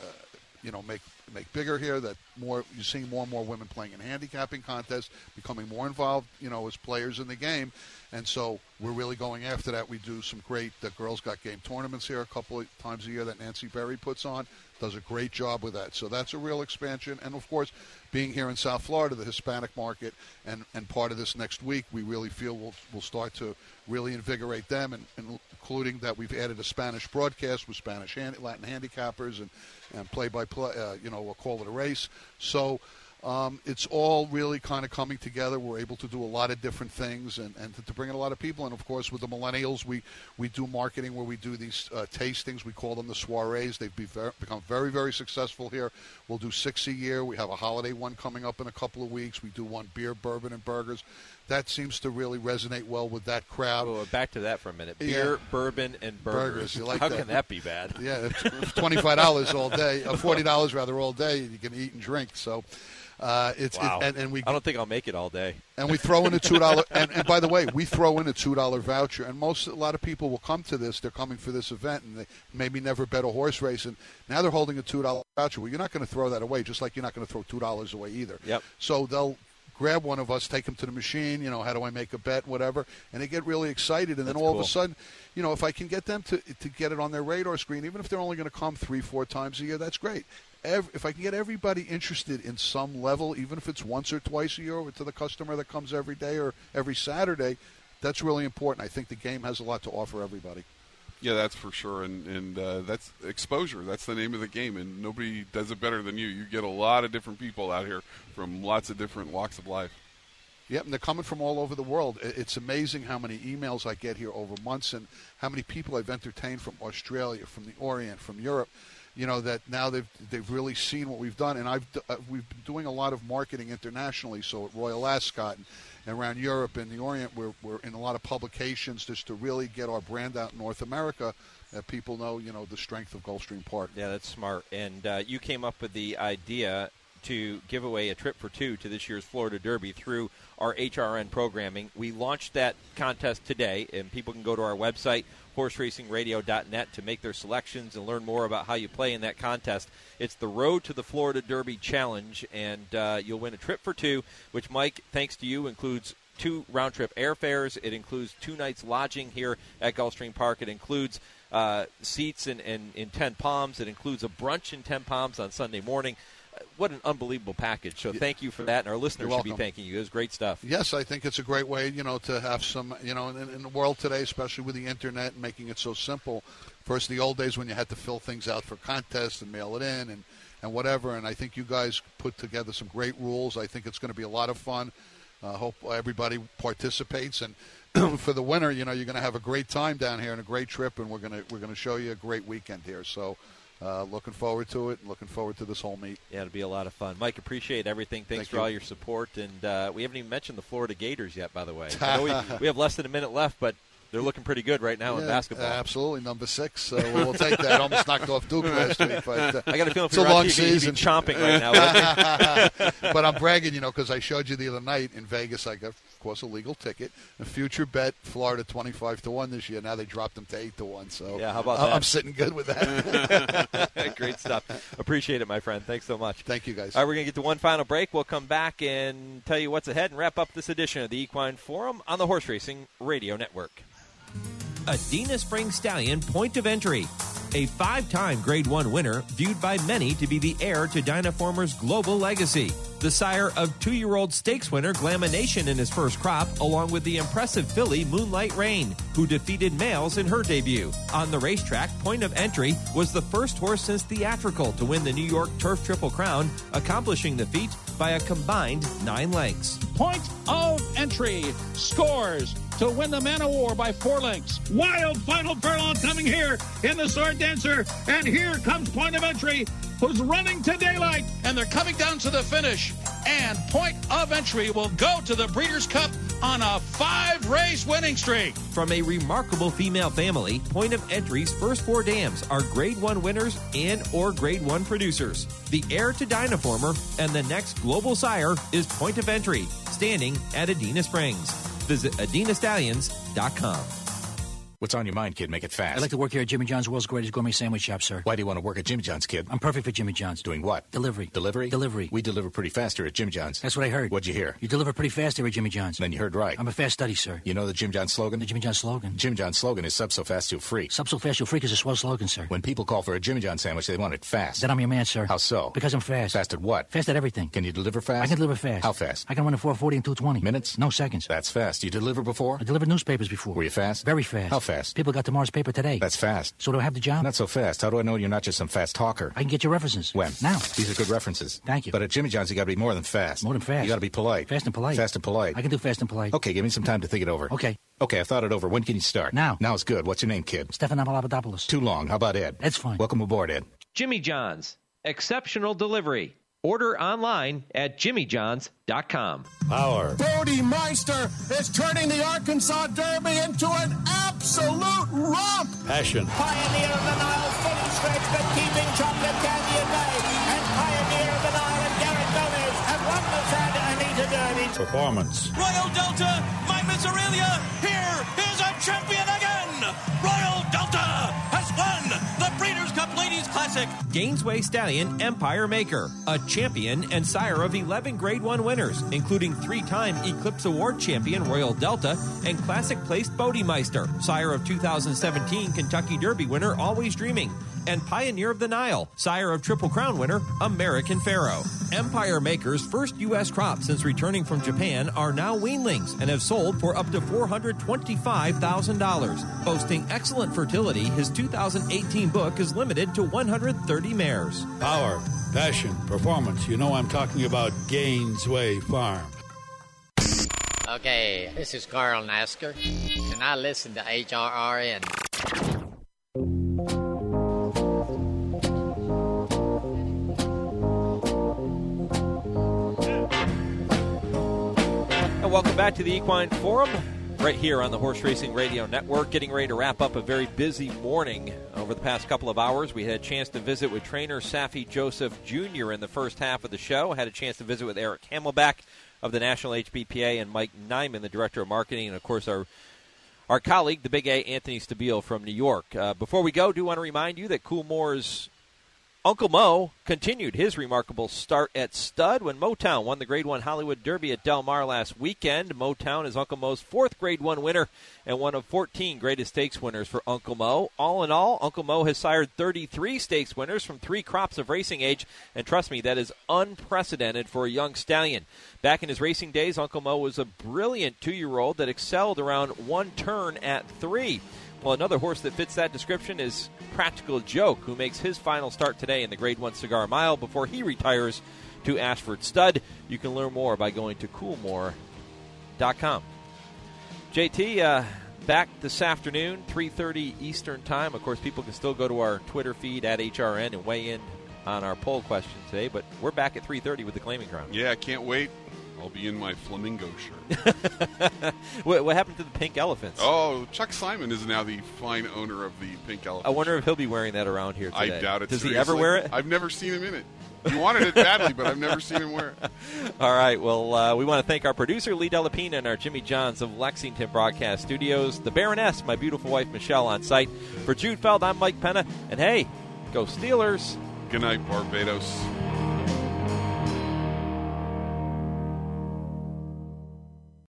make bigger here, that you're seeing more and more women playing in handicapping contests, becoming more involved, as players in the game. And so we're really going after that. We do some great Girls Got Game tournaments here a couple of times a year that Nancy Berry puts on, does a great job with that. So that's a real expansion. And, of course, being here in South Florida, the Hispanic market, and part of this next week, we really feel we'll start to really invigorate them, and including that we've added a Spanish broadcast with Spanish Latin handicappers and play-by-play, we'll call it a race. So it's all really kind of coming together. We're able to do a lot of different things and to bring in a lot of people. And, of course, with the millennials, we do marketing where we do these tastings. We call them the soirees. They've become very, very successful here. We'll do 6 a year. We have a holiday one coming up in a couple of weeks. We do one beer, bourbon, and burgers. That seems to really resonate well with that crowd. Well, back to that for a minute. Beer, bourbon, and burgers. You like How that? Can that be bad? Yeah, it's $25 all day, $40 rather all day, and you can eat and drink. So it's wow. And we. I don't think I'll make it all day. And we throw in a $2 and by the way, we throw in a $2 voucher. And a lot of people will come to this. They're coming for this event, and they maybe never bet a horse race, and now they're holding a $2 voucher. Well, you're not going to throw that away, just like you're not going to throw $2 away either. Yep. So they'll grab one of us, take them to the machine, how do I make a bet, whatever, and they get really excited. And then all of a sudden, if I can get them to get it on their radar screen, even if they're only going to come 3-4 times a year, that's great. If I can get everybody interested in some level, even if it's once or twice a year, or to the customer that comes every day or every Saturday, that's really important. I think the game has a lot to offer everybody. Yeah, that's for sure, and that's exposure. That's the name of the game, and nobody does it better than you. You get a lot of different people out here from lots of different walks of life. Yep, and they're coming from all over the world. It's amazing how many emails I get here over months and how many people I've entertained from Australia, from the Orient, from Europe. that now they've really seen what we've done, and we've been doing a lot of marketing internationally. So at Royal Ascot and around Europe and the Orient, we're in a lot of publications just to really get our brand out in North America. That people know, the strength of Gulfstream Park. Yeah, that's smart. And you came up with the idea to give away a trip for two to this year's Florida Derby through our HRN programming. We launched that contest today, and people can go to our website, horseracingradio.net, to make their selections and learn more about how you play in that contest. It's the Road to the Florida Derby Challenge, and you'll win a trip for two, which, Mike, thanks to you, includes 2 round-trip airfares. It includes 2 nights lodging here at Gulfstream Park. It includes seats in 10 Palms. It includes a brunch in 10 Palms on Sunday morning. What an unbelievable package. So thank you for that, and our listeners should be thanking you. It was great stuff. Yes, I think it's a great way, to have some, in the world today, especially with the Internet and making it so simple. First, the old days when you had to fill things out for contests and mail it in and whatever, and I think you guys put together some great rules. I think it's going to be a lot of fun. Hope everybody participates, and for the winner, you're going to have a great time down here and a great trip, and we're going to show you a great weekend here. So looking forward to it, and looking forward to this whole meet. Yeah, it'll be a lot of fun. Mike, appreciate everything. Thanks for all your support, and we haven't even mentioned the Florida Gators yet, by the way. I know we have less than a minute left, but they're looking pretty good right now in basketball. Absolutely, number 6. So we'll take that. Almost knocked off Duke last week. But, I got a feeling it's a long season. You'd be chomping right now. But I'm bragging, because I showed you the other night in Vegas. I got, of course, a legal ticket. A future bet, Florida 25-1 this year. Now they dropped them to 8-1. So yeah, how about that? I'm sitting good with that. Great stuff. Appreciate it, my friend. Thanks so much. Thank you, guys. All right, we're going to get to one final break. We'll come back and tell you what's ahead and wrap up this edition of the Equine Forum on the Horse Racing Radio Network. Adena Spring Stallion Point of Entry, a 5-time Grade 1 winner viewed by many to be the heir to Dynaformer's global legacy. The sire of 2-year-old stakes winner Glamination in his first crop, along with the impressive filly Moonlight Rain, who defeated males in her debut. On the racetrack, Point of Entry was the first horse since Theatrical to win the New York Turf Triple Crown, accomplishing the feat by a combined 9 lengths. Point of Entry scores to win the Man of War by 4 lengths. Wild final furlong coming here in the Sword Dancer, and here comes Point of Entry, who's running to daylight, and they're coming down to the finish, and Point of Entry will go to the Breeders' Cup on a 5-race winning streak. From a remarkable female family, Point of Entry's first 4 dams are Grade 1 winners and or Grade 1 producers. The heir to Dynaformer and the next global sire is Point of Entry, standing at Adena Springs. Visit AdenaStallions.com. What's on your mind, kid? Make it fast. I'd like to work here at Jimmy John's, world's greatest gourmet sandwich shop, sir. Why do you want to work at Jimmy John's, kid? I'm perfect for Jimmy John's. Doing what? Delivery. Delivery? Delivery. We deliver pretty fast here at Jimmy John's. That's what I heard. What'd you hear? You deliver pretty fast here at Jimmy John's. Then you heard right. I'm a fast study, sir. You know the Jim John's slogan? The Jimmy John's slogan? Jimmy John's slogan is sub so fast you'll freak. Sub so fast you'll freak is a swell slogan, sir. When people call for a Jimmy John's sandwich, they want it fast. Then I'm your man, sir. How so? Because I'm fast. Fast at what? Fast at everything. Can you deliver fast? I can deliver fast. How fast? I can run in 4:40 and 2:20. Minutes? No seconds. That's fast. You deliver before? I delivered newspapers before. Were you fast? Very fast. How fast? People got tomorrow's paper today. That's fast. So do I have the job? Not so fast. How do I know you're not just some fast talker? I can get your references. When? Now. These are good references. Thank you. But at Jimmy John's, you got to be more than fast. More than fast. You got to be polite. Fast and polite. Fast and polite. I can do fast and polite. Okay, give me some time to think it over. Okay. Okay, I've thought it over. When can you start? Now. Now is good. What's your name, kid? Stefan Papadopoulos. Too long. How about Ed? Ed's fine. Welcome aboard, Ed. Jimmy John's, exceptional delivery. Order online at jimmyjohns.com. Power. Bodie Meister is turning the Arkansas Derby into an absolute romp. Passion. Pioneer of the Nile, fully stretched but keeping Chocolate Candy at bay. And Pioneer of the Nile and Garrett Gomez have won the Santa Anita Derby. Performance. Royal Delta, my Miss Aurelia, here is a champion again. Royal Delta has won the Breeders' Cup Ladies Classic. Gainesway Stallion Empire Maker, a champion and sire of 11 Grade 1 winners, including 3-time Eclipse Award champion Royal Delta and classic placed Bodie Meister, sire of 2017 Kentucky Derby winner Always Dreaming, and Pioneer of the Nile, sire of Triple Crown winner American Pharaoh. Empire Maker's first U.S. crop since returning from Japan are now weanlings and have sold for up to $425,000. Boasting excellent fertility, his 2018 book is limited to 130 mares. Power, passion, performance. You know I'm talking about Gainesway Farm. Okay, this is Carl Nasker, and I listen to HRRN. welcome back to the Equine Forum, right here on the Horse Racing Radio Network. Getting ready to wrap up a very busy morning. Over the past couple of hours, we had a chance to visit with trainer Safi Joseph Jr. in the first half of the show. Had a chance to visit with Eric Hamelback of the National HBPA and Mike Nyman, the Director of Marketing, and, of course, our colleague, the Big A, Anthony Stabile from New York. Before we go, do want to remind you that Coolmore's Uncle Mo continued his remarkable start at stud when Motown won the Grade 1 Hollywood Derby at Del Mar last weekend. Motown is Uncle Mo's 4th Grade 1 winner and one of 14 Greatest Stakes winners for Uncle Mo. All in all, Uncle Mo has sired 33 stakes winners from 3 crops of racing age, and trust me, that is unprecedented for a young stallion. Back in his racing days, Uncle Mo was a brilliant 2-year-old that excelled around 1 turn at 3. Well, another horse that fits that description is Practical Joke, who makes his final start today in the Grade 1 Cigar Mile before he retires to Ashford Stud. You can learn more by going to Coolmore.com. JT, back this afternoon, 3:30 Eastern Time. Of course, people can still go to our Twitter feed at HRN and weigh in on our poll question today, but we're back at 3:30 with the Claiming Ground. Yeah, I can't wait. I'll be in my flamingo shirt. What happened to the pink elephants? Oh, Chuck Simon is now the fine owner of the pink elephant. I wonder if he'll be wearing that around here today. I doubt it. Does seriously. he ever wear it? I've never seen him in it. He wanted it badly, but I've never seen him wear it. All right. Well, we want to thank our producer, Lee Delapina, and our Jimmy Johns of Lexington Broadcast Studios. The Baroness, my beautiful wife, Michelle, on site. For Jude Feld, I'm Mike Penna. And, hey, go Steelers. Good night, Barbados.